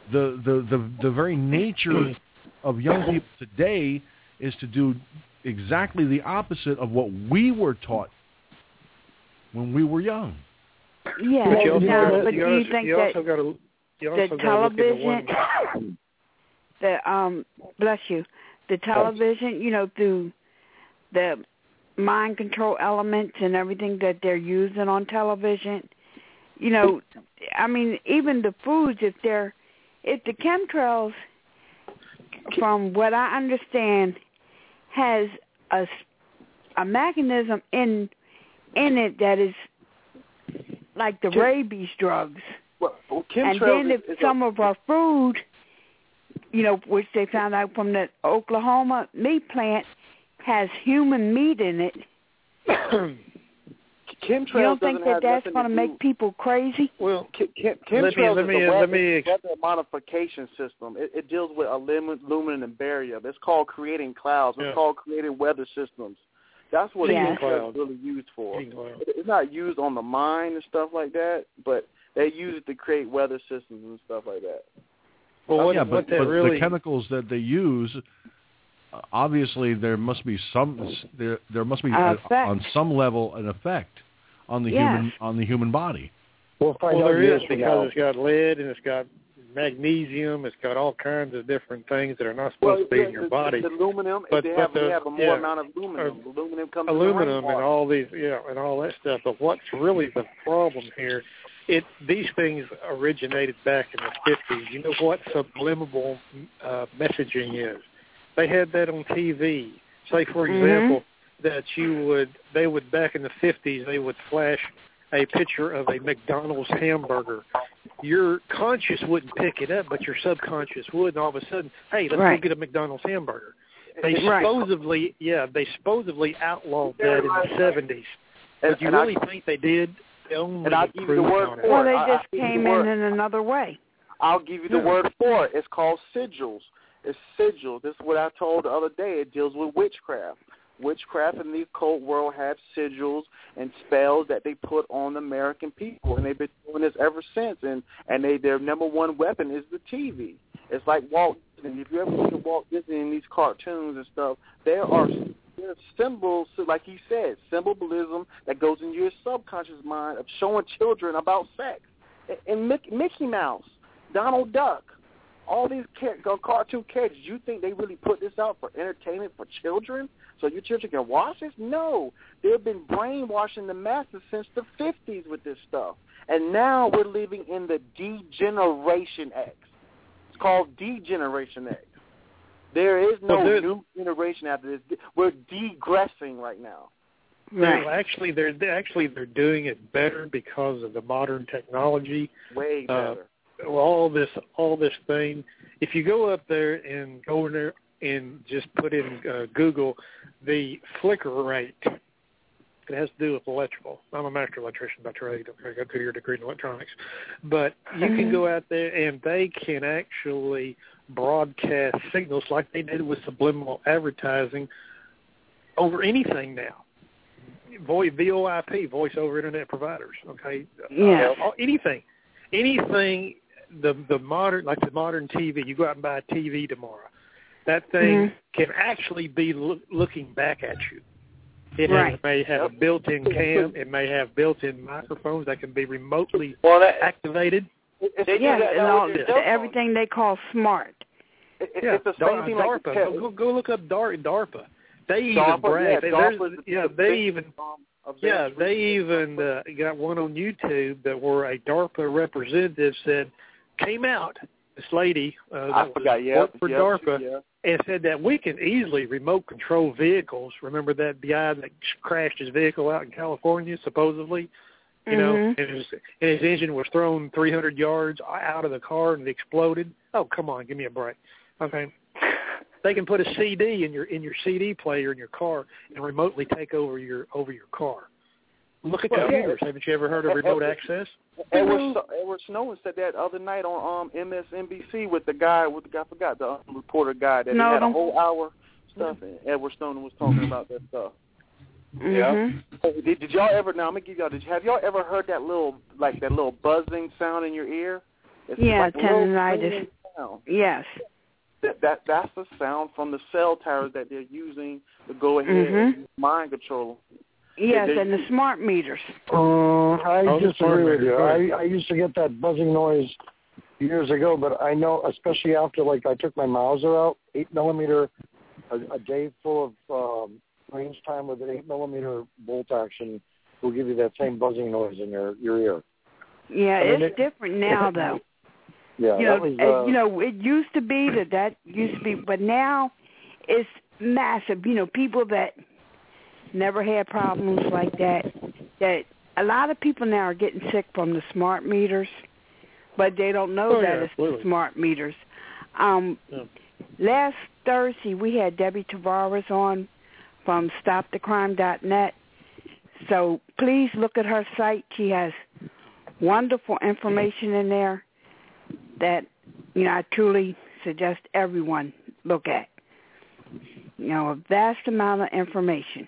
I: the the the, the very nature of young people today is to do exactly the opposite of what we were taught when we were young.
J: Yeah,
N: But you also
J: now,
N: gotta-
J: but
N: you
J: do you
N: also-
J: think
N: you
J: that
N: also gotta- you also
J: the
N: gotta look at the
J: television,
N: one-
J: the um, bless you, the television, you know, through the mind control elements and everything that they're using on television, you know, I mean, even the foods, if they're, if the chemtrails, from what I understand, has a, a mechanism in in it that is like the rabies drugs.
M: Well, well,
J: and
M: chemtrails
J: then
M: is-
J: if
M: is
J: some
M: a-
J: of our food, you know, which they found out from the Oklahoma meat plant, has human meat in it.
M: Chemtrails
J: You don't think
M: doesn't
J: that
M: have
J: that's
M: nothing
J: going to
M: to
J: make people crazy?
N: Well,
M: Chem- chem-
N: let me-
M: chemtrails
N: let
M: is
N: me-
M: a
N: let
M: weather,
N: me-
M: weather modification system. It, it deals with aluminum, aluminum and barium. It's called creating clouds. It's
N: Yeah.
M: called creating weather systems. That's what
N: Heating
M: chemtrails
N: clouds.
M: really used for.
N: Heating clouds.
M: It- It's not used on the mine and stuff like that, but they use it to create weather systems and stuff like that.
N: Well, what,
I: yeah,
N: what
I: but,
N: that
I: but
N: really
I: the chemicals that they use, uh, obviously there must be some there there must be
J: Uh,
I: a, on some level an effect on the
J: Yes.
I: human on the human body.
K: We'll find
N: well,
K: out
N: there
K: years
N: is
K: from
N: because
K: now.
N: it's got lead and it's got magnesium. It's got all kinds of different things that are not
M: Well,
N: supposed to be
M: the,
N: in your
M: the,
N: body.
M: the aluminum,
N: But-
M: they
N: but
M: have
N: the-
M: they have a more
N: yeah.
M: amount of aluminum.
N: Uh,
M: aluminum comes in
N: aluminum and
M: rainwater.
N: all these, yeah, and all that stuff. But what's really the problem here? It these things originated back in the fifties. You know what subliminal uh, messaging is? They had that on T V. Say, for
J: Mhm.
N: example, that you would they would back in the fifties they would flash a picture of a McDonald's hamburger. Your conscious wouldn't pick it up, but your subconscious would, and all of a sudden, hey, let's
J: Right.
N: go get a McDonald's hamburger. They
J: Right.
N: supposedly, yeah, they supposedly outlawed that in the seventies.
M: And-
N: But you
M: and I-
N: really think they did? They only
M: And I'll give you the
N: improved
M: word
N: on it.
M: for
J: Well,
M: it.
J: they
M: I-
J: just
M: I give you
J: came
M: the
J: in
M: word.
J: in another way.
M: I'll give you the
N: Yeah.
M: word for it. It's called sigils. It's sigil. This is what I told the other day. It deals with witchcraft. Witchcraft in the occult world have sigils and spells that they put on the American people, and they've been doing this ever since. And and they their number one weapon is the T V. It's like Walt Disney. If you ever look at Walt Disney in these cartoons and stuff, there are there's symbols, like he said, symbolism that goes into your subconscious mind of showing children about sex. And Mickey Mouse, Donald Duck, all these car- cartoon characters, you think they really put this out for entertainment for children so your children can watch this? No. They've been brainwashing the masses since the fifties with this stuff. And now we're living in the D-Generation X. It's called D-Generation X. There is no
N: Well, there-
M: new generation after this. We're degressing right now.
N: Well, actually, they're they actually they're doing it better because of the modern technology.
M: Way
N: Uh,
M: better.
N: all this all this thing. If you go up there and go in there and just put in uh, Google the flicker rate, it has to do with electrical. I'm a master electrician by trade. I got a two-year degree in electronics, but you can go out there and they can actually broadcast signals like they did with subliminal advertising over anything now. Voice V O I P, voice over internet providers. Okay,
J: Yeah.
N: uh, anything, anything. The the modern like the modern T V. You go out and buy a T V tomorrow. That thing
J: Mhm.
N: can actually be look, looking back at you. It
J: Right.
N: has, may have a built-in cam. It may have built-in microphones that can be remotely
L: Well, that,
N: activated.
L: they do
J: Yeah,
L: that
J: and
L: now
J: all
L: with your
J: the,
L: cell phone.
J: everything they call smart.
M: It, it,
N: Yeah,
M: it's the
N: Dar-
M: same thing like
N: DARPA.
M: the
N: Go, go, go look up Dar- DARPA. They even
M: DARPA,
N: brag.
M: yeah,
N: They-
M: DARPA
N: there's-
M: is the-
N: yeah,
M: the
N: they
M: big,
N: even
M: um,
N: yeah,
M: advanced
N: they
M: research
N: even uh, got one on YouTube that where a DARPA representative said came out. This lady uh,
M: I
N: that
M: forgot,
N: was,
M: yeah,
N: worked for
M: yeah,
N: DARPA
M: yeah.
N: and said that we can easily remote control vehicles. Remember that guy that crashed his vehicle out in California, supposedly? You know,
J: Mhm.
N: and his, and his engine was thrown three hundred yards out of the car and it exploded. Oh, come on, give me a break. Okay. They can put a C D in your in your C D player in your car and remotely take over your over your car. Look at
M: Well,
N: computers.
M: yeah.
N: Haven't you ever heard of remote access?
M: Edward, Edward Snowden said that other night on um, M S N B C with the guy, with the guy, I forgot, the um, reporter guy that he had a
J: Snowden.
M: whole hour stuff, and Edward Snowden was talking about that stuff.
J: Mhm.
M: Oh, Did, did y'all ever? Now I'm gonna give y'all. Did have y'all ever heard that little like that little buzzing sound in your ear? It's
J: yeah,
M: like
J: tendonitis. Yes.
M: That, that that's the sound from the cell towers that they're using to go ahead
J: mm-hmm.
M: and mind control.
J: Yes,
M: they, they,
J: and the smart meters.
K: Uh, I
N: oh,
K: disagree with you.
N: meters.
K: I, I used to get that buzzing noise years ago, but I know, especially after, like, I took my Mauser out, eight millimeter, a, a day full of um, range time with an eight millimeter bolt action will give you that same buzzing noise in your, your ear.
J: Yeah,
K: I mean,
J: it's
K: it,
J: different now, though.
K: Yeah,
J: you know,
K: that was,
J: uh,
K: uh,
J: you know, it used to be that that used to be, but now it's massive. You know, people that never had problems like that, that a lot of people now are getting sick from the smart meters, but they don't know
N: oh,
J: that
N: yeah,
J: it's
N: absolutely.
J: the smart meters. Um,
N: yeah.
J: Last Thursday, we had Debbie Tavares on from stop the crime dot net. So please look at her site. She has wonderful information in there that, you know, I truly suggest everyone look at. You know, a vast amount of information,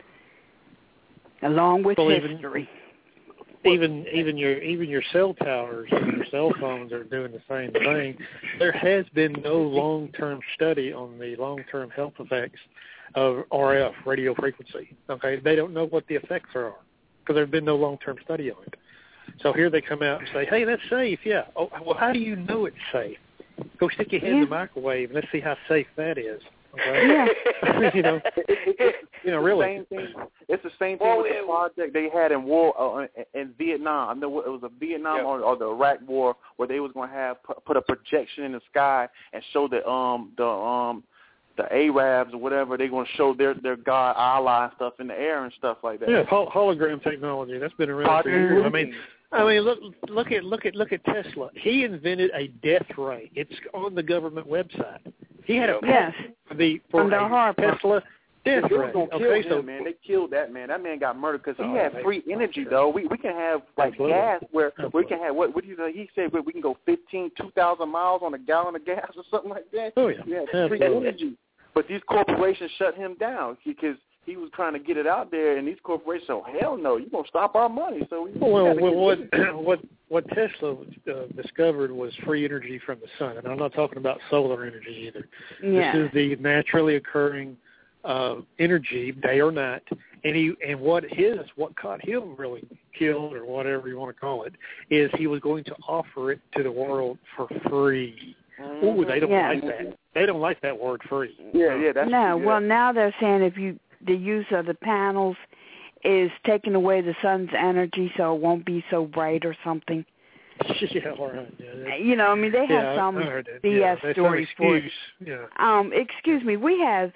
J: along with
N: well,
J: history.
N: Even, even even your even your cell towers and your cell phones are doing the same thing. There has been no long-term study on the long-term health effects of R F, radio frequency. Okay, they don't know what the effects are because there's been no long-term study on it. So here they come out and say, hey, that's safe, yeah. Oh, well, how do you know it's safe? Go stick your head in the microwave and let's see how safe that is. Okay?
J: Yeah.
N: you know, you know, really.
M: Same thing. It's the same thing
L: well,
M: with the project they had in war uh, in Vietnam. I know it was a Vietnam
L: yep.
M: or, or the Iraq War where they was going to have put, put a projection in the sky and show the um the um the Arabs or whatever. They're going to show their their God ally stuff in the air and stuff like that.
N: Yeah, hol- hologram technology. That's been around for years. I mean. I mean, look, look at look at look at Tesla. He invented a death ray. It's on the government website. He had a
J: yes.
N: for the for
J: Under
N: a
J: Harper.
N: Tesla death
M: They
N: ray.
M: was gonna
N: Okay,
M: kill
N: so
M: him, man. They killed that man. That man got murdered because he
N: Oh,
M: had
N: they-
M: free energy,
N: sure.
M: though. We we can have like
N: Absolutely.
M: gas where
N: Absolutely.
M: we can have what? What do you know? He said we can go fifteen, two thousand miles on a gallon of gas or something like that.
N: Oh yeah,
M: Yeah, free
N: absolutely.
M: energy. But these corporations shut him down because he was trying to get it out there, and these corporations, oh hell no, you're gonna stop our money. So we, we
N: Well,
M: gotta
N: well
M: get
N: what what what Tesla uh, discovered was free energy from the sun, and I'm not talking about solar energy either.
J: Yeah.
N: This is the naturally occurring uh, energy, day or night, and he and what his what caught him really killed or whatever you want to call it is he was going to offer it to the world for free. Ooh, they don't
J: Yeah.
N: like that. They don't like that word free.
M: Yeah, yeah, that's
J: no,
M: yeah.
J: well, now they're saying if you the use of the panels is taking away the sun's energy, so it won't be so bright or something.
N: yeah, all right. Yeah, that-
J: You know, I mean, they have
N: yeah,
J: some
N: I heard that.
J: B S
N: yeah, that's
J: stories
N: some
J: for it.
N: excuse. Yeah.
J: Um, excuse me, we have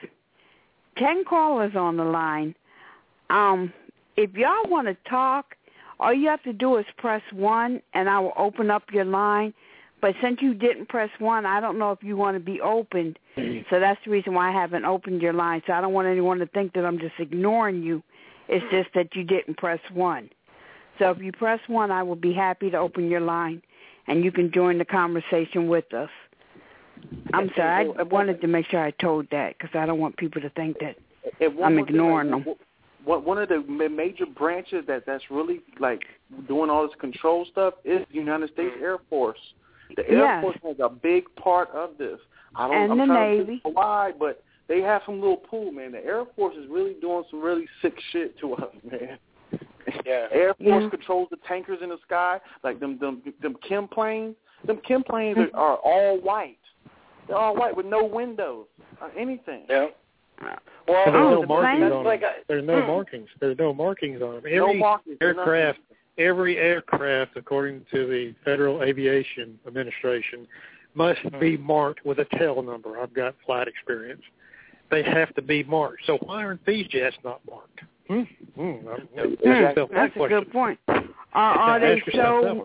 J: ten callers on the line. Um, if y'all want to talk, all you have to do is press one, and I will open up your line. But since you didn't press one, I don't know if you want to be opened. So that's the reason why I haven't opened your line. So I don't want anyone to think that I'm just ignoring you. It's just that you didn't press one. So if you press one, I will be happy to open your line, and you can join the conversation with us. I'm sorry. I wanted to make sure I told that because I don't want people to think that
M: And one
J: I'm
M: more thing,
J: ignoring
M: like,
J: them.
M: One one of the ma- major branches that that's really like doing all this control stuff is the United States Air Force. The Air
J: Yes.
M: Force has a big part of this. I don't.
J: And
M: I'm
J: the
M: trying
J: Navy.
M: to think why, but they have some little pool, man. The Air Force is really doing some really sick shit to us, man.
L: Yeah.
M: Air Force
J: Yeah.
M: controls the tankers in the sky, like them them them Chem planes. Them Chem planes
J: Mm-hmm.
M: are, are all white. They're all white with no windows or anything.
L: Yeah.
N: Well,
L: Well,
N: there's
J: Oh,
N: no
J: the
N: markings
J: plane?
N: on
L: Like
N: them.
L: a-
N: There's no markings. There's no markings on them.
M: No
N: Every
M: markings,
N: aircraft,
M: nothing.
N: every aircraft, according to the Federal Aviation Administration, must be marked with a tail number. I've got flight experience. They have to be marked. So why aren't these jets not marked? Hmm. Hmm. I'm-
J: Hmm,
N: ask yourself that
J: that's a
N: question.
J: good point. Are, are they
N: Ask yourself that
J: so?
N: one.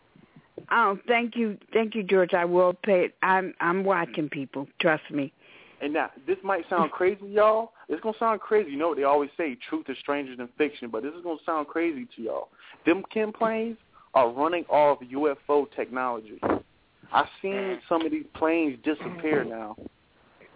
J: Oh, thank you, thank you, George. I will pay it. I'm I'm watching people. Trust me.
M: And now, this might sound crazy, y'all. It's going to sound crazy. You know what they always say, truth is stranger than fiction, but this is going to sound crazy to y'all. Them Chem planes are running off U F O technology. I've seen some of these planes disappear now.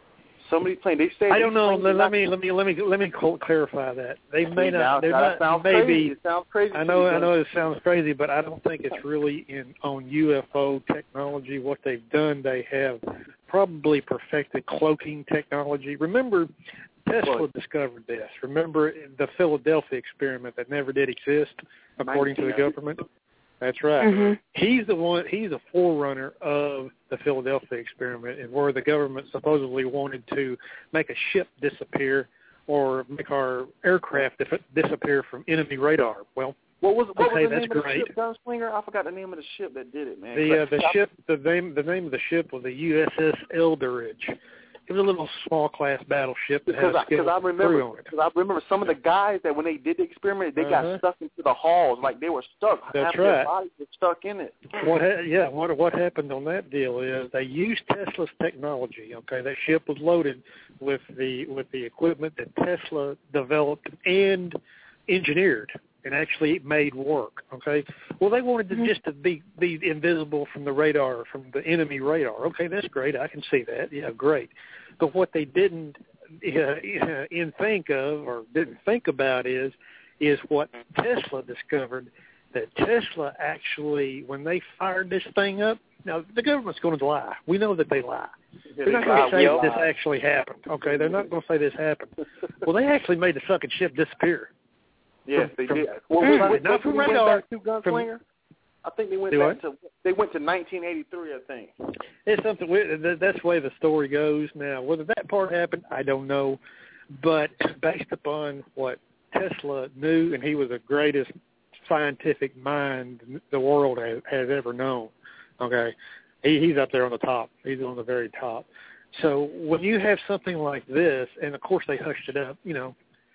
M: Some of these planes, they say.
N: I don't know. Let, let me let me let me let me clarify that. They may
M: now,
N: not. They're
M: that
N: not.
M: Sounds
N: maybe.
M: Crazy. It sounds crazy.
N: I know. I know it sounds crazy, but I don't think it's really in on U F O technology. What they've done, they have probably perfected cloaking technology. Remember, Tesla
M: what?
N: discovered this. Remember the Philadelphia experiment that never did exist, according to the government. That's right.
J: Mm-hmm.
N: He's the one. He's a forerunner of the Philadelphia experiment, and where the government supposedly wanted to make a ship disappear or make our aircraft dif- disappear from enemy radar. Well,
M: what was what
N: okay,
M: was the
N: that's
M: name
N: great.
M: of the ship, Gunslinger? I forgot the name of the ship that did it, man.
N: The uh, the ship, the name the name of the ship was the U S S Eldridge. It was a little small class battleship that
M: because
N: had a
M: I,
N: skeleton
M: I remember,
N: crew on it.
M: Because I remember some of the guys that when they did the experiment, they
N: Uh-huh.
M: got stuck into the halls, like they were stuck.
N: That's
M: Half
N: right.
M: Their bodies were stuck in it.
N: What ha- yeah, what what happened on that deal is they used Tesla's technology. Okay, that ship was loaded with the with the equipment that Tesla developed and engineered and actually made work. Okay, well they wanted to just to be be invisible from the radar, from the enemy radar. Okay, that's great. I can see that. Yeah, great. But what they didn't uh, in think of or didn't think about is is what Tesla discovered. That Tesla actually, when they fired this thing up, now the government's going to lie. We know that they lie. They're not going to say this actually happened. Okay, they're not going to say this happened. Well, they actually made the fucking ship disappear.
M: Yes,
N: from,
M: they
N: from,
M: did.
N: Well,
M: from,
N: not
M: from,
N: from
M: went
N: radar.
M: Back to Gunslinger? From, I think they went
N: back
M: what? to they went to nineteen eighty-three. I think
N: it's something. That's the way the story goes. Now, whether that part happened, I don't know. But based upon what Tesla knew, and he was the greatest scientific mind the world has, has ever known. Okay, he, he's up there on the top. He's on the very top. So when you have something like this, and of course they hushed it up, you know.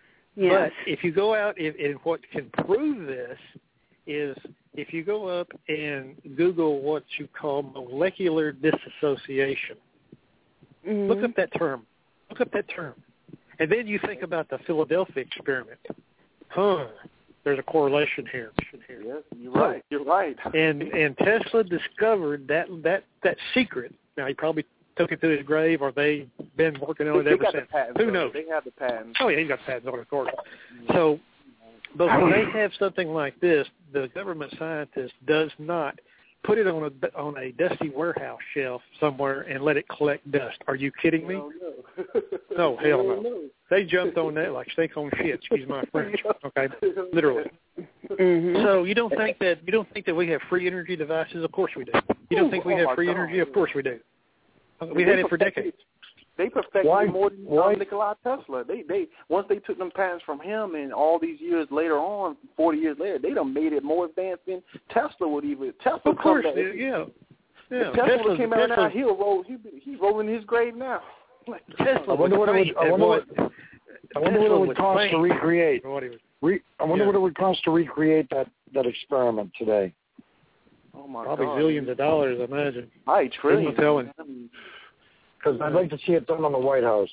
J: Yes.
N: But if you go out, and, and what can prove this is if you go up and Google what you call molecular disassociation.
J: Mm-hmm.
N: Look up that term. Look up that term. And then you think about the Philadelphia experiment. Huh. There's a correlation here.
M: Yes, you're right. You're right.
N: And and Tesla discovered that that that secret. Now he probably took it to his grave, or they've been working on it
M: they
N: ever
M: got
N: since.
M: The patents,
N: Who
M: though.
N: knows?
M: They have the patents.
N: Oh yeah, he got the patents on it, of course. So, but when they have something like this, the government scientist does not put it on a on a dusty warehouse shelf somewhere and let it collect dust. Are you kidding me?
M: Oh, no.
N: No, hell no. They jumped on that like steak on shit. Excuse my French. Okay, literally.
J: Mm-hmm.
N: So you don't think that you don't think that we have free energy devices? Of course we do. You don't think we have free energy? Of course we do. We've had it for decades.
M: They perfected
K: Why-
M: more than
K: why-
M: um, Nikola Tesla. They they once they took them patents from him, and all these years later on, forty years later, they done made it more advanced than Tesla would even. Tesla,
N: Of course,
M: come back.
N: yeah, yeah.
M: If Tesla
N: Tesla's-
M: came out now,
N: Tesla's-
M: he'll roll. He he's rolling his grave now. Like,
N: Tesla
K: I wonder what it would. I wonder what. I wonder what it would cost to recreate. Re, I wonder
N: Yeah.
K: what it would cost to recreate that that experiment today.
M: Oh my
N: Probably
M: God.
N: zillions of dollars, I imagine.
M: Hi, trillions.
N: Who's telling?
K: Because I'd like to see it done on the White House.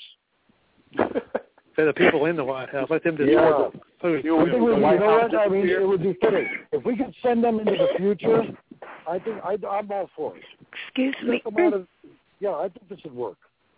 N: For the people in the White House, let them decide.
K: Yeah.
N: Who,
K: I think we, you know what? I mean, it would be fitting. If we could send them into the future, I think I, I'm all for it.
J: Excuse me.
K: Just about as, yeah, I think this would work.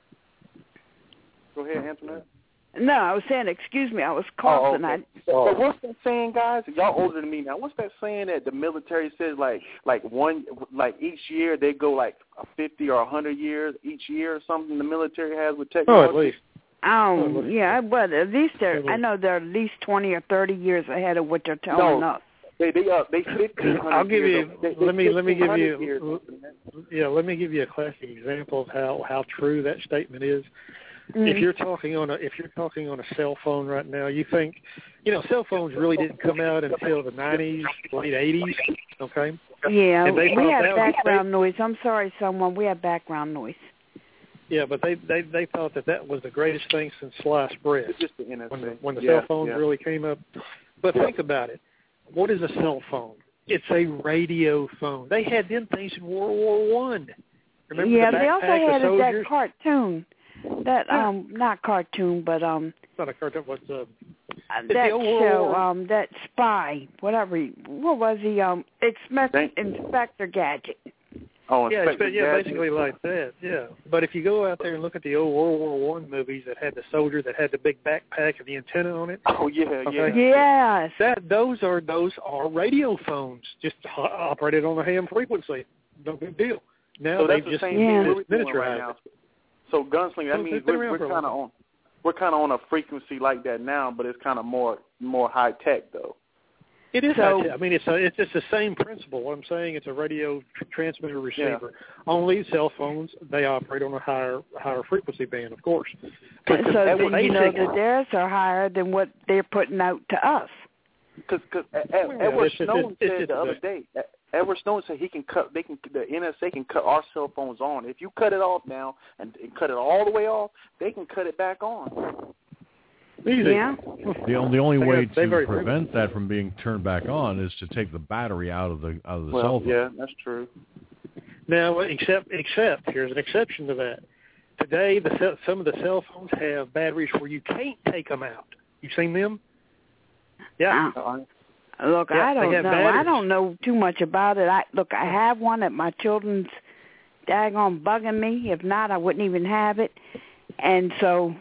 M: Go ahead, Antoinette.
J: No, I was saying, excuse me, I was coughing.
M: Oh, okay.
J: I,
M: So what's that saying, guys? Y'all older than me now. What's that saying that the military says, like, like one, like each year they go like fifty or a hundred years each year or something? The military has with technology.
N: Oh, at least.
J: Um, yeah, but at least they're, I know they're at least twenty or thirty years ahead of what they're telling
M: No.
J: us.
M: They they uh they fifteen hundred.
N: I'll give
M: years
N: you.
M: old. They, they
N: let me let me give
M: fifteen hundred years.
N: you. Yeah, let me give you a classic example of how how true that statement is.
J: Mm-hmm.
N: If you're talking on a if you're talking on a cell phone right now, you think, you know, cell phones really didn't come out until the nineties, late eighties. Okay.
J: Yeah,
N: And they
J: we
N: thought
J: have
N: that was-
J: background noise. I'm sorry, someone. We have background noise.
N: Yeah, but they they they thought that that was the greatest thing since sliced bread.
M: It's just the N S A.
N: When the, when the
M: yeah,
N: cell phones
M: yeah.
N: really came up. But think about it. What is a cell phone? It's a radio phone. They had them things in World War One. Remember
J: yeah,
N: the
J: they also
N: backpack
J: had
N: of
J: it, that
N: soldiers?
J: cartoon. That
N: Yeah.
J: um, not cartoon, but um,
N: It's not a cartoon. What's uh,
J: uh,
N: the
J: that
N: old World
J: show,
N: War-
J: um, that spy, whatever. He, what was he? Um, Inspector, Inspector Gadget.
M: Oh,
N: yeah,
M: Inspector
N: it's, yeah,
M: Gadget.
N: basically like that. Yeah, but if you go out there and look at the old World War One movies that had the soldier that had the big backpack and the antenna on it.
M: Oh yeah,
N: okay?
J: yeah.
N: Yes. That those are those are radio phones, just ho- operated on a ham frequency. No big deal. Now
M: so
N: they've
M: that's
N: just
M: the same
J: yeah.
M: thing we're doing
N: miniaturized
M: right now. So gunslinger, that
N: So
M: means
N: they've been
M: we're,
N: around
M: we're
N: for a
M: kind of
N: long
M: on we're kind of on a frequency like that now, but it's kind of more more high tech though.
N: It is.
J: So-
N: high-tech. I mean, it's a, it's it's the same principle. What I'm saying, it's a radio tr- transmitter receiver.
M: Yeah.
N: Only cell phones, they operate on a higher higher frequency band, of course.
J: So
N: Because
J: then
N: basic,
J: you know that theirs are higher than what they're putting out to us.
M: Because
N: Yeah,
M: Edward
N: it's just-
M: Snowden
N: it's
M: said
N: just
M: the other
N: a-
M: day, Edward Snowden said he can cut. They can the N S A can cut our cell phones on. If you cut it off now and, and cut it all the way off, they can cut it back on.
N: Easy.
J: Yeah.
I: The only, the only
N: They
I: way
N: got- they
I: to
N: very
I: prevent that from being turned back on is to take the battery out of the out of the
M: Well,
I: cell phone.
M: yeah, that's true.
N: Now, except except here's an exception to that. Today, the cell, some of the cell phones have batteries where you can't take them out. You've seen them? Yeah.
J: Uh, look,
N: Yeah,
J: I
N: they
J: don't
N: have
J: know. I
N: batteries.
J: don't know too much about it. I look, I have one at my children's daggone bugging me. If not, I wouldn't even have it. And so,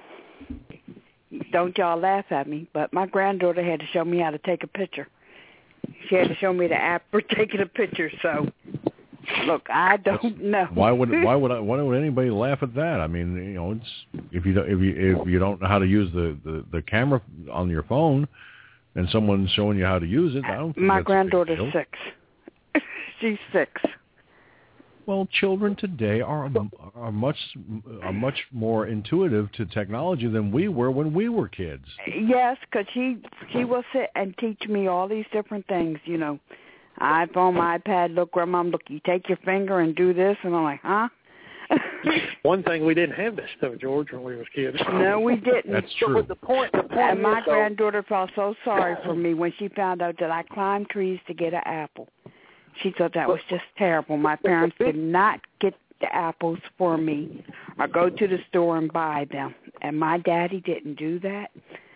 J: don't y'all laugh at me, but my granddaughter had to show me how to take a picture. She had to show me the app for taking a picture. So, look, I don't know.
I: Why would why would I, why would anybody laugh at that? I mean, you know, it's if you don't, if you if you don't know how to use the, the, the camera on your phone, and someone's showing you how to use it, I don't think
J: My
I: that's a big
J: granddaughter's
I: deal.
J: six. She's six.
I: Well, children today are are much are much more intuitive to technology than we were when we were kids.
J: Yes, because she she will sit and teach me all these different things. You know, iPhone, iPad. Look, Grandma, look. You take your finger and do this, and I'm like, huh?
N: One thing, we didn't have this stuff, George, when we was kids.
J: No, we didn't.
I: That's
M: So,
I: true.
M: but the point, the point
J: And my
M: is, though,
J: granddaughter felt so sorry for me when she found out that I climbed trees to get an apple. She thought that was just terrible. My parents did not get the apples for me or go to the store and buy them. And my daddy didn't do that.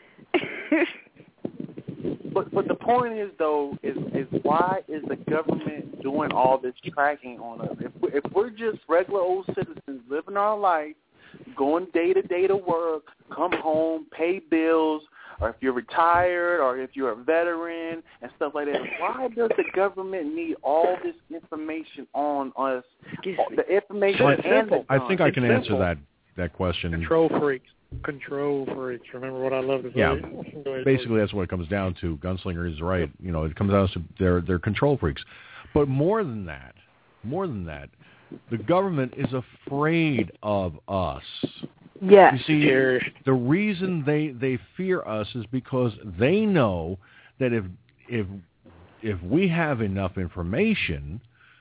M: But but the point is though is is why is the government doing all this tracking on us? If we, if we're just regular old citizens living our life, going day to day to work, come home, pay bills, or if you're retired, or if you're a veteran and stuff like that, why does the government need all this information on us? The information
I: Well,
M: and the
I: I think I
N: It's
I: can
N: simple.
I: answer that that question.
N: Control freaks. Control freaks. Remember what I love to say?
I: Yeah,
N: Go ahead,
I: basically that's what it comes down to. Gunslinger is right. You know, it comes down to they're they're control freaks. But more than that, more than that, the government is afraid of us.
J: Yes.
I: You see, the reason they they fear us is because they know that if if if we have enough information,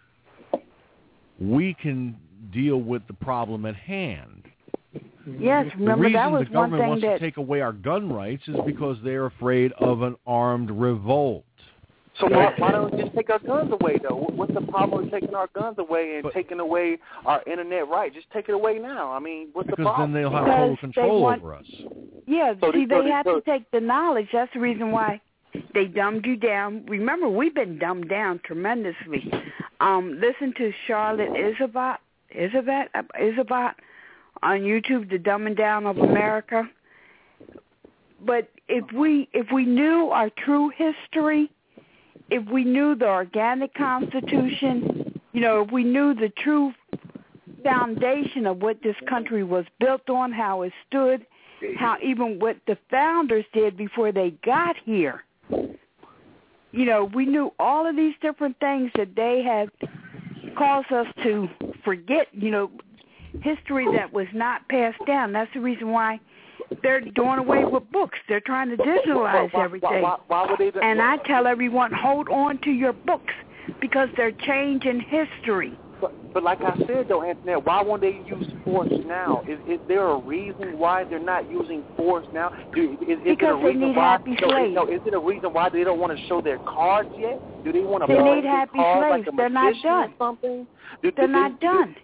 I: we can deal with the problem at hand.
J: Yes, remember
I: the reason
J: that was
I: the
J: one
I: government
J: thing
I: wants
J: that
I: to take away our gun rights is because they're afraid of an armed revolt.
M: So why, why don't we just take our guns away, though? What's the problem with taking our guns away and
I: But,
M: taking away our internet right? Just take it away now. I mean, what's the
I: because
M: problem?
I: then they'll have
J: Because
I: total
J: they
I: control
J: want-
I: over us.
J: Yeah,
M: So
J: see,
M: they- so
J: they
M: they-
J: have
M: so-
J: to take the knowledge. That's the reason why they dumbed you down. Remember, we've been dumbed down tremendously. Um, listen to Charlotte Isabot, Isabot, Isabot on YouTube, The Dumbing Down of America. But if we if we knew our true history, if we knew the organic Constitution, you know, if we knew the true foundation of what this country was built on, how it stood, how even what the founders did before they got here. You know, we knew all of these different things that they had caused us to forget, you know, history that was not passed down. That's the reason why they're doing away with books. They're trying to digitalize
M: Why-
J: everything.
M: Why, why, why would they? do-
J: And I tell everyone, hold on to your books because they're changing history.
M: But, but like I said, though, Anthony, why won't they use force now? Is, is there a reason why they're not using force now? Do, is, is
J: Because
M: it a
J: they
M: reason
J: need
M: why,
J: happy
M: no,
J: slaves.
M: No, is it a reason why they don't want to show their cards yet? Do they want to
J: They
M: play
J: need
M: their
J: happy
M: cards
J: slaves.
M: like a
J: They're not
M: magician or
J: done.
M: something? Do,
J: They're
M: do
J: not
M: they,
J: done.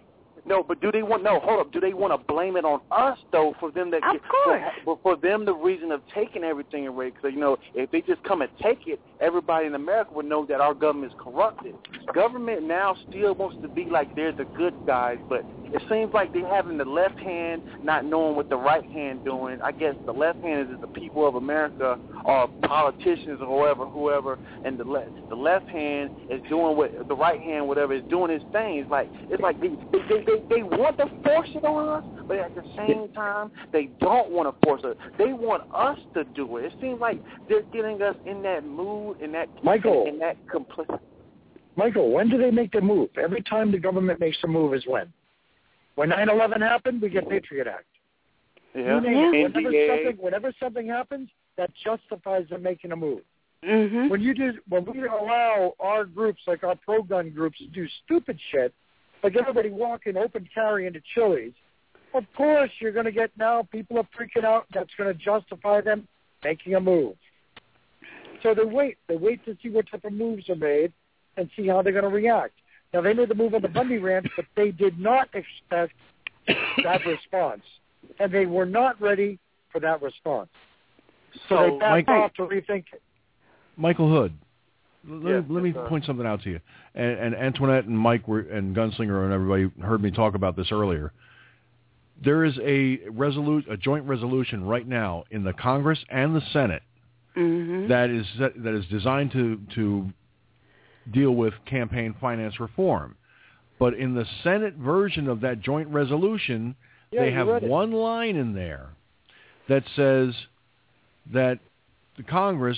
M: No, but do they want? No, hold up. Do they want to blame it on us though for them that?
J: Of course.
M: For, for them, the reason of taking everything away, because you know, if they just come and take it, everybody in America would know that our government is corrupted. Government now still wants to be like they're the good guys, but it seems like they're having the left hand not knowing what the right hand doing. I guess the left hand is the people of America or politicians or whoever, whoever, and the left the left hand is doing what the right hand, whatever, is doing his thing. It's like it's like they they, they, they want to force it on us, but at the same time they don't want to force it. They want us to do it. It seems like they're getting us in that mood, in that
K: Michael,
M: in that complicity.
K: Michael, when do they make the move? Every time the government makes a move is when? When nine eleven happened, we get Patriot Act.
M: Yeah.
K: yeah.
M: N
K: Whenever,
M: B A.
K: something, whenever something happens, that justifies them making a move.
J: Mm-hmm.
K: When you do, when we allow our groups, like our pro-gun groups, to do stupid shit, like everybody walking open carry into Chili's, of course you're going to get now people are freaking out. That's going to justify them making a move. So they wait. They wait to see what type of moves are made and see how they're going to react. Now, they made the move on the Bundy Ranch, but they did not expect that response, and they were not ready for that response. So,
I: So,
K: they backed
I: Mike-
K: off to rethink it.
I: Michael Hood, let,
K: Yes,
I: me, let me
K: yes, sir.
I: point something out to you. And, and Antoinette and Mike were, and Gunslinger and everybody heard me talk about this earlier. There is a resolu- a joint resolution right now in the Congress and the Senate
J: Mm-hmm.
I: that is that is designed to to deal with campaign finance reform. But in the Senate version of that joint resolution,
K: Yeah,
I: they
K: you
I: have
K: read it.
I: one line in there that says that the Congress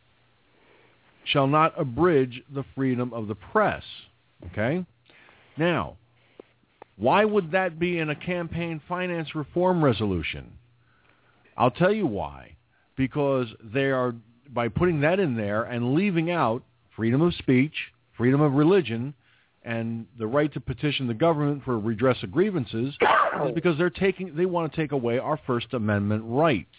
I: shall not abridge the freedom of the press. Okay? Now, why would that be in a campaign finance reform resolution? I'll tell you why. Because they are, by putting that in there and leaving out freedom of speech, freedom of religion, and the right to petition the government for redress of grievances, is because they're taking, they want to take away our First Amendment rights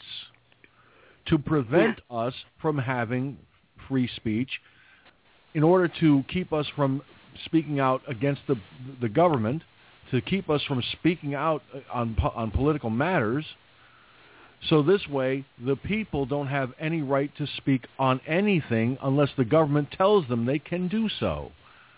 I: to prevent us from having free speech, in order to keep us from speaking out against the the government, to keep us from speaking out on on political matters. So this way, the people don't have any right to speak on anything unless the government tells them they can do so.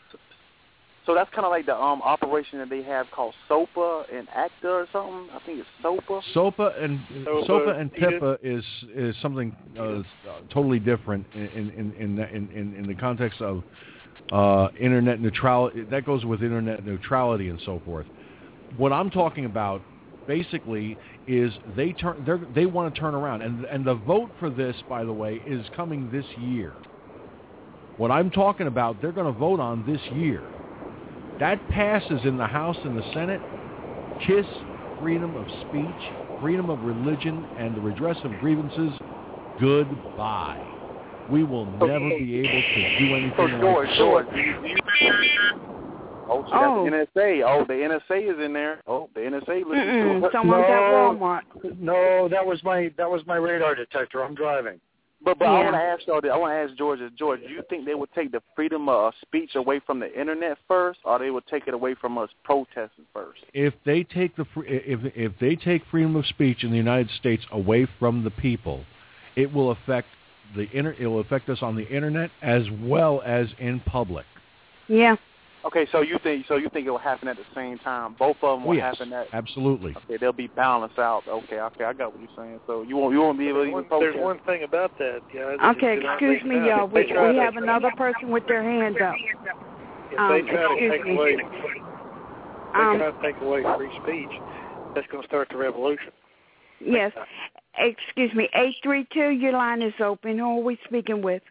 M: So that's kind of like the um operation that they have called SOPA and ACTA or something. I think it's SOPA.
I: SOPA and
M: SOPA,
I: SOPA and
M: Edith?
I: PIPA is is something uh, totally different in in in in in, in the context of uh, internet neutrality. That goes with internet neutrality and so forth. What I'm talking about basically is they turn they they want to turn around, and and the vote for this, by the way, is coming this year. What I'm talking about, they're going to vote on this year. That passes in the House and the Senate. KISS, freedom of speech, freedom of religion, and the redress of grievances, goodbye. We will never be able to do anything
M: So
I: like
M: George,
I: that.
M: George, do you, do you, oh, see,
J: Oh.
M: that's the N S A. Oh, the N S A is in there. Oh, the N S A. listens
J: Mm-mm,
M: to it.
J: someone's at
K: No.
J: Walmart.
K: No, that was my that was my radar detector. I'm driving.
M: But but I
J: Yeah.
M: want to ask y'all. I want to ask George. George, do you think they would take the freedom of speech away from the internet first, or they would take it away from us protesting first?
I: If they take the fr- if if they take freedom of speech in the United States away from the people, it will affect the inter- it will affect us on the internet as well as in public.
J: Yeah.
M: Okay, so you think so you think it will happen at the same time? Both of them will
I: Oh, yes,
M: happen at.
I: absolutely.
M: Okay, they'll be balanced out. Okay, okay, I got what you're saying. So you won't you won't be able to even
N: One,
M: protest.
N: there's one thing about that, guys.
J: Okay,
N: is that
J: excuse
N: they-
J: me,
N: now,
J: y'all.
N: if they
J: We,
N: try
J: we
N: to-
J: have another person with their hands up.
N: If
J: Um,
N: they try to
J: excuse
N: take
J: me.
N: away, if they
J: Um,
N: try to take away free speech, that's going to start the revolution.
J: Yes. Excuse me. eight three two, your line is open. Who are we speaking with?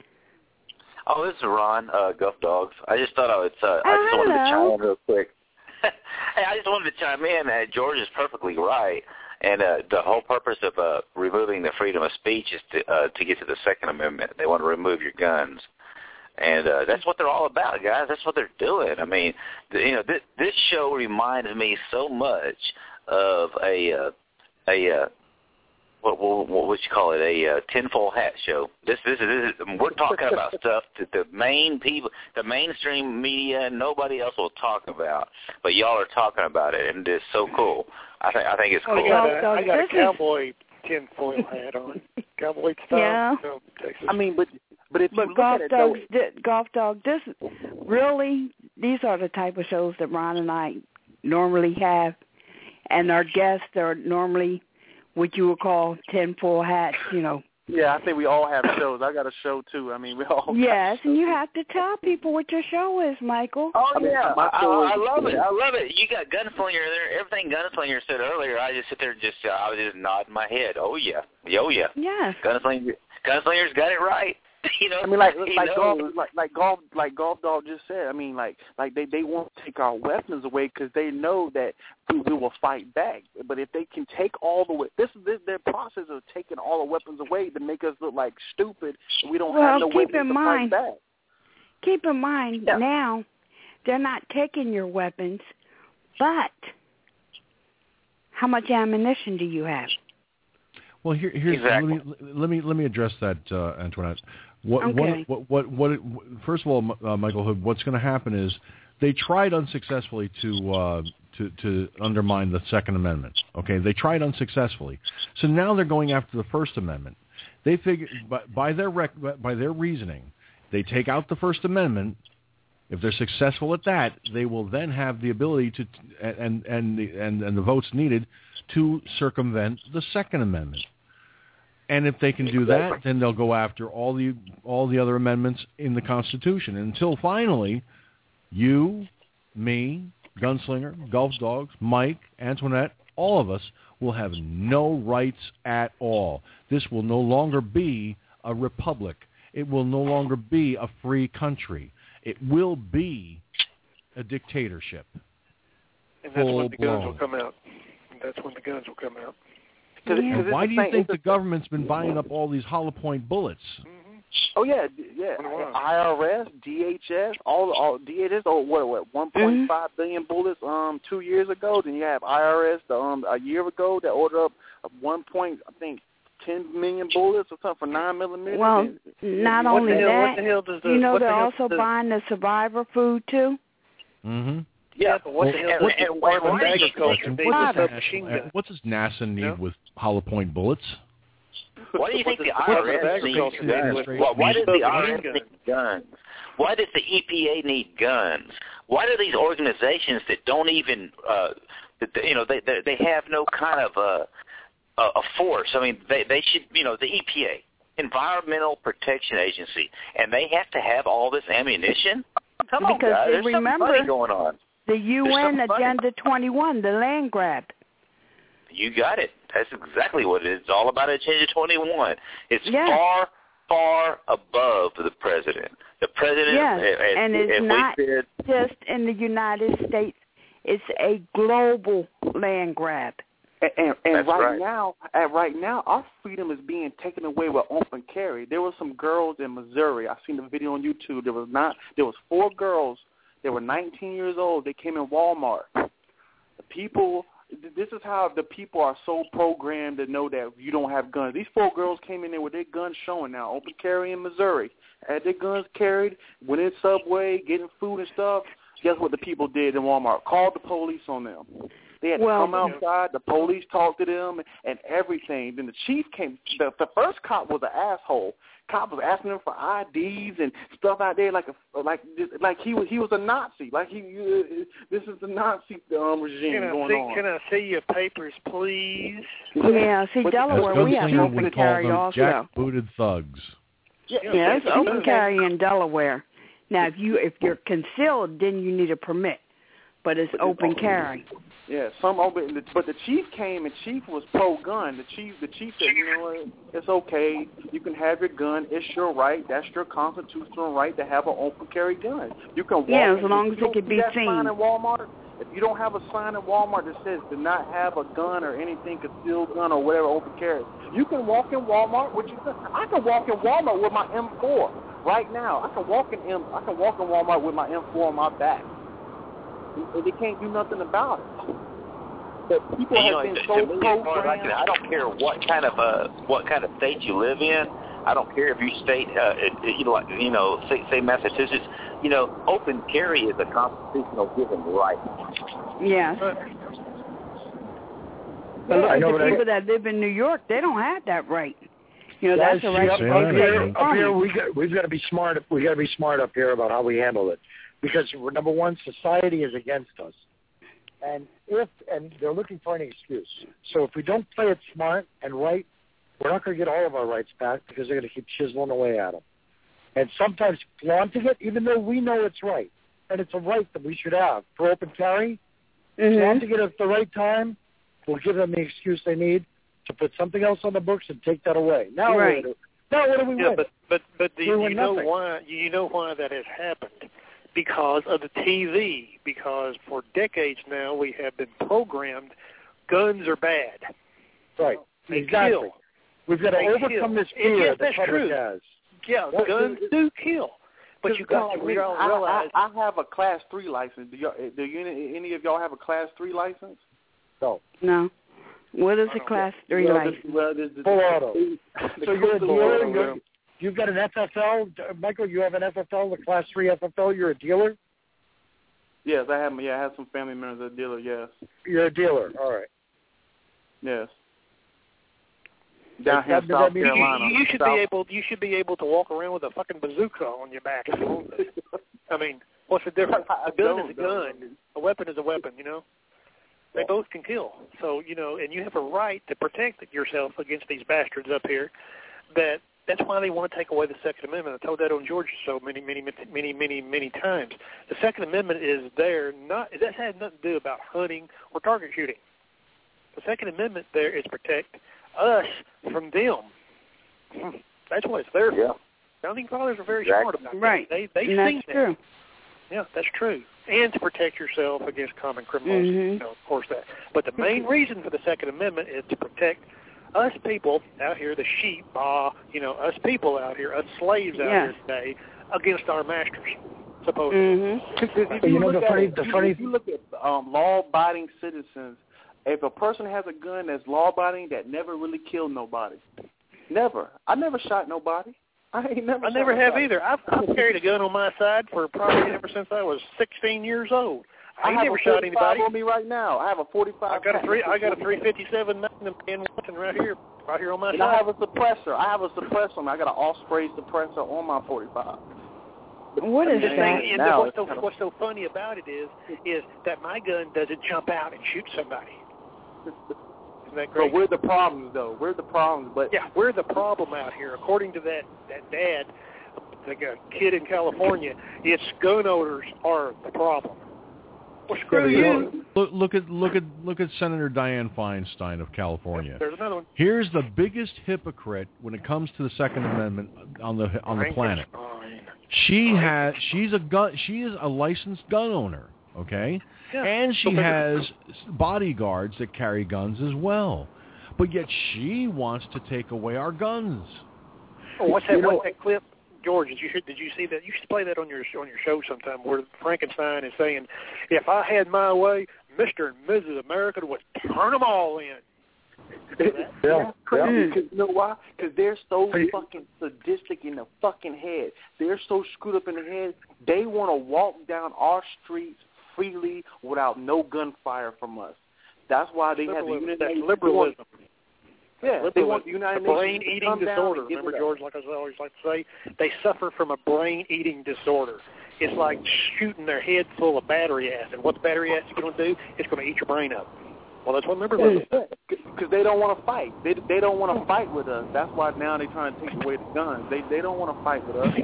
O: Oh, this is Ron, uh, Guff Dogs. I just thought I would. Uh, I
J: Oh,
O: just wanted to
J: hello.
O: chime in real quick. Hey, I just wanted to chime in. Uh, George is perfectly right, and uh, the whole purpose of uh, removing the freedom of speech is to uh, to get to the Second Amendment. They want to remove your guns, and uh, that's what they're all about, guys. That's what they're doing. I mean, th- you know, th- this show reminds me so much of a uh, a uh, what what what would you call it? A uh, tinfoil hat show. This this is this is we're talking about stuff that the main people, the mainstream media, and nobody else will talk about. But y'all are talking about it, and it's so cool. I think I think it's cool.
N: I got a, I got a cowboy tinfoil hat on. Cowboy style.
J: Yeah.
N: No, Texas.
M: I mean, but but if you
J: But
M: look
J: golf
M: at it,
J: dogs,
M: though,
J: di- golf dog. This really, these are the type of shows that Ron and I normally have, and our guests are normally what you would call tinfoil hats. You know.
M: yeah, I think we all have shows. I got a show too. I mean, we all.
J: Yes, and you have to tell people what your show is, Michael.
O: Oh
M: I mean,
O: yeah,
M: my
O: I,
M: show
O: I
M: is-
O: love it. I love it. You got Gunslinger there. Everything Gunslinger said earlier, I just sit there and just uh, I was just nodding my head. Oh yeah, oh yeah.
J: Yes.
O: Gunslinger, Gunslinger's got it right. You know,
M: I mean, like
O: he
M: like
O: knows.
M: golf, like like golf, like golf dog just said. I mean, like like they they won't take our weapons away because they know that we, we will fight back. But if they can take all the way, this is this, their process of taking all the weapons away to make us look like stupid. And we don't
J: Well,
M: have no
J: keep
M: weapons
J: in
M: to
J: mind-
M: fight back.
J: Keep in mind
M: Yeah.
J: now, they're not taking your weapons, but how much ammunition do you have?
I: Well, here, here's
O: Exactly.
I: let me let me let me address that, uh, Antoinette. What,
J: Okay.
I: what, what, what, what, first of all, uh, Michael Hood, what's going to happen is they tried unsuccessfully to, uh, to to undermine the Second Amendment. Okay, they tried unsuccessfully, so now they're going after the First Amendment. They figure by, by their rec, by their reasoning, they take out the First Amendment. If they're successful at that, they will then have the ability to and and the, and, and the votes needed to circumvent the Second Amendment. And if they can do that, then they'll go after all the all the other amendments in the Constitution until finally, you, me, Gunslinger, Golf Dogs, Mike, Antoinette, all of us will have no rights at all. This will no longer be a republic. It will no longer be a free country. It will be a dictatorship.
N: And that's when the guns
I: Full-blown.
N: will come out. That's when the guns will come out.
M: Cause,
J: Yeah.
M: cause
I: And why
M: it's
I: do
M: the
I: you
M: same-
I: think
M: it's
I: the government's been buying up all these hollow point bullets?
M: Oh yeah, d- yeah. I R S, D H S, all all D H S. Oh, what what? One point five billion bullets um two years ago. Then you have I R S the, um a year ago that ordered up one point I think ten million bullets or something for nine millimeters.
J: Well,
M: And-
J: not
N: What
J: only
N: the hell-
J: that,
N: what the hell does the-
J: you know
N: what the
J: they're
N: hell
J: also
N: does-
J: buying the survivor food too.
I: Mm-hmm.
N: Yeah, but what the hell
O: and-
N: does
O: and-
N: the
O: and
N: Department
O: why
N: of
O: do you
N: Agriculture
O: think-
N: need
I: What
N: with
I: does,
N: submachine
I: NASA,
N: guns?
I: what does NASA need
N: Yeah.
I: with hollow point bullets?
O: Why do you think the
N: What
O: I
N: does
O: R S
N: the
O: needs
N: Agriculture
O: guns?
N: need with-
O: Why, why does the
N: submachine
O: I R S
N: guns?
O: need guns? Why does the E P A need guns? Why do these organizations that don't even, uh, that you know, they they, they have no kind of uh, a, a force? I mean, they they should, you know, the E P A, Environmental Protection Agency, and they have to have all this ammunition? Come on,
J: Because
O: guys,
J: they
O: there's
J: remember-
O: something funny going on.
J: The U N
O: There's something funny.
J: Agenda twenty-one, the land grab.
O: You got it. That's exactly what it is. It's all about Agenda twenty-one. It's
J: Yes.
O: far, far above the president. The president,
J: Yes,
O: as,
J: and
O: as
J: it's
O: we
J: not
O: said,
J: just in the United States. It's a global land grab.
M: And, and, and
O: That's
M: right,
O: right.
M: now, at right now, our freedom is being taken away with open carry. There were some girls in Missouri. I seen the video on YouTube. There was not. There was four girls. They were nineteen years old. They came in Walmart. The people. This is how the people are so programmed to know that you don't have guns. These four girls came in there with their guns showing now, open carry in Missouri. Had their guns carried, went in Subway, getting food and stuff. Guess what the people did in Walmart? Called the police on them. They had to
J: Well,
M: come outside. The police talked to them and everything. Then the chief came. The, the first cop was an asshole. Cop was asking them for I Ds and stuff out there, like a like like he was he was a Nazi. Like he uh, this is the Nazi um, regime
N: Can I
M: going
N: see?
M: on.
N: Can I see your papers, please?
J: Yeah, see,
M: But
J: Delaware,
I: As
J: we have
I: Gunslinger
J: open
I: would call
J: carry
I: them
J: also.
I: jack-booted thugs.
J: Yeah, it's open carry in Delaware. Now, if you if you're concealed, then you need a permit, but it's open carry.
M: Yeah, some open, but the chief came and chief was pro-gun. The chief, the chief said, you know what, it's okay. You can have your gun. It's your right. That's your constitutional right to have an open carry gun. You can walk.
J: Yeah, as
M: in.
J: long
M: If
J: as
M: you
J: it
M: don't
J: can
M: see
J: be
M: that
J: seen.
M: Sign in Walmart. If you don't have a sign in Walmart that says "do not have a gun" or anything, concealed gun or whatever, open carry, you can walk in Walmart with your gun. I can walk in Walmart with my M four right now. I can walk in M. I can walk in Walmart with my M four on my back. They can't do nothing about it. But people
O: And, you
M: have
O: know,
M: been
O: to,
M: so
O: to me, as far as I, can,
M: programmed.
O: I don't care what kind of uh, what kind of state you live in. I don't care if you state, uh, it, it, you know, like, you know, say, say Massachusetts. You know, open carry is a constitutional given right.
J: Yes. But look
K: I
J: at
K: know,
J: the
K: but I-
J: people that live in New York. They don't have that right. You know,
K: Guys,
J: that's a
K: see,
J: right.
K: up,
J: to
K: up
J: take
K: here,
J: away
K: up
J: from
K: here,
J: you.
K: we got, we've got to be smart. We got to be smart up here about how we handle it, because number one, society is against us, and if and they're looking for any excuse. So if we don't play it smart and right, we're not going to get all of our rights back, because they're going to keep chiseling away at them. And sometimes flaunting it, even though we know it's right, and it's a right that we should have for open carry,
J: Mm-hmm.
K: flaunting it at the right time will give them the excuse they need to put something else on the books and take that away. Now,
J: Right.
K: what, do, now what do we
N: Yeah,
K: win?
N: but but but do
K: We
N: you,
K: win
N: you know
K: nothing.
N: why? You know why that has happened? Because of the T V. Because for decades now we have been programmed. Guns are bad.
K: Right.
N: They
K: Exactly.
N: kill.
K: We've got to
N: They
K: overcome
N: kill.
K: this
N: And
K: fear
N: yes,
K: that the
N: that's
K: public
N: true.
K: has.
N: Yeah,
K: Well,
N: guns
K: it-
N: do kill. But you got to
M: Like,
N: real,
M: I,
N: realize.
M: I, I have a Class Three license. Do, y'all, do you, any of y'all have a Class Three license?
K: No.
J: No. What is a class three
M: well,
J: license?
M: this, well, this, this,
K: Full auto.
M: the
K: So you're a
M: coastal
K: dealer.
M: auto
K: You're,
M: realm.
K: you've got an F F L, Michael. You have an F F L, the Class Three F F L. You're a dealer.
M: Yes, I have. Yeah, I have some family members that are dealer. Yes,
K: You're a dealer. All right.
M: yes. Down
K: That-
M: here in
K: that-
M: South
K: that means-
M: Carolina.
N: You, you should
M: South,
N: be able. You should be able to walk around with a fucking bazooka on your back. If you want to. I mean, what's the difference? A gun is a gun. A weapon is a weapon. You know. They both can kill. So you know, and you have a right to protect yourself against these bastards up here. That that's why they want to take away the Second Amendment. I told that on Georgia so many, many, many, many, many times. The Second Amendment is there. Not that has nothing to do about hunting or target shooting. The Second Amendment there is protect us from them. That's what it's there for.
O: Yeah.
N: Founding fathers are very
O: Exactly.
N: smart about that.
J: Right.
N: They they
J: And
N: think
J: that's
N: that.
J: true.
N: Yeah, that's true. And to protect yourself against common criminals,
J: Mhm.
N: you know, of course that. But the main reason for the Second Amendment is to protect us people out here, the sheep, uh, you know, us people out here, us slaves out
J: Yeah.
N: here today, against our masters, supposedly.
J: Mhm.
M: Because if
K: You
M: you,
K: know,
M: look
K: the
M: at
K: funny-
M: it,
K: the
M: if
K: funny-
M: you look at um, law-abiding citizens, if a person has a gun that's law-abiding, that never really killed nobody. Never. I never shot nobody. I ain't never.
N: I
M: shot
N: never have
M: nobody.
N: either. I've, I've carried a gun on my side for probably ever since I was sixteen years old. I,
M: I
N: ain't
M: have
N: never
M: a
N: shot
M: forty-five
N: anybody.
M: on me right now. I have a forty-five.
N: I got a three. I got a three fifty-seven Magnum in Watson right here, right here on my
M: And
N: side.
M: I have a suppressor. I have a suppressor. I got an Osprey suppressor on my forty-five.
J: What is
N: The
J: that?
N: thing, and
M: Now
N: what's
M: it's
N: so
M: kind of-
N: what's so funny about it is, is that my gun doesn't jump out and shoot somebody. Isn't that
M: So
N: great?
M: we're the problems, though. We're the problems. But
N: Yeah, we're the problem out here. According to that that dad, the g- kid in California, it's gun owners are the problem. Well, screw
I: You
N: you.
I: know, look, look at look at look at Senator Dianne Feinstein of California.
N: There's another one.
I: Here's the biggest hypocrite when it comes to the Second Amendment on the on the planet.
N: Frankenstein.
I: She has she's a gun she is a licensed gun owner, okay?
N: Yeah.
I: And she
N: So
I: has bodyguards that carry guns as well. But yet she wants to take away our guns.
N: Oh, what's that?
K: You know-
N: What's that clip? George, did you hear, did you see that? You should play that on your on your show sometime, where Frankenstein is saying, "If I had my way, Mister and Missus America would turn them all in."
K: Yeah.
M: That's crazy.
J: Mm.
M: Cause you know why? Because they're so
K: Hey.
M: fucking sadistic in the fucking head. They're so screwed up in the head. They want to walk down our streets freely without no gunfire from us. That's why they have the
N: Liberalism.
M: United
N: That's
M: Nations.
N: liberalism.
M: Yeah, they want the United
N: a
M: Nations
N: brain
M: to
N: eating
M: come down
N: disorder.
M: and give
N: Remember,
M: it up.
N: George, like I always like to say, they suffer from a brain eating disorder. It's like shooting their head full of battery acid. What's battery acid going to do? It's going to eat your brain up. Well, that's what liberalism is.
M: Because they don't want to fight. They they don't want to fight with us. That's why now they're trying to take away the guns. They they don't want to fight with us.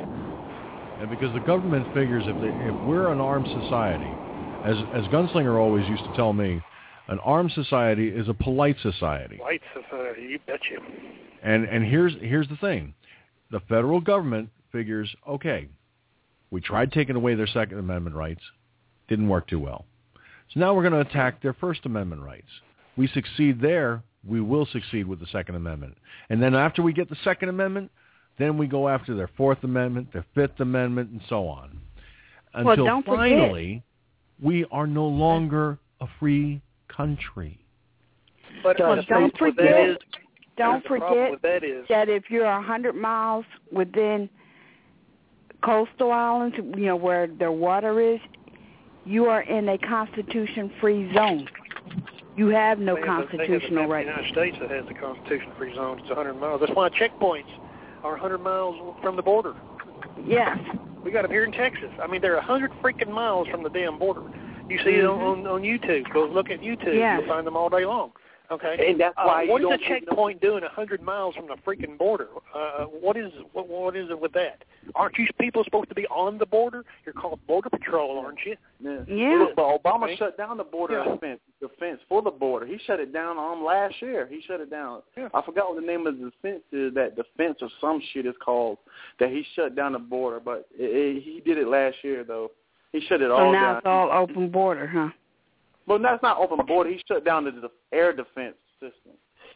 I: And because the government figures if they, if we're an armed society, as as Gunslinger always used to tell me, an armed society is a polite society.
N: White society, you betcha.
I: And and here's here's the thing. The federal government figures, okay, we tried taking away their Second Amendment rights. Didn't work too well. So now we're going to attack their First Amendment rights. We succeed there, we will succeed with the Second Amendment. And then after we get the Second Amendment, then we go after their Fourth Amendment, their Fifth Amendment, and so on.
J: Well,
I: Until
J: don't forget-
I: finally, we are no longer a free country.
N: But
J: Well,
N: the
J: don't
N: thing with that
J: forget,
N: is,
J: don't
N: the problem
J: forget
N: with that is
J: that if you're a hundred miles within coastal islands, you know, where their water is, you are in a constitution-free zone. You have no
N: they have the-
J: constitutional
N: they
J: right.
N: have the United States that has the constitution-free zone. It's one hundred miles. That's why checkpoints are one hundred miles from the border.
J: Yes.
N: We got them here in Texas. I mean, they're one hundred freaking miles from the damn border. You see it on, on, on YouTube. Go look at YouTube.
J: Yes.
N: You'll find them all day long. Okay.
M: And that's why
N: uh,
M: you
N: what is
M: don't
N: a checkpoint doing one hundred miles from the freaking border? Uh, what is what, what is it with that? Aren't you people supposed to be on the border? You're called Border Patrol, aren't you?
M: Yeah.
J: Yeah.
M: But Obama
N: Okay.
M: shut down the border
N: Yeah.
M: defense, defense for the border. He shut it down um last year. He shut it down.
N: Yeah.
M: I forgot what the name of the defense is. That defense or some shit is called. That he shut down the border, but it, it, he did it last year though. He shut it
J: So
M: all
J: now
M: down.
J: it's all open border, huh?
M: Well, that's not open border. He shut down the, the air defense system.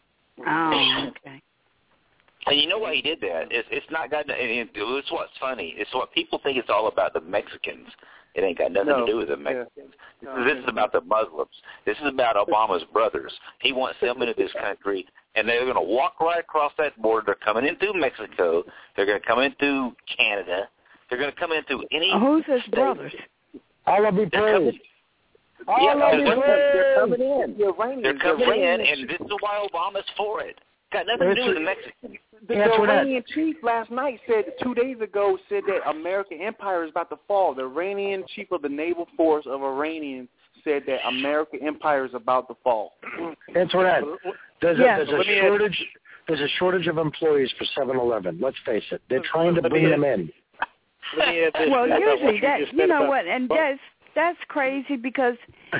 J: Oh, okay.
O: And you know why he did that? It's, it's not got. It, it's what's funny. It's what people think it's all about the Mexicans. It ain't got nothing
M: No.
O: to do with the Mexicans.
M: Yeah.
O: This is about the Muslims. This is about Obama's brothers. He wants them into this country, and they're going to walk right across that border. They're coming in through Mexico. They're going to come in through Canada. They're going to come in through any.
J: Who's his
O: state.
J: brothers?
K: Allah be
O: They're coming,
K: praised.
O: yeah,
K: Allah be
O: they're,
K: praised.
M: coming in. The Iranians.
O: they're coming
M: the
O: in,
M: Iranians.
O: and this is why Obama's for it. Got nothing to do with the Mexicans.
M: The,
K: That's
M: the
K: what I-
M: Iranian chief last night said, two days ago, said that American empire is about to fall. The Iranian chief of the naval force of Iranians said that American empire is about to fall.
K: That's what I. There's a,
J: Yes.
K: there's a
N: Let me add-
K: shortage. There's a shortage of employees for seven eleven. Let's face it. They're trying to
N: Let me
K: bring
N: add-
K: them in.
N: Let me add this
J: Well,
N: about
J: usually
N: what you
J: that
N: just
J: you
N: said
J: know
N: about-
J: what, and
N: well,
J: that's that's crazy because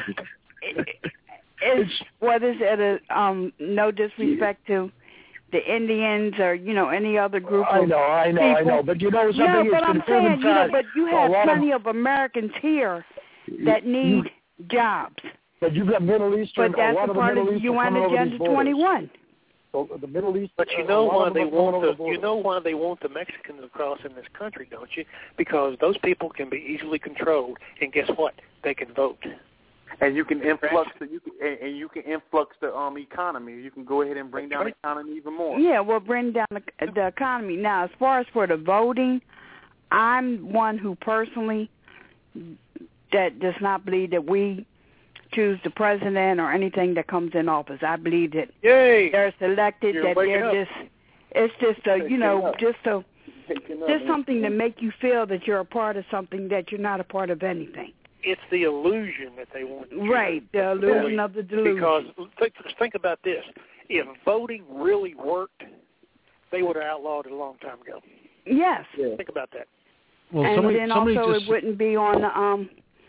J: it, it's what is it? A, um, no disrespect to the Indians or you know any other group.
K: I
J: of
K: know, I know, I
J: people.
K: know. But you know something?
J: Yeah,
K: It's
J: but I'm
K: confirmed
J: saying, you know,
K: fact.
J: but you
K: A
J: have
K: lot
J: plenty
K: of,
J: of Americans here that need jobs.
K: But you've got Middle Eastern.
J: But that's
K: a lot
J: a
K: of the
J: part
K: Middle
J: of
K: East
J: U
K: are
J: N
K: coming over
J: Agenda
K: these borders.
J: twenty-one.
K: So the Middle East.
N: But you
K: a
N: know
K: lot
N: why
K: of
N: they
K: them are coming
N: want
K: over
N: the,
K: the border.
N: you know why they want the Mexicans across in this country, don't you? Because those people can be easily controlled, and guess what? They can vote.
M: And you can influx the you can, and, and you can influx the um economy. You can go ahead and bring down the economy even more.
J: Yeah, we'll bring down the, the economy. Now, as far as for the voting, I'm one who personally that does not believe that we choose the president or anything that comes in office. I believe that
N: Yay!
J: they're selected,
N: You're
J: that
N: waking
J: they're
N: up.
J: just, it's just a, you know,
M: up.
J: just a,
M: Taking up,
J: just
M: man.
J: something to make you feel that you're a part of something that you're not a part of anything.
N: It's the illusion that they want. you
J: Right,
N: to
J: the illusion
N: believe.
J: of the delusion.
N: Because think, think about this: if voting really worked, they would have outlawed it a long time ago.
J: Yes.
N: Think about that.
I: Well,
J: and
I: somebody,
J: then
I: somebody
J: also
I: just
J: it wouldn't be on the um.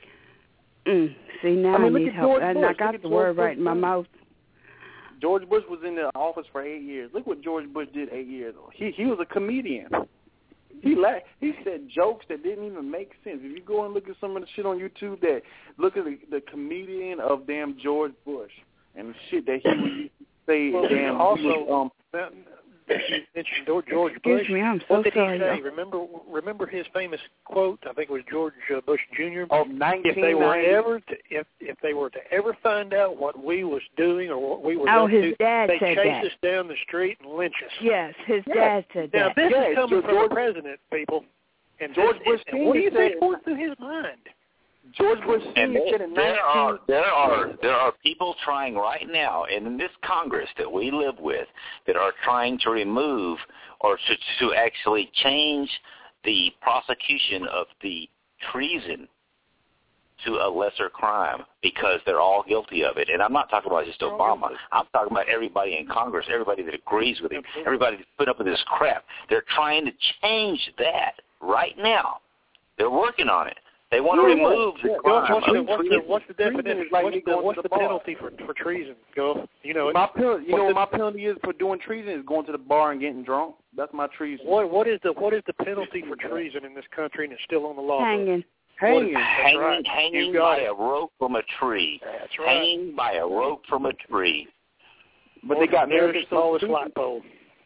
J: Mm, see now
M: I mean,
J: I
M: look
J: need
M: at
J: help,
M: George
J: and
M: Bush.
J: I
M: Look
J: got
M: at
J: the
M: George
J: word
M: Bush
J: right in my
M: too.
J: mouth.
M: George Bush was in the office for eight years. Look what George Bush did eight years ago. He he was a comedian. He la- he said jokes that didn't even make sense. If you go and look at some of the shit on YouTube, that look at the, the comedian of damn George Bush and the shit that he would say.
N: Well,
M: damn,
N: also,
M: he was, um,
N: that, that you mentioned George George
J: Excuse
N: Bush.
J: me, I'm so
N: what did
J: sorry.
N: he say? Remember, remember his famous quote? I think it was George uh, Bush Junior
M: of
N: If they were
M: nineteen ninety.
N: ever, to, if if they were to ever find out what we was doing or what we were
J: Oh,
N: up
J: his
N: to,
J: dad
N: they
J: said
N: chase
J: that.
N: us down the street and lynch us.
J: Yes, his
M: Yes.
J: dad said
N: Now
J: that.
N: this
M: Yes,
N: is coming
M: George-
N: from the president, people. And
M: George
N: this,
M: Bush
N: and what do you
M: Senior
N: think
M: said-
N: going through his mind?
M: George Bush
O: And
M: Senior said in
O: there are
M: nineteen.
O: there are there are people trying right now in this Congress that we live with that are trying to remove or to to actually change the prosecution of the treason to a lesser crime because they're all guilty of it. And I'm not talking about just Obama. I'm talking about everybody in Congress, everybody that agrees with him, everybody that's put up with this crap. They're trying to change that right now. They're working on it. They want to
M: Yeah,
O: remove the
M: yeah.
N: What's,
O: crime
N: what's, the,
O: of
N: what's, the,
O: treason.
N: what's the
M: Treason
N: definition?
M: is like
N: what's
M: me
N: the,
M: going
N: what's
M: to
N: the
M: the bar.
N: penalty for for treason? Go. You know.
M: My penalty, you
N: what's
M: know,
N: the-
M: what my penalty is for doing treason is going to the bar and getting drunk. That's my treason.
N: What what is the what is the penalty for treason in this country, and it's still on the law? book?
J: Hanging.
M: Hanging.
N: That's
O: Hanging,
N: right.
O: hanging
N: You got
O: by
N: it.
O: a rope from a tree.
N: That's right.
O: Hanging by a rope from a tree.
M: But they got
N: nearest
M: Americans
N: tallest
M: so
N: light
M: stupid.
N: pole.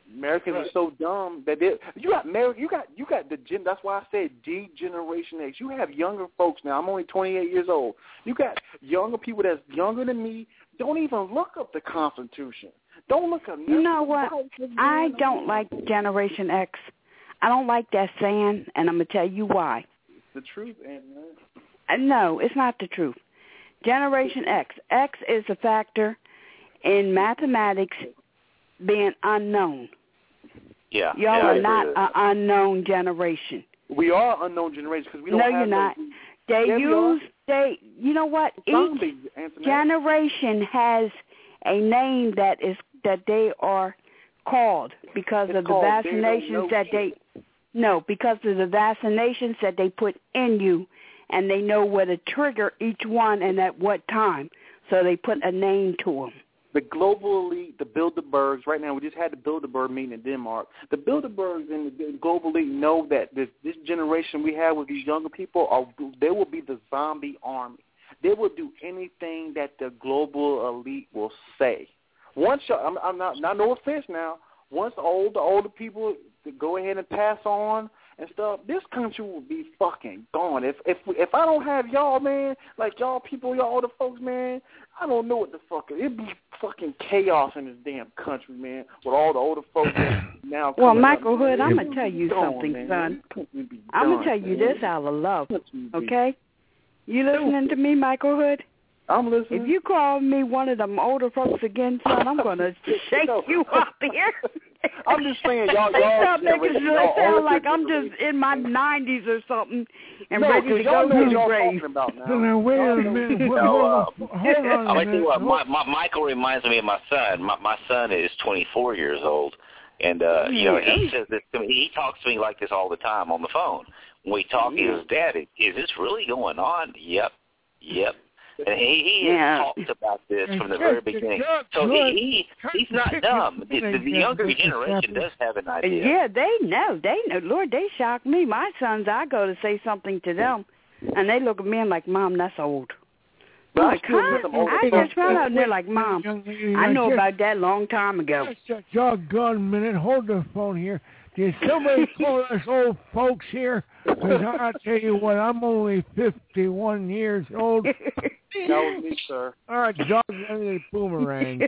M: Americans are so dumb that they you got America, you got you got the gen. That's why I said D Generation X. You have younger folks now. I'm only twenty-eight years old. You got younger people that's younger than me. Don't even look up the Constitution. Don't look up.
J: You know what? I don't like Generation X. I don't like that saying, and I'm gonna tell you why.
M: It's the truth, Aunt.
J: Uh, no, it's not the truth. Generation X. X is a factor in mathematics being unknown.
O: Yeah.
J: Y'all
O: yeah,
J: are not an unknown generation.
M: We are unknown generation because we don't
J: no,
M: have
J: you're not.
M: those,
J: They
M: yeah,
J: use, they, you know what?
M: Zombies,
J: Each
M: Antoinette.
J: generation has a name that is that they are called because
M: It's
J: of the
M: called
J: vaccinations that they, no, because of the vaccinations that they put in you, and they know where to trigger each one and at what time. So they put a name to them.
M: The global elite, the Bilderbergs, right now we just had the Bilderberg meeting in Denmark. The Bilderbergs and the global elite know that this, this generation we have with these younger people, are they will be the zombie army. They will do anything that the global elite will say. Once y'all, I'm, I'm not, not no offense now, once all the older people go ahead and pass on and stuff, this country will be fucking gone. If if if I don't have y'all, man, like y'all people, y'all older folks, man, I don't know what the fuck. It'd be fucking chaos in this damn country, man, with all the older folks now.
J: Well, Michael
M: up,
J: Hood,
M: man.
J: I'm going to tell you
M: Gone,
J: something,
M: man.
J: son.
M: Be
J: I'm going
M: done,
J: to tell you
M: man.
J: this out of love, okay? You listening to me, Michael Hood?
M: I'm listening.
J: If you call me one of them older folks again, son, I'm going to shake you up here.
M: I'm just saying, y'all,
J: Please
M: y'all,
J: stop making
M: generation,
J: it
M: y'all
J: sound
M: older
J: like I'm
M: generation.
J: just in my nineties or something and
M: No,
J: ready to
M: 'cause y'all
J: go
M: know
J: to
M: what
J: the
M: y'all
J: grave.
M: talking about now.
P: Now, wait a minute. Hold on. Hold on
O: I
P: a
O: like to
P: minute.
O: what my, my, Michael reminds me of my son. My, my son is twenty-four years old, and uh, you know he says this to me. He talks to me like this all the time on the phone. When we talk, he goes, "Dad, is this really going on?" Yep, yep. And he, he
J: Yeah.
O: has talked about this from the very beginning. So he, he he's not dumb. The, the, the younger generation does have an idea.
J: Yeah, they know. They know. Lord, they shock me. My sons, I go to say something to them, and they look at me and like, Mom, that's old. I'm like, huh? I just found out, and they're like, Mom, I know about that long time ago.
P: Just a doggone minute. Hold the phone here. Did somebody call us old folks here? Because I'll tell you what, I'm only fifty-one years old.
M: That was me, sir.
P: All right, doggone boomerang.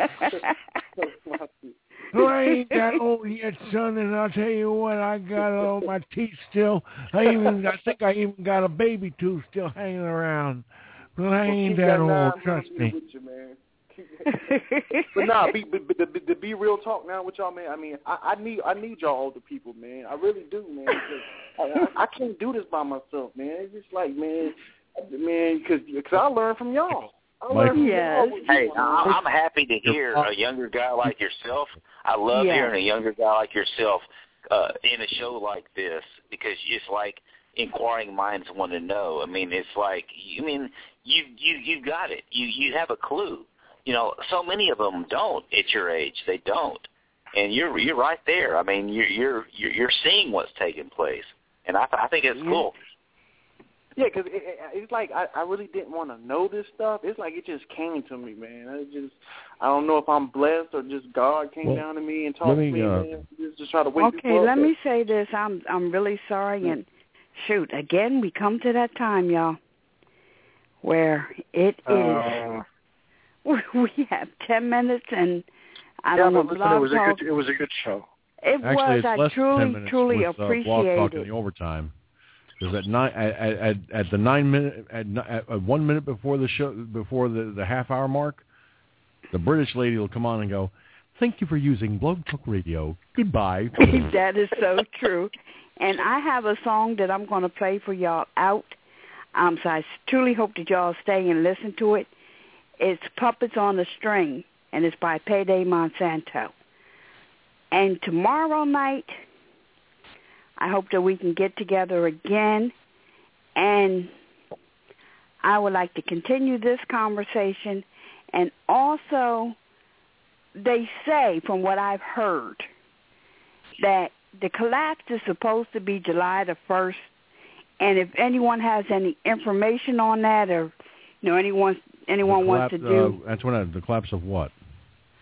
P: So I ain't that old yet, son, and I'll tell you what, I got all my teeth still. I even, I think I even got a baby tooth still hanging around. But I ain't that old, trust me.
M: With you, man. But nah, be, be, be, be, to be real talk now with y'all, man. I mean, I, I need I need y'all older people, man. I really do, man. I, I, I can't do this by myself, man. It's just like, man, man, because I learn from y'all. I learn from
J: yes.
M: y'all.
O: Hey, I'm, I'm happy to hear a younger guy like yourself. I love
J: Yeah.
O: hearing a younger guy like yourself uh, in a show like this because just like inquiring minds want to know. I mean, it's like, I mean, you you you got it. You you have a clue. You know, so many of them don't at your age. They don't, and you're you're right there. I mean, you're you're you're, you're seeing what's taking place, and I I think it's
J: Yeah.
O: cool.
M: Yeah, because it, it, it's like I, I really didn't want to know this stuff. It's like it just came to me, man. I just I don't know if I'm blessed or just God came
I: Well,
M: down to me and talked
I: let
M: to
I: me,
M: me,
I: uh,
M: man. Just, just try to wake
J: Okay,
M: people up.
J: let me say this. I'm I'm really sorry, and shoot, again, we come to that time, y'all, where it is.
K: Uh,
J: We have ten minutes, and I
K: yeah,
J: don't know.
K: but listen,
J: Blog
K: it was a
J: Talk.
K: good. It was a good show.
J: It
I: Actually,
J: was.
I: it's
J: I
I: less
J: truly,
I: than ten minutes
J: truly
I: with, uh, Blog
J: appreciate
I: Talk in
J: it.
I: the overtime. Because at nine, at, at, at the nine minute, at, at, at one minute before the show, before the, the half hour mark, the British lady will come on and go, "Thank you for using Blog Talk Radio. Goodbye."
J: That is so true. And I have a song that I'm going to play for y'all out. Um, so I truly hope that y'all stay and listen to it. It's Puppets on a String, and it's by Payday Monsanto. And tomorrow night, I hope that we can get together again, and I would like to continue this conversation. And also, they say, from what I've heard, that the collapse is supposed to be July the first, and if anyone has any information on that, or you know anyone anyone
I: The
J: wants to
I: collapse,
J: do
I: uh, Antoinette, the collapse of what?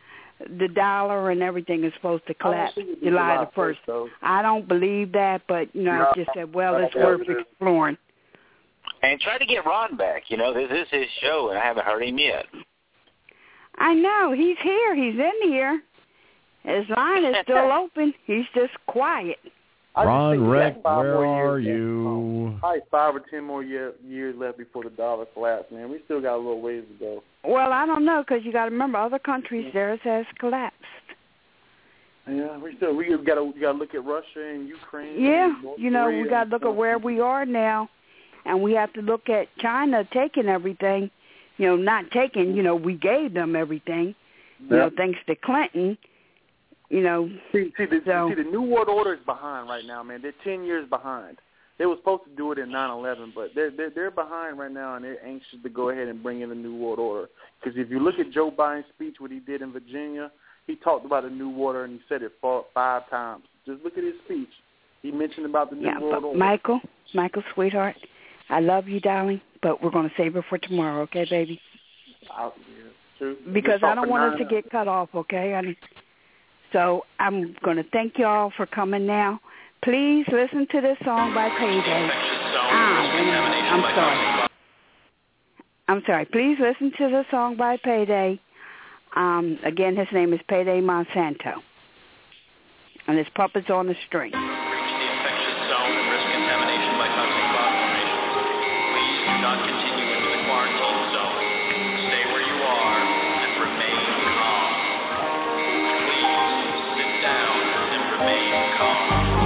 J: the dollar and everything is supposed to collapse July the first. I don't believe that, but you know,
H: No.
J: I just said, well, it's worth exploring.
O: And try to get Ron back. You know, this is his show, and I haven't heard him yet.
J: I know. He's here. He's in here. His line is still open. He's just quiet.
M: I
I: Ron
M: just think
I: Wreck,
M: we got five
I: where
M: more
I: are
M: years
I: you?
M: left. Probably five or ten more year, years left before the dollar collapse, man. We still got a little ways to go.
J: Well, I don't know, because you got to remember, other countries, theirs has collapsed.
M: Yeah, we still we got to we got to look at Russia and Ukraine.
J: Yeah,
M: and North
J: you know,
M: Korea
J: we got to look at where we are now, and we have to look at China taking everything. You know, not taking, you know, we gave them everything, you
M: Yeah.
J: know, thanks to Clinton. You know,
M: See, see, the,
J: so,
M: see, the New World Order is behind right now, man. They're ten years behind. They were supposed to do it in nine eleven, but they're, they're they're behind right now, and they're anxious to go ahead and bring in the New World Order. Because if you look at Joe Biden's speech, what he did in Virginia, he talked about the New World Order, and he said it four, five times. Just look at his speech. He mentioned about the New
J: yeah,
M: World
J: but
M: Order.
J: Michael, Michael, sweetheart, I love you, darling, but we're going to save it for tomorrow, okay, baby?
M: I'll, yeah, true.
J: Because
M: We'll
J: I
M: talk
J: don't
M: for
J: want us
M: nine
J: to get cut off, okay? I mean, so I'm going to thank you all for coming now. Please listen to this song by Payday. Ah, wait a minute. I'm sorry. I'm sorry. Please listen to the song by Payday. Um, again, his name is Payday Monsanto. And his puppet's on the string.
Q: Reach the infectious zone and risk contamination by toxic cloud formation. Please do not continue into the quarantine zone. Stay where you are and remain calm. Please sit down and remain calm.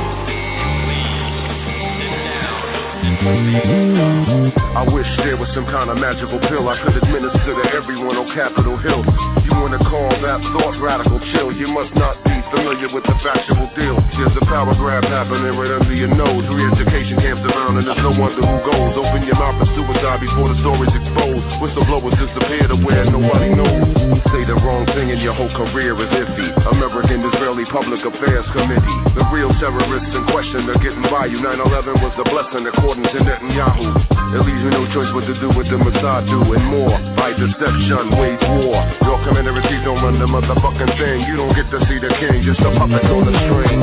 R: I wish there was some kind of magical pill I could administer to everyone on Capitol Hill. You wanna call that thought radical chill? You must not be familiar with the factual deal. There's a power grab happening right under your nose. Re-education camps around and there's no wonder who goes. Open your mouth for suicide before the story's exposed. Whistleblowers disappear to where nobody knows. Say the wrong thing and your whole career is iffy. American Israeli Public Affairs Committee. The real terrorists in question are getting by you. nine eleven was a blessing according to Netanyahu. It leaves me no choice what to do with the Mossad do and more. By deception, wage war. Your commander-in-chief don't run the motherfucking thing. You don't get to see the king, just a puppet on the string.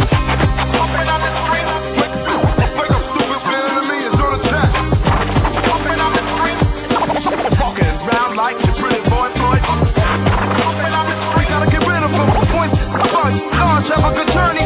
R: Walking around like your pretty boy Floyd. We gotta get rid of them. Points, bugs, cars, have a good journey.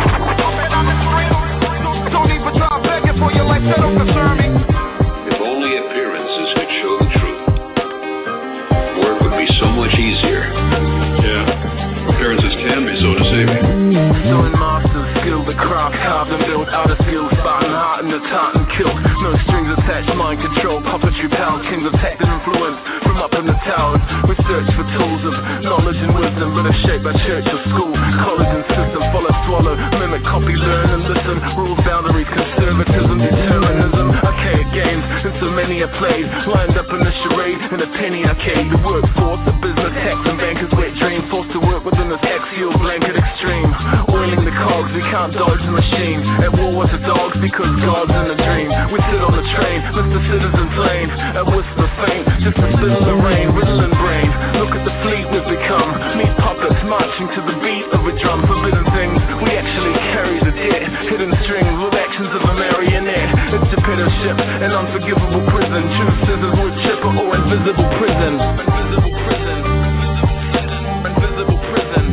R: Don't even try begging for your life, that don't concern me.
F: If only appearances could show the truth, work would be so much easier. Yeah, appearances can be so deceiving.
R: Selling masters, skilled the craft, carved and built out of skill, spotting heart in the tartan kilt. No strings attached, mind control, puppetry pals, kings of tech and influence from up in the towers. We search for tools of knowledge and wisdom, but are shaped by church or school, college and system. Follow, swallow, mimic, copy, learn and listen. Rules, boundaries, conservatism, determinism. Archaic games, and so many are played, lined up in the charade in a penny arcade. The workforce, the business, techs and bankers, wet dream, forced to work within this axial blanket extreme. Oiling the cogs, we can't dodge the machine. At war with the dogs because God's in a dream. We sit on the train, Mister Citizen's lane. A whisper faint, just a spit in the rain, riddling brain. Look at the fleet we've become. Meet puppets marching to the beat of a drum. Forbidden things, we actually carry the dead. Hidden strings with actions of a marionette. It's dictatorship, an unforgivable prison. True scissors, wood chipper or invisible prison. Invisible prison. Invisible prison.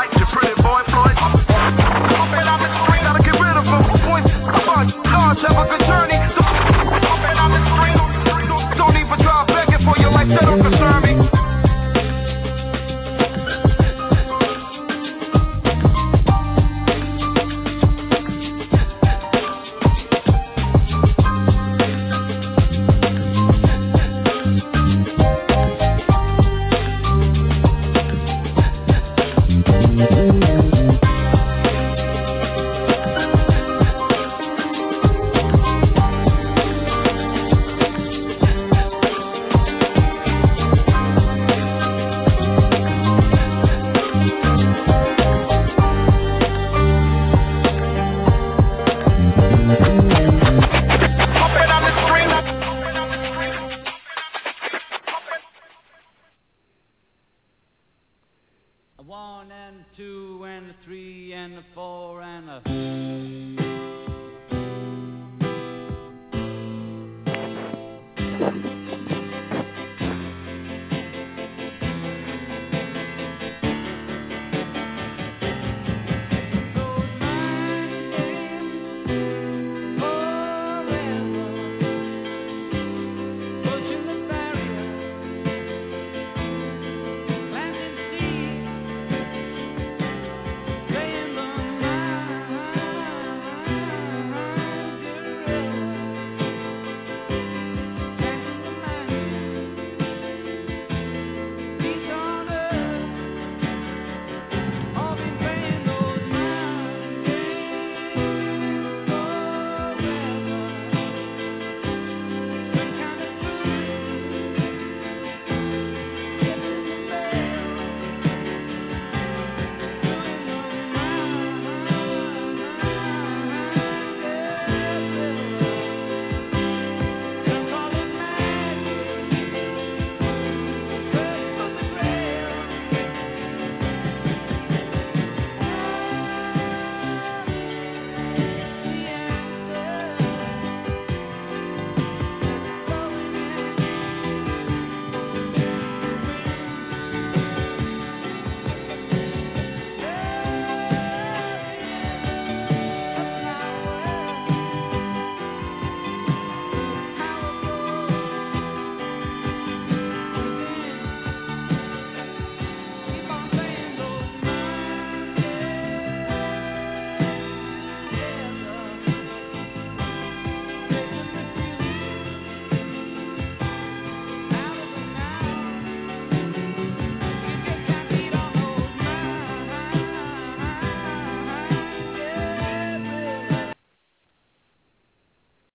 R: Have a good